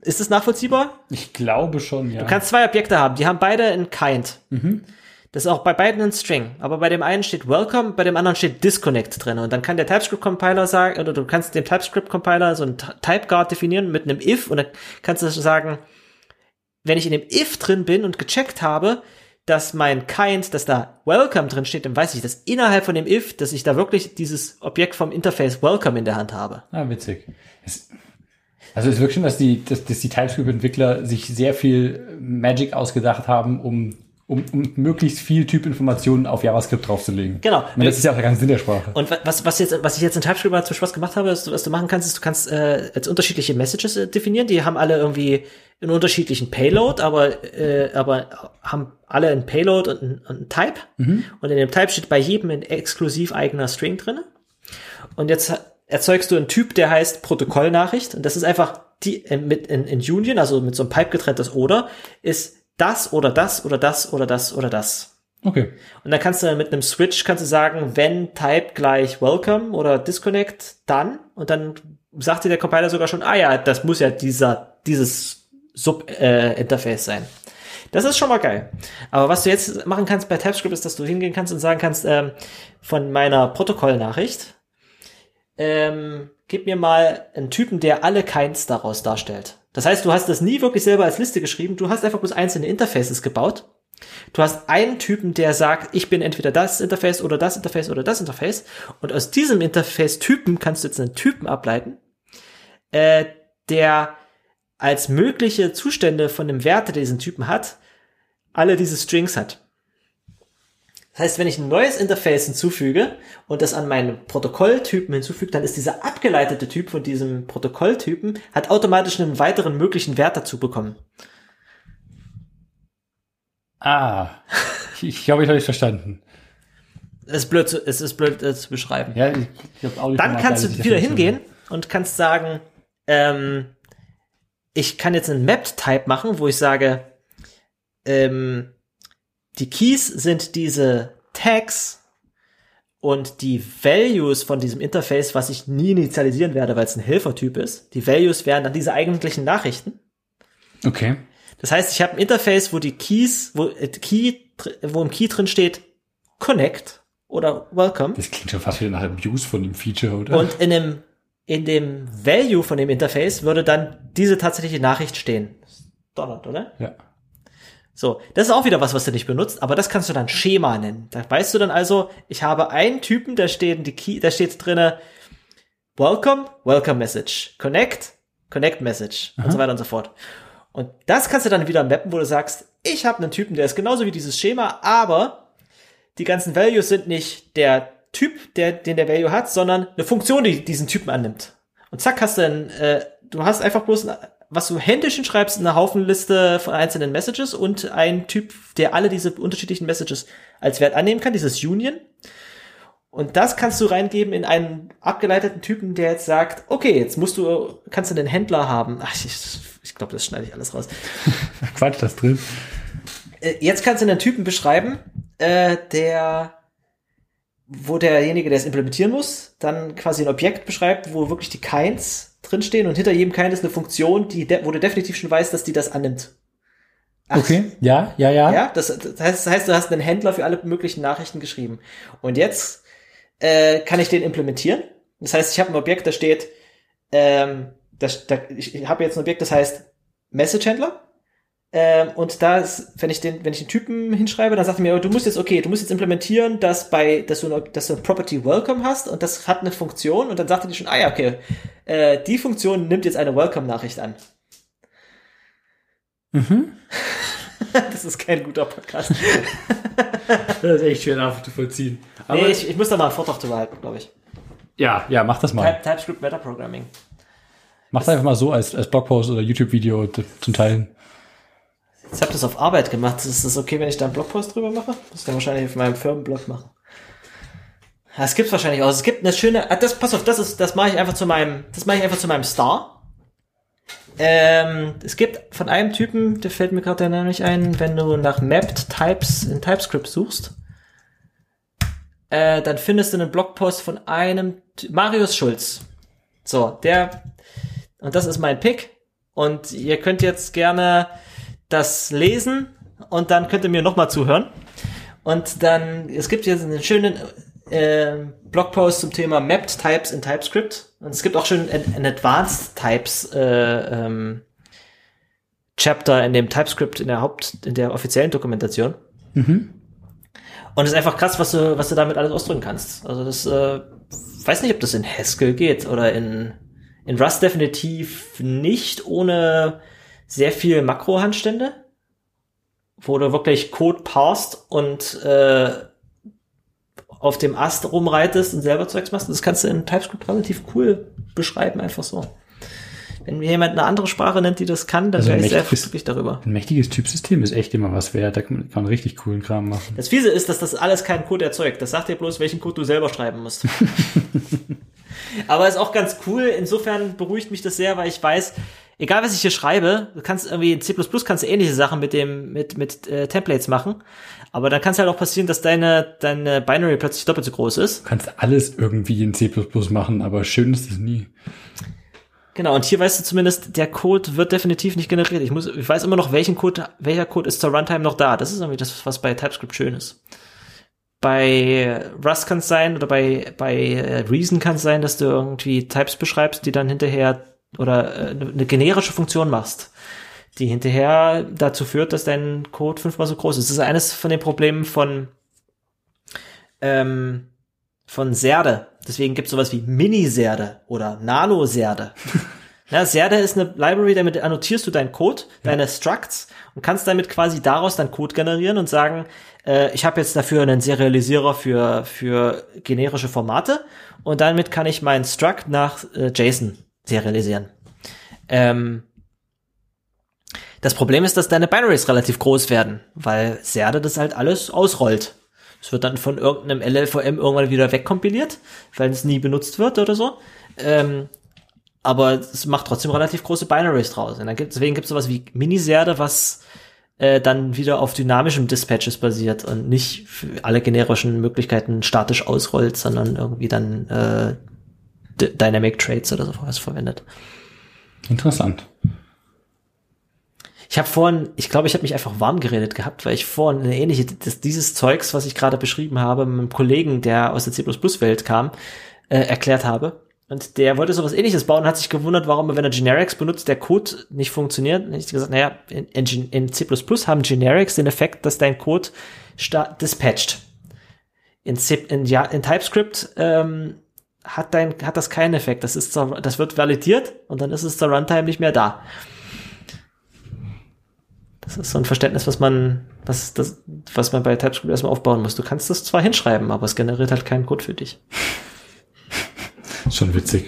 Ist das nachvollziehbar? Ich glaube schon, ja. Du kannst zwei Objekte haben, die haben beide ein Kind. Mhm. Das ist auch bei beiden ein String. Aber bei dem einen steht Welcome, bei dem anderen steht Disconnect drin. Und dann kann der TypeScript-Compiler sagen, oder du kannst dem TypeScript-Compiler so einen Type-Guard definieren mit einem If. Und dann kannst du sagen, wenn ich in dem If drin bin und gecheckt habe, dass mein Kind, dass da Welcome drin steht, dann weiß ich, dass innerhalb von dem If, dass ich da wirklich dieses Objekt vom Interface Welcome in der Hand habe. Ah, witzig. Es, also es ist wirklich schon, dass die, dass, dass die TypeScript-Entwickler sich sehr viel Magic ausgedacht haben, um, um, um möglichst viel Typinformationen auf JavaScript draufzulegen. Genau. Ich meine, das ist ja auch der ganze Sinn der Sprache. Und was, was jetzt, was ich jetzt in TypeScript mal zum Spaß gemacht habe, ist, was du machen kannst, ist, du kannst äh, jetzt unterschiedliche Messages äh, definieren. Die haben alle irgendwie einen unterschiedlichen Payload, aber äh, aber haben alle ein Payload und ein, und ein Type. Mhm. Und in dem Type steht bei jedem ein exklusiv eigener String drin. Und jetzt erzeugst du einen Typ, der heißt Protokollnachricht. Und das ist einfach die äh, mit in, in Union, also mit so einem Pipe getrenntes Oder, ist das oder das oder das oder das oder das. Okay. Und dann kannst du mit einem Switch kannst du sagen, wenn Type gleich Welcome oder Disconnect, dann. Und dann sagt dir der Compiler sogar schon, ah ja, das muss ja dieser dieses Sub-Interface äh, sein. Das ist schon mal geil. Aber was du jetzt machen kannst bei TypeScript ist, dass du hingehen kannst und sagen kannst, ähm, von meiner Protokollnachricht, ähm, gib mir mal einen Typen, der alle Kinds daraus darstellt. Das heißt, du hast das nie wirklich selber als Liste geschrieben, du hast einfach bloß einzelne Interfaces gebaut. Du hast einen Typen, der sagt, ich bin entweder das Interface oder das Interface oder das Interface. Und aus diesem Interface-Typen kannst du jetzt einen Typen ableiten, äh, der als mögliche Zustände von dem Wert, der diesen Typen hat, alle diese Strings hat. Das heißt, wenn ich ein neues Interface hinzufüge und das an meinen Protokolltypen hinzufüge, dann ist dieser abgeleitete Typ von diesem Protokolltypen, hat automatisch einen weiteren möglichen Wert dazu bekommen. Ah, ich, ich glaube, ich habe nicht verstanden. Es ist blöd zu, es ist blöd äh, zu beschreiben. Ja, ich, ich hab auch Dann kannst du wieder hingehen und kannst sagen, ähm, ich kann jetzt einen Mapped-Type machen, wo ich sage, ähm, die Keys sind diese Tags und die Values von diesem Interface, was ich nie initialisieren werde, weil es ein Helfertyp ist. Die Values wären dann diese eigentlichen Nachrichten. Okay. Das heißt, ich habe ein Interface, wo die Keys, wo äh, Key, wo im Key drin steht Connect oder Welcome. Das klingt schon fast wieder nach Abuse von dem Feature, oder? Und in dem in dem Value von dem Interface würde dann diese tatsächliche Nachricht stehen. Donnert, oder? Ja. So, das ist auch wieder was, was du nicht benutzt, aber das kannst du dann Schema nennen. Da weißt du dann also, ich habe einen Typen, da steht die Key, da steht drinne Welcome, Welcome Message, Connect, Connect Message Aha. und so weiter und so fort. Und das kannst du dann wieder mappen, wo du sagst, ich habe einen Typen, der ist genauso wie dieses Schema, aber die ganzen Values sind nicht der Typ, der, den der Value hat, sondern eine Funktion, die diesen Typen annimmt. Und zack, hast du dann, äh, du hast einfach bloß, ein, was du händisch hinschreibst, eine Haufenliste von einzelnen Messages und ein Typ, der alle diese unterschiedlichen Messages als Wert annehmen kann, dieses Union. Und das kannst du reingeben in einen abgeleiteten Typen, der jetzt sagt, okay, jetzt musst du, kannst du den Händler haben. Ach, ich, ich glaube, das schneide ich alles raus. Quatsch, das drin. Äh, jetzt kannst du einen Typen beschreiben, äh, der wo derjenige, der es implementieren muss, dann quasi ein Objekt beschreibt, wo wirklich die Kinds drinstehen und hinter jedem Kind ist eine Funktion, die de- wo du definitiv schon weißt, dass die das annimmt. Ach, okay, ja, ja, ja. Ja, das, das, heißt, das heißt, du hast einen Händler für alle möglichen Nachrichten geschrieben. Und jetzt äh, kann ich den implementieren. Das heißt, ich habe ein Objekt, da steht, ähm, das, da, ich, ich habe jetzt ein Objekt, das heißt Message-Händler. Ähm, und da ist, wenn ich den, wenn ich den Typen hinschreibe, dann sagt er mir, du musst jetzt, okay, du musst jetzt implementieren, dass bei, dass du, dass du ein Property Welcome hast und das hat eine Funktion und dann sagt er dir schon, ah ja, okay, äh, die Funktion nimmt jetzt eine Welcome-Nachricht an. Mhm. Das ist kein guter Podcast. Das ist echt schwer nachzuvollziehen. Aber nee, ich, ich muss da mal einen Vortrag drüber halten, glaube ich. Ja, ja, mach das mal. Type, TypeScript Metaprogramming. Mach das einfach mal so als, als Blogpost oder YouTube-Video zum Teilen. Ich habe das auf Arbeit gemacht. Ist das okay, wenn ich da einen Blogpost drüber mache? Das muss ich dann wahrscheinlich auf meinem Firmenblog machen. Das gibt's wahrscheinlich auch. Es gibt eine schöne, ah, das, pass auf, das ist, das mache ich einfach zu meinem, das mache ich einfach zu meinem Star. Ähm, es gibt von einem Typen, der fällt mir gerade der Name nicht ein, wenn du nach Mapped Types in TypeScript suchst, äh, dann findest du einen Blogpost von einem, Marius Schulz. So, der, und das ist mein Pick. Und ihr könnt jetzt gerne das lesen und dann könnt ihr mir nochmal zuhören. Und dann, es gibt jetzt einen schönen äh, Blogpost zum Thema Mapped Types in TypeScript. Und es gibt auch schon ein, ein Advanced Types äh, ähm, Chapter in dem TypeScript, in der Haupt, in der offiziellen Dokumentation. Mhm. Und es ist einfach krass, was du, was du damit alles ausdrücken kannst. Also das, äh, weiß nicht, ob das in Haskell geht oder in, in Rust definitiv nicht, ohne sehr viel Makrohandstände, wo du wirklich Code parsst und äh, auf dem Ast rumreitest und selber Zeugs machst. Das kannst du in TypeScript relativ cool beschreiben, einfach so. Wenn mir jemand eine andere Sprache nennt, die das kann, dann Also wäre ein ich sehr mächtiges- glücklich darüber. Ein mächtiges Typsystem ist echt immer was wert. Da kann man, kann man richtig coolen Kram machen. Das Fiese ist, dass das alles keinen Code erzeugt. Das sagt dir bloß, welchen Code du selber schreiben musst. Aber ist auch ganz cool. Insofern beruhigt mich das sehr, weil ich weiß, egal was ich hier schreibe, du kannst irgendwie in C plus plus kannst du ähnliche Sachen mit dem mit mit äh, Templates machen. Aber dann kann es halt auch passieren, dass deine deine Binary plötzlich doppelt so groß ist. Du kannst alles irgendwie in C plus plus machen, aber schön ist es nie. Genau, und hier weißt du zumindest, der Code wird definitiv nicht generiert. Ich muss, ich weiß immer noch, welchen Code, welcher Code ist zur Runtime noch da. Das ist irgendwie das, was bei TypeScript schön ist. Bei Rust kann es sein, oder bei, bei Reason kann es sein, dass du irgendwie Types beschreibst, die dann hinterher, oder äh, eine generische Funktion machst, die hinterher dazu führt, dass dein Code fünfmal so groß ist. Das ist eines von den Problemen von, ähm, von Serde. Deswegen gibt es sowas wie Mini-Serde oder Nano-Serde. Ja, Serde ist eine Library, damit annotierst du deinen Code, ja. deine Structs und kannst damit quasi daraus dann Code generieren und sagen, äh, ich habe jetzt dafür einen Serialisierer für für generische Formate und damit kann ich meinen Struct nach äh, JSON serialisieren. Ähm, das Problem ist, dass deine Binaries relativ groß werden, weil Serde das halt alles ausrollt. Es wird dann von irgendeinem L L V M irgendwann wieder wegkompiliert, weil es nie benutzt wird oder so. Ähm, aber es macht trotzdem relativ große Binaries draus. Und dann gibt, deswegen gibt es sowas wie Miniserde, was äh, dann wieder auf dynamischem Dispatches basiert und nicht für alle generischen Möglichkeiten statisch ausrollt, sondern irgendwie dann äh, D- Dynamic Traits oder sowas verwendet. Interessant. Ich habe vorhin, ich glaube, ich habe mich einfach warm geredet gehabt, weil ich vorhin eine ähnliche, das, dieses Zeugs, was ich gerade beschrieben habe, mit einem Kollegen, der aus der C plus plus Welt kam, äh, erklärt habe. Und der wollte sowas Ähnliches bauen und hat sich gewundert, warum, wenn er Generics benutzt, der Code nicht funktioniert. Und ich habe gesagt, naja, in, in, in C plus plus haben Generics den Effekt, dass dein Code sta- dispatcht. In, C, in, ja, in TypeScript ähm, hat dein hat das keinen Effekt. Das ist zur, das wird validiert und dann ist es zur Runtime nicht mehr da. Das ist so ein Verständnis, was man, was, das, was man bei TypeScript erstmal aufbauen muss. Du kannst das zwar hinschreiben, aber es generiert halt keinen Code für dich. Schon witzig.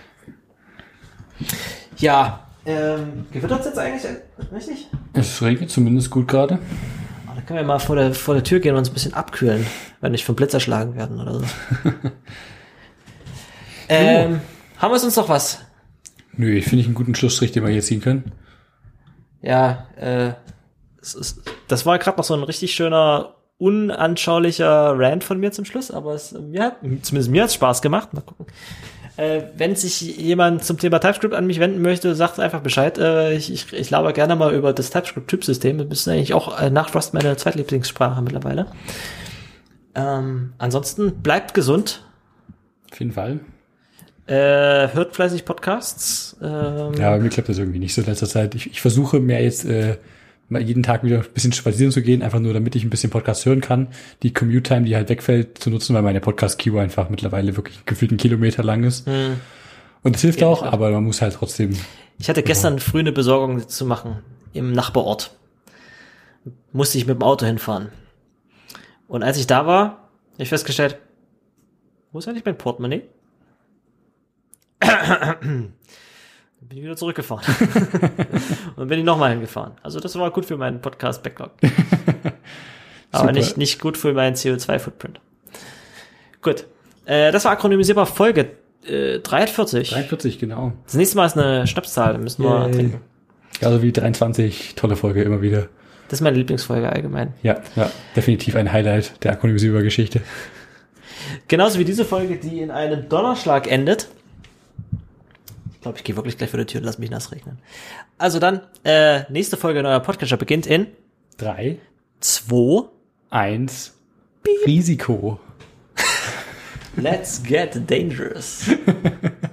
Ja, ähm, gewittert es jetzt eigentlich richtig? Es regnet zumindest gut gerade. Oh, dann können wir mal vor der, vor der Tür gehen und uns ein bisschen abkühlen, wenn nicht vom Blitz erschlagen werden oder so. ähm, haben wir uns noch was? Nö, ich finde ich einen guten Schlussstrich, den wir hier ziehen können. Ja, äh, es ist, das war gerade noch so ein richtig schöner, unanschaulicher Rant von mir zum Schluss, aber es, mir hat, zumindest mir hat es Spaß gemacht. Mal gucken. Äh, wenn sich jemand zum Thema TypeScript an mich wenden möchte, sagt einfach Bescheid. Äh, ich, ich, ich laber gerne mal über das TypeScript-Typsystem. Das ist eigentlich auch äh, nach Rust meine zweitlieblingssprache mittlerweile. Ähm, ansonsten bleibt gesund. Auf jeden Fall. Äh, hört fleißig Podcasts. Ähm, Ja, aber mir klappt das irgendwie nicht so in letzter Zeit. Ich, ich versuche mehr jetzt äh, mal jeden Tag wieder ein bisschen spazieren zu gehen, einfach nur damit ich ein bisschen Podcast hören kann. Die Commute-Time, die halt wegfällt, zu nutzen, weil meine Podcast-Queue einfach mittlerweile wirklich gefühlt einen Kilometer lang ist. Hm. Und es hilft Geht auch, nicht. aber man muss halt trotzdem... Ich hatte gestern früh eine Besorgung zu machen im Nachbarort. Musste ich mit dem Auto hinfahren. Und als ich da war, habe ich festgestellt, wo ist eigentlich mein Portemonnaie? Dann bin ich wieder zurückgefahren. Und bin ich nochmal hingefahren. Also das war gut für meinen Podcast-Backlog. Aber Super. nicht, nicht gut für meinen C O zwei Footprint. Gut. Äh, das war akronymisierbar Folge äh, dreiundvierzig. dreiundvierzig, genau. Das nächste Mal ist eine Schnapszahl, da müssen wir Yay. trinken. Ja, also wie dreiundzwanzig, tolle Folge immer wieder. Das ist meine Lieblingsfolge allgemein. Ja, ja, definitiv ein Highlight der Akronymisierbar-Geschichte. Genauso Genauso wie diese Folge, die in einem Donnerschlag endet. Ich glaube, ich gehe wirklich gleich vor die Tür und lass mich nass regnen. Also dann, äh, nächste Folge neuer Podcatcher beginnt in Drei, zwei. eins, Risiko. Let's get dangerous.